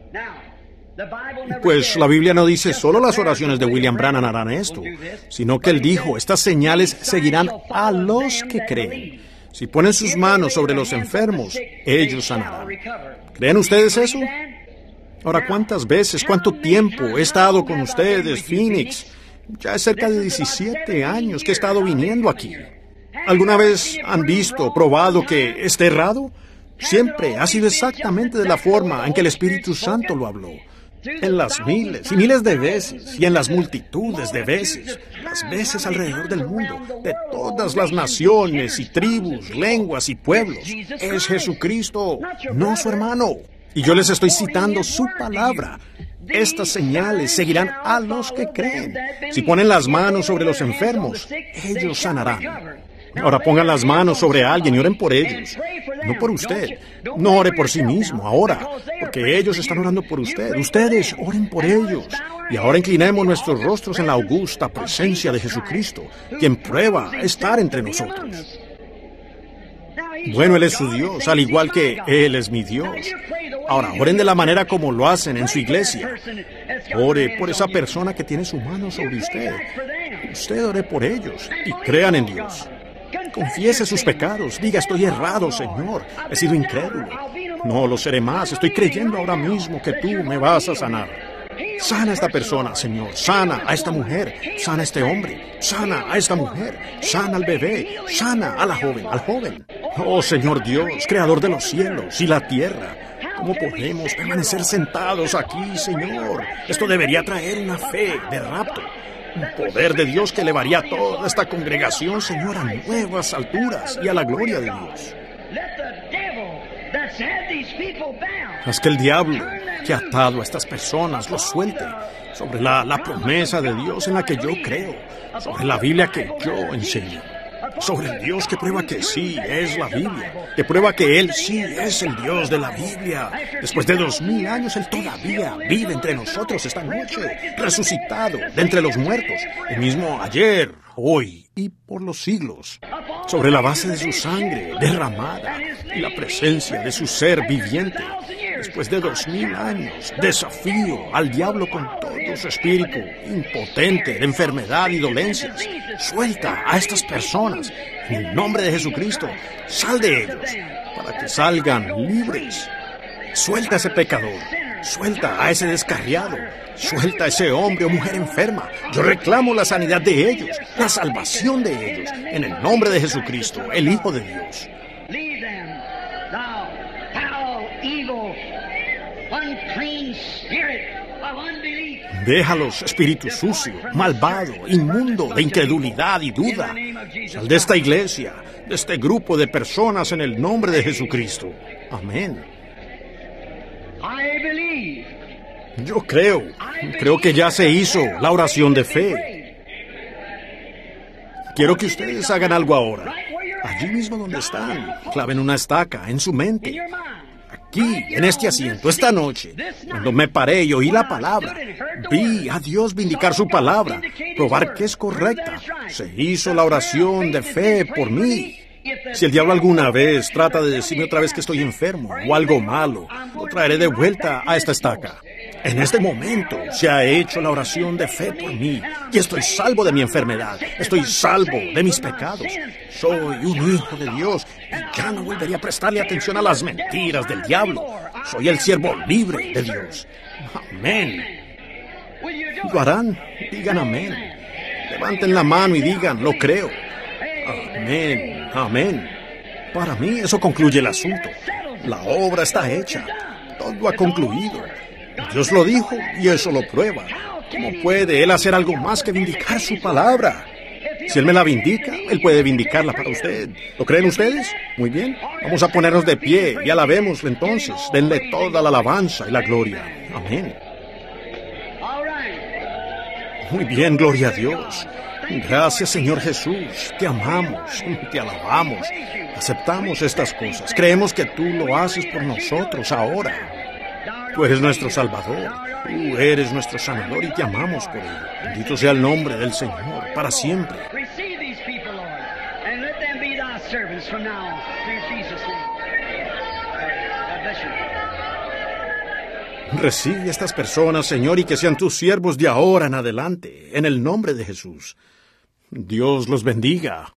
Pues la Biblia no dice solo las oraciones de William Branham harán esto, sino que él dijo, estas señales seguirán a los que creen. Si ponen sus manos sobre los enfermos, ellos sanarán. ¿Creen ustedes eso? Ahora, ¿cuántas veces, cuánto tiempo he estado con ustedes, Phoenix? Ya es cerca de 17 años que he estado viniendo aquí. ¿Alguna vez han visto, probado que esté errado? Siempre ha sido exactamente de la forma en que el Espíritu Santo lo habló. En las miles y miles de veces, y en las multitudes de veces, las veces alrededor del mundo, de todas las naciones y tribus, lenguas y pueblos. Es Jesucristo, no su hermano. Y yo les estoy citando su palabra. Estas señales seguirán a los que creen. Si ponen las manos sobre los enfermos, ellos sanarán. Ahora pongan las manos sobre alguien y oren por ellos. No por usted. No ore por sí mismo ahora, porque ellos están orando por usted. Ustedes oren por ellos. Y ahora inclinemos nuestros rostros en la augusta presencia de Jesucristo, quien prueba estar entre nosotros. Bueno, Él es su Dios, al igual que Él es mi Dios. Ahora, oren de la manera como lo hacen en su iglesia. Ore por esa persona que tiene su mano sobre usted. Usted ore por ellos y crean en Dios. Confiese sus pecados. Diga, estoy errado, Señor. He sido incrédulo. No lo seré más. Estoy creyendo ahora mismo que tú me vas a sanar. Sana a esta persona, Señor. Sana a esta mujer. Sana a este hombre. Sana a esta mujer. Sana al bebé. Sana a la joven, al joven. Oh, Señor Dios, Creador de los cielos y la tierra. ¿Cómo podemos permanecer sentados aquí, Señor? Esto debería traer una fe de rapto. Un poder de Dios que elevaría a toda esta congregación, Señor, a nuevas alturas y a la gloria de Dios. Haz que el diablo que ha atado a estas personas los suelte sobre la promesa de Dios en la que yo creo, sobre la Biblia que yo enseño, sobre el Dios que prueba que sí es la Biblia, que prueba que Él sí es el Dios de la Biblia. Después de 2000 años, Él todavía vive entre nosotros esta noche, resucitado de entre los muertos, el mismo ayer, hoy y por los siglos. sobre la base de su sangre derramada y la presencia de su ser viviente. Después de 2000 años, desafío al diablo con todo su espíritu impotente de enfermedad y dolencias. Suelta a estas personas en el nombre de Jesucristo. Sal de ellos para que salgan libres. Suelta a ese pecador. Suelta a ese descarriado. Suelta a ese hombre o mujer enferma. Yo reclamo la sanidad de ellos, la salvación de ellos, en el nombre de Jesucristo, el Hijo de Dios. Leave them, thou foul, evil, unclean spirit of unbelief. Déjalos, espíritu sucio, malvado, inmundo, de incredulidad y duda. Sal de esta iglesia, de este grupo de personas en el nombre de Jesucristo. Amén. I believe. Yo creo que ya se hizo la oración de fe. Quiero que ustedes hagan algo ahora. Allí mismo donde están, claven una estaca en su mente. Aquí, en este asiento, esta noche, cuando me paré y oí la palabra, vi a Dios vindicar su palabra, probar que es correcta. Se hizo la oración de fe por mí. Si el diablo alguna vez trata de decirme otra vez que estoy enfermo o algo malo, lo traeré de vuelta a esta estaca. En este momento se ha hecho la oración de fe por mí y estoy salvo de mi enfermedad, estoy salvo de mis pecados. Soy un hijo de Dios y ya no volvería a prestarle atención a las mentiras del diablo. Soy el siervo libre de Dios. Amén. ¿Lo harán? Digan amén. Levanten la mano y digan, lo creo. Amén, amén. Para mí eso concluye el asunto. La obra está hecha. Todo ha concluido. Dios lo dijo y eso lo prueba. ¿Cómo puede Él hacer algo más que vindicar su palabra? Si Él me la vindica, Él puede vindicarla para usted. ¿Lo creen ustedes? Muy bien. Vamos a ponernos de pie y alabémoslo entonces. Denle toda la alabanza y la gloria. Amén. Muy bien, gloria a Dios. Gracias, Señor Jesús. Te amamos, te alabamos. Aceptamos estas cosas. Creemos que tú lo haces por nosotros ahora. Tú eres nuestro Salvador. Tú eres nuestro sanador y te amamos por ello. Bendito sea el nombre del Señor para siempre. Receive these people, Lord, and let them be thy servants from now on. In Jesus' name. God bless you. Recibe a estas personas, Señor, y que sean tus siervos de ahora en adelante, en el nombre de Jesús. Dios los bendiga.